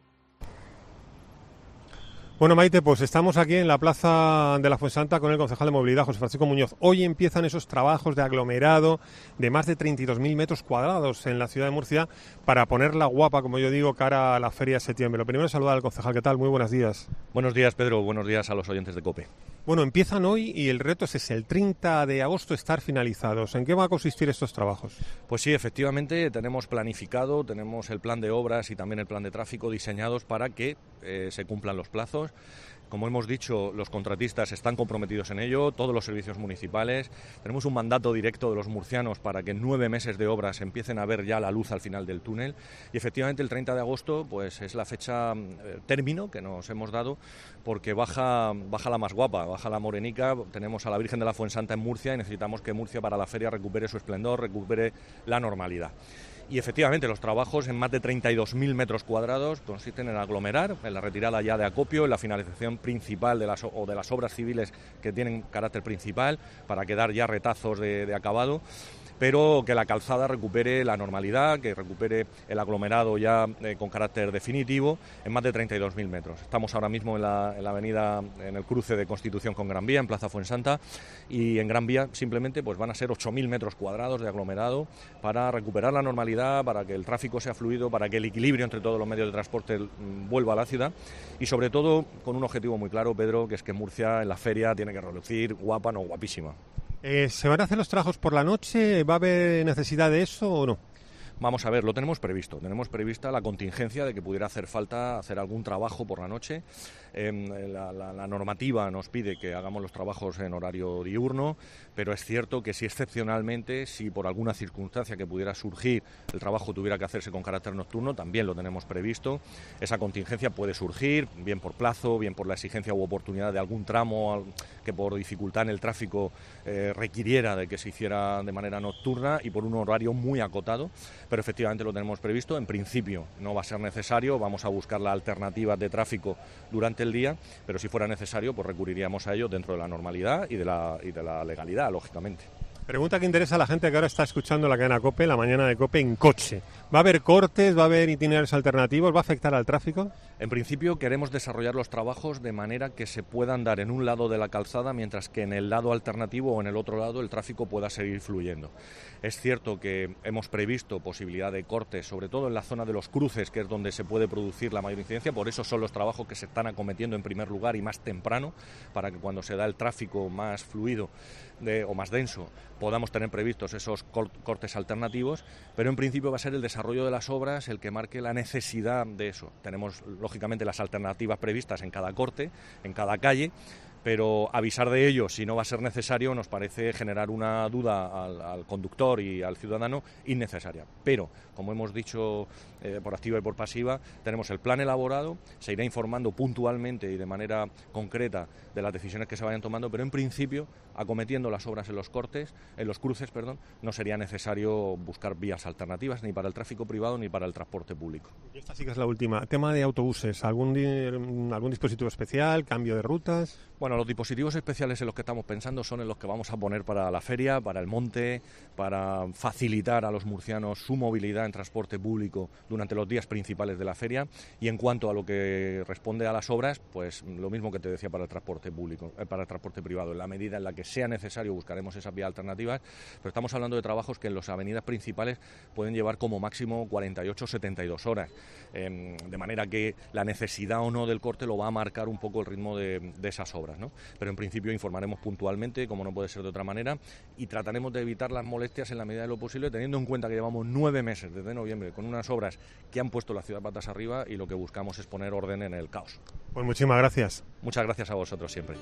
Speaker 12: Bueno, Maite, pues estamos aquí en la Plaza de la Fuensanta con el concejal de Movilidad, José Francisco Muñoz. Hoy empiezan esos trabajos de aglomerado de más de treinta y dos mil metros cuadrados en la ciudad de Murcia para ponerla guapa, como yo digo, cara a la feria de septiembre. Lo primero es saludar al concejal. ¿Qué tal? Muy buenos días.
Speaker 18: Buenos días, Pedro. Buenos días a los oyentes de COPE.
Speaker 12: Bueno, empiezan hoy y el reto es ese, el treinta de agosto estar finalizados. ¿En qué va a consistir estos trabajos?
Speaker 18: Pues sí, efectivamente, tenemos planificado, tenemos el plan de obras y también el plan de tráfico diseñados para que eh, se cumplan los plazos. Como hemos dicho, los contratistas están comprometidos en ello, todos los servicios municipales. Tenemos un mandato directo de los murcianos para que en nueve meses de obras empiecen a ver ya la luz al final del túnel. Y efectivamente el treinta de agosto pues es la fecha eh, término que nos hemos dado porque baja, baja la más guapa, baja la morenica. Tenemos a la Virgen de la Fuensanta en Murcia y necesitamos que Murcia para la feria recupere su esplendor, recupere la normalidad. Y efectivamente los trabajos en más de treinta y dos mil metros cuadrados consisten en aglomerar, en la retirada ya de acopio, en la finalización principal de las, o de las obras civiles que tienen carácter principal para quedar ya retazos de, de acabado, pero que la calzada recupere la normalidad, que recupere el aglomerado ya eh, con carácter definitivo en más de treinta y dos mil metros. Estamos ahora mismo en la, en la avenida, en el cruce de Constitución con Gran Vía, en Plaza Fuensanta, y en Gran Vía simplemente pues van a ser ocho mil metros cuadrados de aglomerado para recuperar la normalidad, para que el tráfico sea fluido, para que el equilibrio entre todos los medios de transporte mm, vuelva a la ciudad y sobre todo con un objetivo muy claro, Pedro, que es que Murcia en la feria tiene que relucir guapa, no guapísima.
Speaker 12: Eh, ¿Se van a hacer los trabajos por la noche? ¿Va a haber necesidad de eso o no?
Speaker 18: Vamos a ver, lo tenemos previsto. Tenemos prevista la contingencia de que pudiera hacer falta hacer algún trabajo por la noche. Eh, la, la, la normativa nos pide que hagamos los trabajos en horario diurno, pero es cierto que si excepcionalmente, si por alguna circunstancia que pudiera surgir el trabajo tuviera que hacerse con carácter nocturno, también lo tenemos previsto. Esa contingencia puede surgir, bien por plazo, bien por la exigencia u oportunidad de algún tramo que por dificultad en el tráfico eh, requiriera de que se hiciera de manera nocturna y por un horario muy acotado. Pero efectivamente lo tenemos previsto. En principio no va a ser necesario, vamos a buscar la alternativa de tráfico durante el día, pero si fuera necesario, pues recurriríamos a ello dentro de la normalidad y de la, y de la legalidad, lógicamente.
Speaker 12: Pregunta que interesa a la gente que ahora está escuchando la cadena COPE, la mañana de COPE, en coche. ¿Va a haber cortes, va a haber itinerarios alternativos, va a afectar al tráfico?
Speaker 18: En principio queremos desarrollar los trabajos de manera que se puedan dar en un lado de la calzada, mientras que en el lado alternativo o en el otro lado el tráfico pueda seguir fluyendo. Es cierto que hemos previsto posibilidad de cortes, sobre todo en la zona de los cruces, que es donde se puede producir la mayor incidencia, por eso son los trabajos que se están acometiendo en primer lugar y más temprano, para que cuando se da el tráfico más fluido de, o más denso, podamos tener previstos esos cortes alternativos, pero en principio va a ser el desarrollo de las obras el que marque la necesidad de eso. Tenemos lógicamente las alternativas previstas en cada corte, en cada calle, pero avisar de ello si no va a ser necesario nos parece generar una duda al, al conductor y al ciudadano innecesaria. Pero, como hemos dicho eh, por activa y por pasiva, tenemos el plan elaborado, se irá informando puntualmente y de manera concreta de las decisiones que se vayan tomando, pero en principio, acometiendo las obras en los cortes, en los cruces, perdón, no sería necesario buscar vías alternativas ni para el tráfico privado ni para el transporte público.
Speaker 12: Y esta sí que es la última. Tema de autobuses, ¿algún, di- algún dispositivo especial, cambio de rutas?
Speaker 18: Bueno, los dispositivos especiales en los que estamos pensando son en los que vamos a poner para la feria, para el monte, para facilitar a los murcianos su movilidad en transporte público durante los días principales de la feria. Y en cuanto a lo que responde a las obras, pues lo mismo que te decía para el transporte público, eh, para el transporte privado. En la medida en la que sea necesario buscaremos esas vías alternativas, pero estamos hablando de trabajos que en las avenidas principales pueden llevar como máximo cuarenta y ocho a setenta y dos horas, eh, de manera que la necesidad o no del corte lo va a marcar un poco el ritmo de, de esas obras, ¿no? Pero en principio informaremos puntualmente, como no puede ser de otra manera, y trataremos de evitar las molestias en la medida de lo posible, teniendo en cuenta que llevamos nueve meses desde noviembre con unas obras que han puesto la ciudad patas arriba y lo que buscamos es poner orden en el caos.
Speaker 12: Pues muchísimas gracias.
Speaker 18: Muchas gracias a vosotros siempre.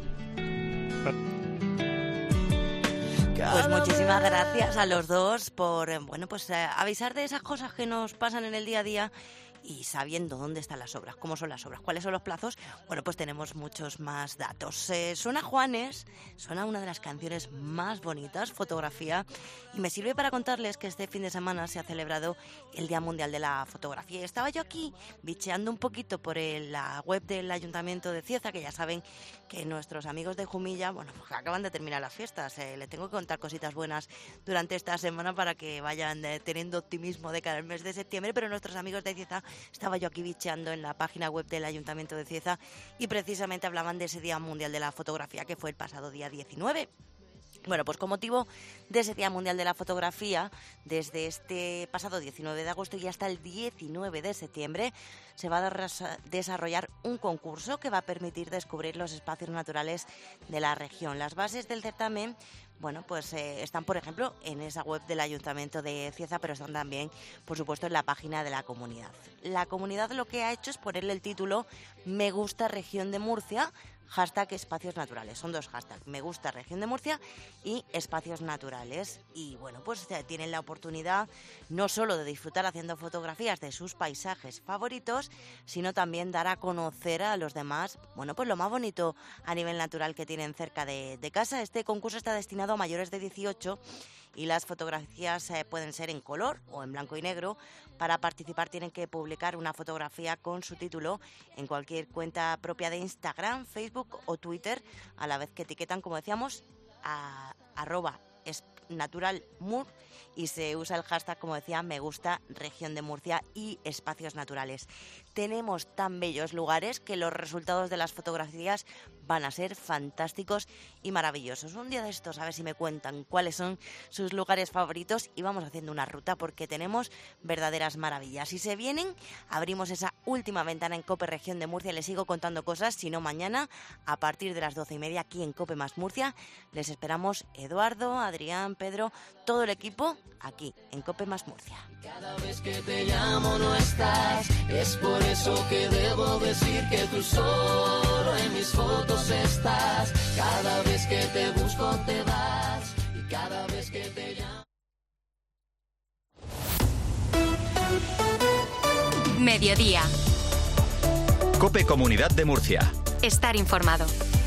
Speaker 4: Pues muchísimas gracias a los dos por, bueno, pues eh, avisar de esas cosas que nos pasan en el día a día y sabiendo dónde están las obras, cómo son las obras, cuáles son los plazos, bueno, pues tenemos muchos más datos. Eh, suena Juanes, suena una de las canciones más bonitas, Fotografía, y me sirve para contarles que este fin de semana se ha celebrado el Día Mundial de la Fotografía. Estaba yo aquí bicheando un poquito por el, la web del Ayuntamiento de Cieza, que ya saben que nuestros amigos de Jumilla, bueno, pues acaban de terminar las fiestas. Eh, les tengo que contar cositas buenas durante esta semana para que vayan eh, teniendo optimismo de cara al mes de septiembre, pero nuestros amigos de Cieza, estaba yo aquí bicheando en la página web del Ayuntamiento de Cieza y precisamente hablaban de ese Día Mundial de la Fotografía que fue el pasado día diecinueve. Bueno, pues con motivo de ese Día Mundial de la Fotografía, desde este pasado diecinueve de agosto y hasta el diecinueve de septiembre, se va a desarrollar un concurso que va a permitir descubrir los espacios naturales de la región. Las bases del certamen, bueno, pues eh, están, por ejemplo, en esa web del Ayuntamiento de Cieza, pero están también, por supuesto, en la página de la comunidad. La comunidad lo que ha hecho es ponerle el título Me gusta Región de Murcia, hashtag espacios naturales. Son dos hashtags, Me gusta Región de Murcia y espacios naturales. Y bueno, pues tienen la oportunidad no solo de disfrutar haciendo fotografías de sus paisajes favoritos, sino también dar a conocer a los demás, bueno, pues lo más bonito a nivel natural que tienen cerca de, de casa. Este concurso está destinado a mayores de dieciocho y las fotografías eh, pueden ser en color o en blanco y negro. Para participar tienen que publicar una fotografía con su título en cualquier cuenta propia de Instagram, Facebook o Twitter, a la vez que etiquetan, como decíamos, a arroba naturalmur, y se usa el hashtag, como decía, Me gusta Región de Murcia y espacios naturales. Tenemos tan bellos lugares que los resultados de las fotografías van a ser fantásticos y maravillosos. Un día de estos, a ver si me cuentan cuáles son sus lugares favoritos y vamos haciendo una ruta porque tenemos verdaderas maravillas. Si se vienen, abrimos esa última ventana en COPE Región de Murcia y les sigo contando cosas. Si no, mañana, a partir de las doce y media, aquí en COPE más Murcia, les esperamos Eduardo, Adrián, Pedro, todo el equipo aquí en COPE más Murcia.
Speaker 19: Cada vez que te llamo no estás, es por eso que debo decir que tú solo en mis fotos estás. Cada vez que te busco te vas y cada vez que te llamo.
Speaker 5: Mediodía.
Speaker 2: COPE Comunidad de Murcia.
Speaker 5: Estar informado.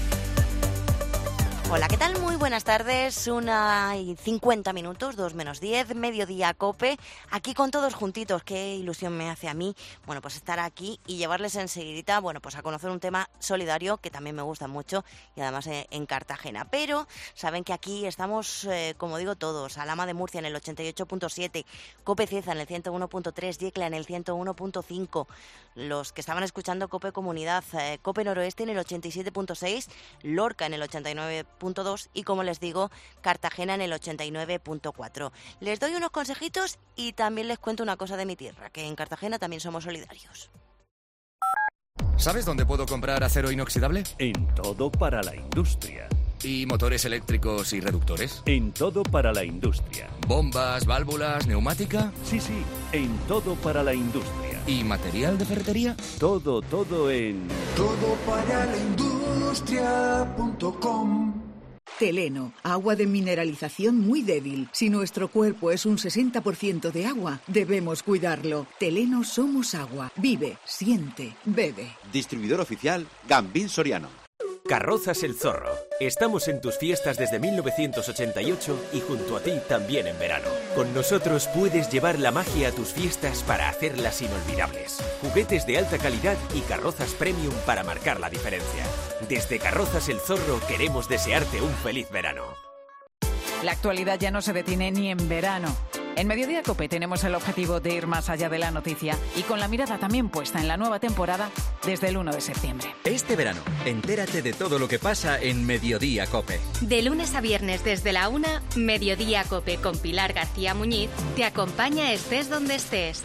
Speaker 4: Hola, ¿qué tal? Muy buenas tardes, una y cincuenta minutos, dos menos diez, mediodía COPE, aquí con todos juntitos. Qué ilusión me hace a mí, bueno, pues estar aquí y llevarles enseguidita, bueno, pues a conocer un tema solidario que también me gusta mucho y además eh, en Cartagena. Pero saben que aquí estamos, eh, como digo, todos, Alhama de Murcia en el ochenta y ocho punto siete, COPE Cieza en el ciento uno punto tres, Yecla en el ciento uno punto cinco, los que estaban escuchando COPE Comunidad, eh, COPE Noroeste en el ochenta y siete punto seis, Lorca en el ochenta y nueve punto dos y, como les digo, Cartagena en el ochenta y nueve punto cuatro. Les doy unos consejitos y también les cuento una cosa de mi tierra, que en Cartagena también somos solidarios.
Speaker 20: ¿Sabes dónde puedo comprar acero inoxidable?
Speaker 21: En Todo para la Industria.
Speaker 20: ¿Y motores eléctricos y reductores?
Speaker 21: En Todo para la Industria.
Speaker 20: ¿Bombas, válvulas, neumática?
Speaker 21: Sí, sí, en Todo para la Industria.
Speaker 20: ¿Y material de ferretería?
Speaker 21: Todo, todo en...
Speaker 22: todo para la industria punto com.
Speaker 24: Teleno, agua de mineralización muy débil. Si nuestro cuerpo es un sesenta por ciento de agua, debemos cuidarlo. Teleno somos agua. Vive, siente, bebe.
Speaker 26: Distribuidor oficial Gambín Soriano.
Speaker 27: Carrozas El Zorro. Estamos en tus fiestas desde mil novecientos ochenta y ocho y junto a ti también en verano. Con nosotros puedes llevar la magia a tus fiestas para hacerlas inolvidables. Juguetes de alta calidad y carrozas premium para marcar la diferencia. Desde Carrozas El Zorro queremos desearte un feliz verano.
Speaker 7: La actualidad ya no se detiene ni en verano. En Mediodía COPE tenemos el objetivo de ir más allá de la noticia y con la mirada también puesta en la nueva temporada desde el uno de septiembre.
Speaker 2: Este verano, entérate de todo lo que pasa en Mediodía COPE.
Speaker 5: De lunes a viernes desde la una, Mediodía COPE con Pilar García Muñiz te acompaña estés donde estés.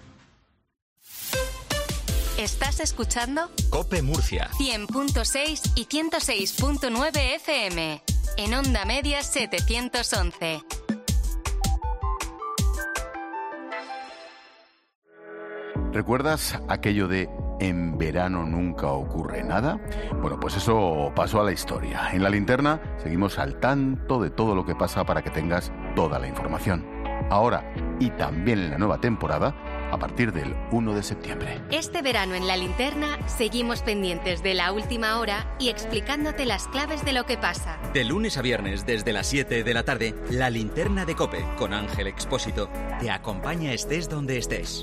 Speaker 5: ¿Estás escuchando?
Speaker 2: COPE Murcia.
Speaker 5: cien punto seis y ciento seis punto nueve F M. En Onda Media setecientos once.
Speaker 28: ¿Recuerdas aquello de en verano nunca ocurre nada? Bueno, pues eso pasó a la historia. En La Linterna seguimos al tanto de todo lo que pasa para que tengas toda la información. Ahora, y también en la nueva temporada, a partir del uno de septiembre.
Speaker 5: Este verano en La Linterna seguimos pendientes de la última hora y explicándote las claves de lo que pasa.
Speaker 2: De lunes a viernes desde las siete de la tarde, La Linterna de COPE con Ángel Expósito te acompaña estés donde estés.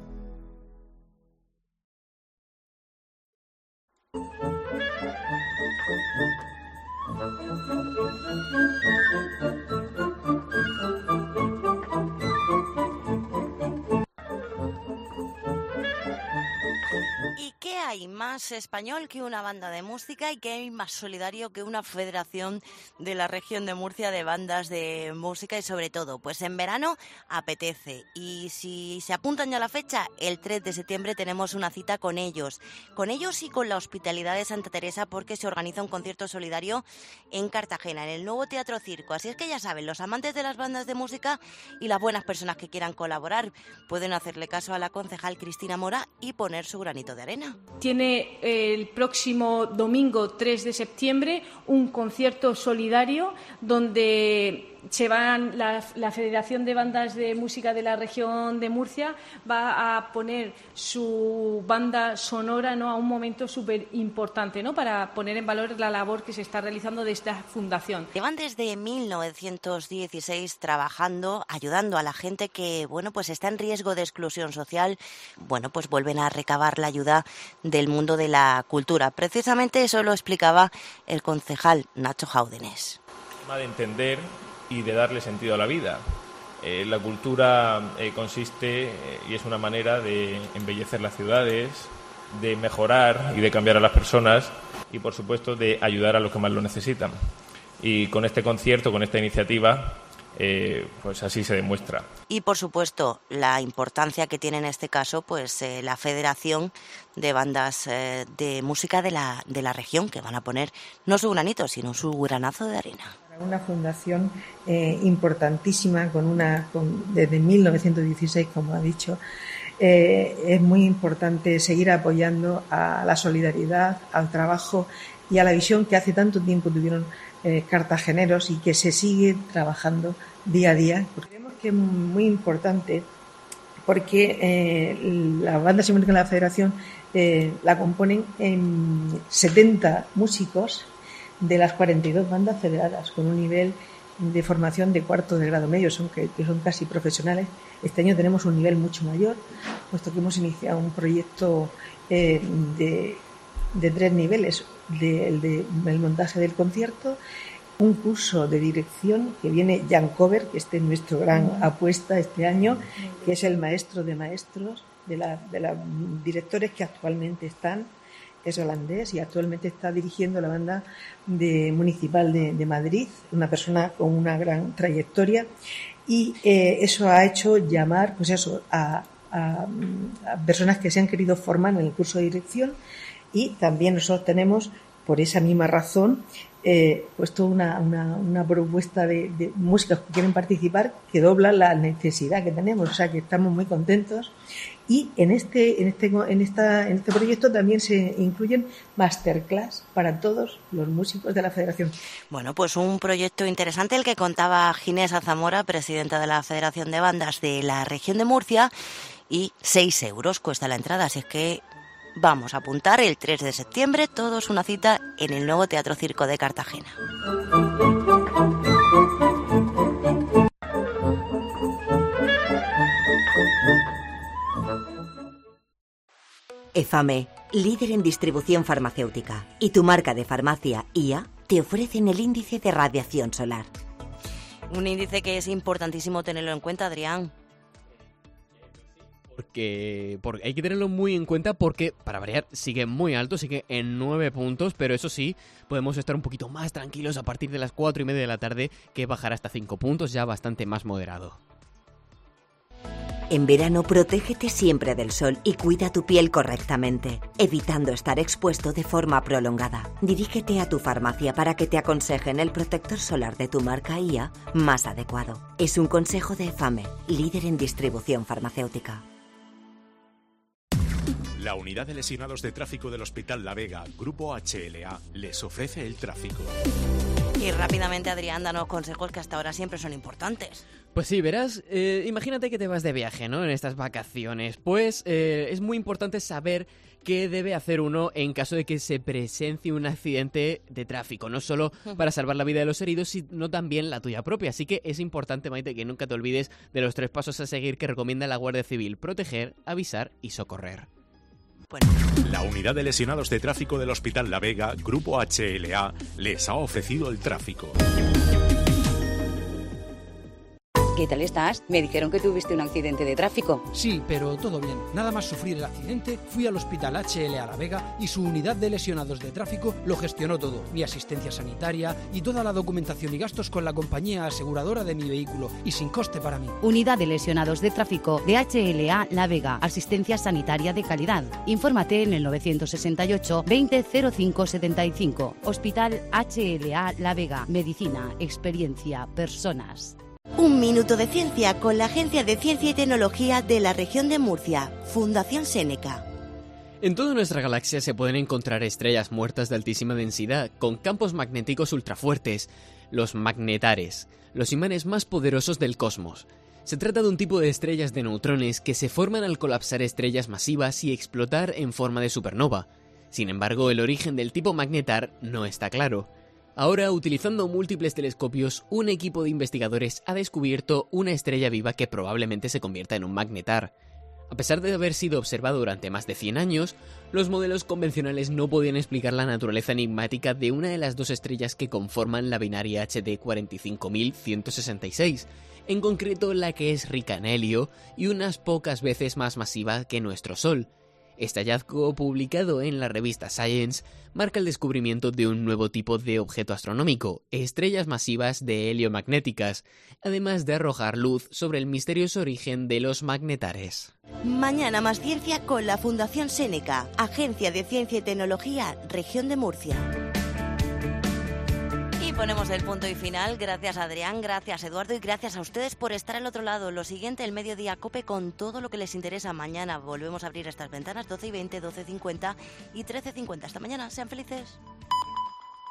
Speaker 4: ¿Y qué hay más español que una banda de música y qué hay más solidario que una federación de la región de Murcia de bandas de música? Y sobre todo, pues en verano apetece. Y si se apuntan ya a la fecha, el tres de septiembre tenemos una cita con ellos. Con ellos y con la Hospitalidad de Santa Teresa, porque se organiza un concierto solidario en Cartagena, en el nuevo Teatro Circo. Así es que ya saben, los amantes de las bandas de música y las buenas personas que quieran colaborar pueden hacerle caso a la concejal Cristina Mora y poner su granito de arena.
Speaker 3: Tiene el próximo domingo tres de septiembre un concierto solidario donde se van la, la Federación de Bandas de Música de la Región de Murcia va a poner su banda sonora, ¿no?, a un momento súper importante, ¿no?, para poner en valor la labor que se está realizando de esta fundación.
Speaker 4: Llevan desde mil novecientos dieciséis trabajando, ayudando a la gente que, bueno, pues está en riesgo de exclusión social. Bueno, pues vuelven a recabar la ayuda del mundo de la cultura. Precisamente eso lo explicaba el concejal Nacho Jáudenes.
Speaker 6: De entender y de darle sentido a la vida. Eh, la cultura eh, consiste eh, y es una manera de embellecer las ciudades, de mejorar y de cambiar a las personas y, por supuesto, de ayudar a los que más lo necesitan. Y con este concierto, con esta iniciativa, eh, pues así se demuestra.
Speaker 4: Y, por supuesto, la importancia que tiene en este caso pues eh, la Federación de Bandas eh, de Música de la, de la región, que van a poner no su granito, sino su granazo de arena.
Speaker 8: Una fundación eh, importantísima, con una con, desde mil novecientos dieciséis, como ha dicho. Eh, es muy importante seguir apoyando a la solidaridad, al trabajo y a la visión que hace tanto tiempo tuvieron eh, cartageneros y que se sigue trabajando día a día. Creemos que es muy importante porque eh, la banda sinfónica de la Federación eh, la componen en setenta músicos de las cuarenta y dos bandas federadas, con un nivel de formación de cuarto de grado medio, son que, que son casi profesionales. Este año tenemos un nivel mucho mayor, puesto que hemos iniciado un proyecto eh, de, de tres niveles, de, el de el montaje del concierto, un curso de dirección que viene Jan Cover, que este es nuestro gran apuesta este año, que es el maestro de maestros de la, de los directores que actualmente están. Es holandés y actualmente está dirigiendo la banda de, municipal de, de Madrid, una persona con una gran trayectoria, y eh, eso ha hecho llamar pues eso, a, a, a personas que se han querido formar en el curso de dirección, y también nosotros tenemos, por esa misma razón, eh, puesto una, una, una propuesta de, de músicos que quieren participar que dobla la necesidad que tenemos, o sea que estamos muy contentos. Y en este, en este, en esta, en este proyecto también se incluyen masterclass para todos los músicos de la Federación.
Speaker 4: Bueno, pues un proyecto interesante el que contaba Ginés Zamora, presidenta de la Federación de Bandas de la Región de Murcia, y seis euros cuesta la entrada, así es que vamos a apuntar el tres de septiembre, todos una cita en el nuevo Teatro Circo de Cartagena. EFAME, líder en distribución farmacéutica, y tu marca de farmacia I A te ofrecen el índice de radiación solar. Un índice que es importantísimo tenerlo en cuenta, Adrián.
Speaker 1: Porque, porque hay que tenerlo muy en cuenta porque, para variar, sigue muy alto, sigue en nueve puntos, pero eso sí, podemos estar un poquito más tranquilos a partir de las cuatro y media de la tarde, que bajará hasta cinco puntos, ya bastante más moderado.
Speaker 4: En verano, protégete siempre del sol y cuida tu piel correctamente, evitando estar expuesto de forma prolongada. Dirígete a tu farmacia para que te aconsejen el protector solar de tu marca I A más adecuado. Es un consejo de EFAME, líder en distribución farmacéutica.
Speaker 9: La Unidad de Lesionados de Tráfico del Hospital La Vega, Grupo H L A, les ofrece el tráfico.
Speaker 4: Y rápidamente, Adrián, danos consejos que hasta ahora siempre son importantes.
Speaker 1: Pues sí, verás, eh, imagínate que te vas de viaje, ¿no? En estas vacaciones. Pues eh, es muy importante saber qué debe hacer uno en caso de que se presencie un accidente de tráfico. No solo para salvar la vida de los heridos, sino también la tuya propia. Así que es importante, Maite, que nunca te olvides de los tres pasos a seguir que recomienda la Guardia Civil: proteger, avisar y socorrer.
Speaker 9: La unidad de lesionados de tráfico del Hospital La Vega, Grupo H L A, les ha ofrecido el tráfico.
Speaker 10: ¿Qué tal estás? Me dijeron que tuviste un accidente de tráfico.
Speaker 11: Sí, pero todo bien. Nada más sufrir el accidente, fui al Hospital H L A La Vega y su unidad de lesionados de tráfico lo gestionó todo. Mi asistencia sanitaria y toda la documentación y gastos con la compañía aseguradora de mi vehículo y sin coste para mí.
Speaker 13: Unidad de lesionados de tráfico de H L A La Vega. Asistencia sanitaria de calidad. Infórmate en el nueve seis ocho, veinte, cero cinco setenta y cinco. Hospital H L A La Vega. Medicina, experiencia, personas.
Speaker 4: Un minuto de ciencia con la Agencia de Ciencia y Tecnología de la región de Murcia, Fundación Seneca.
Speaker 1: En toda nuestra galaxia se pueden encontrar estrellas muertas de altísima densidad, con campos magnéticos ultrafuertes, los magnetares, los imanes más poderosos del cosmos. Se trata de un tipo de estrellas de neutrones que se forman al colapsar estrellas masivas y explotar en forma de supernova. Sin embargo, el origen del tipo magnetar no está claro. Ahora, utilizando múltiples telescopios, un equipo de investigadores ha descubierto una estrella viva que probablemente se convierta en un magnetar. A pesar de haber sido observado durante más de cien años, los modelos convencionales no podían explicar la naturaleza enigmática de una de las dos estrellas que conforman la binaria H D cuarenta y cinco mil ciento sesenta y seis, en concreto la que es rica en helio y unas pocas veces más masiva que nuestro Sol. Este hallazgo, publicado en la revista Science, marca el descubrimiento de un nuevo tipo de objeto astronómico, estrellas masivas de helio magnéticas, además de arrojar luz sobre el misterioso origen de los magnetares.
Speaker 4: Mañana más ciencia con la Fundación Seneca, Agencia de Ciencia y Tecnología, región de Murcia. Y ponemos el punto y final. Gracias, Adrián, gracias, Eduardo, y gracias a ustedes por estar al otro lado. Lo siguiente, el Mediodía Cope con todo lo que les interesa. Mañana volvemos a abrir estas ventanas, doce y veinte, doce y cincuenta y trece y cincuenta. Hasta mañana, sean felices.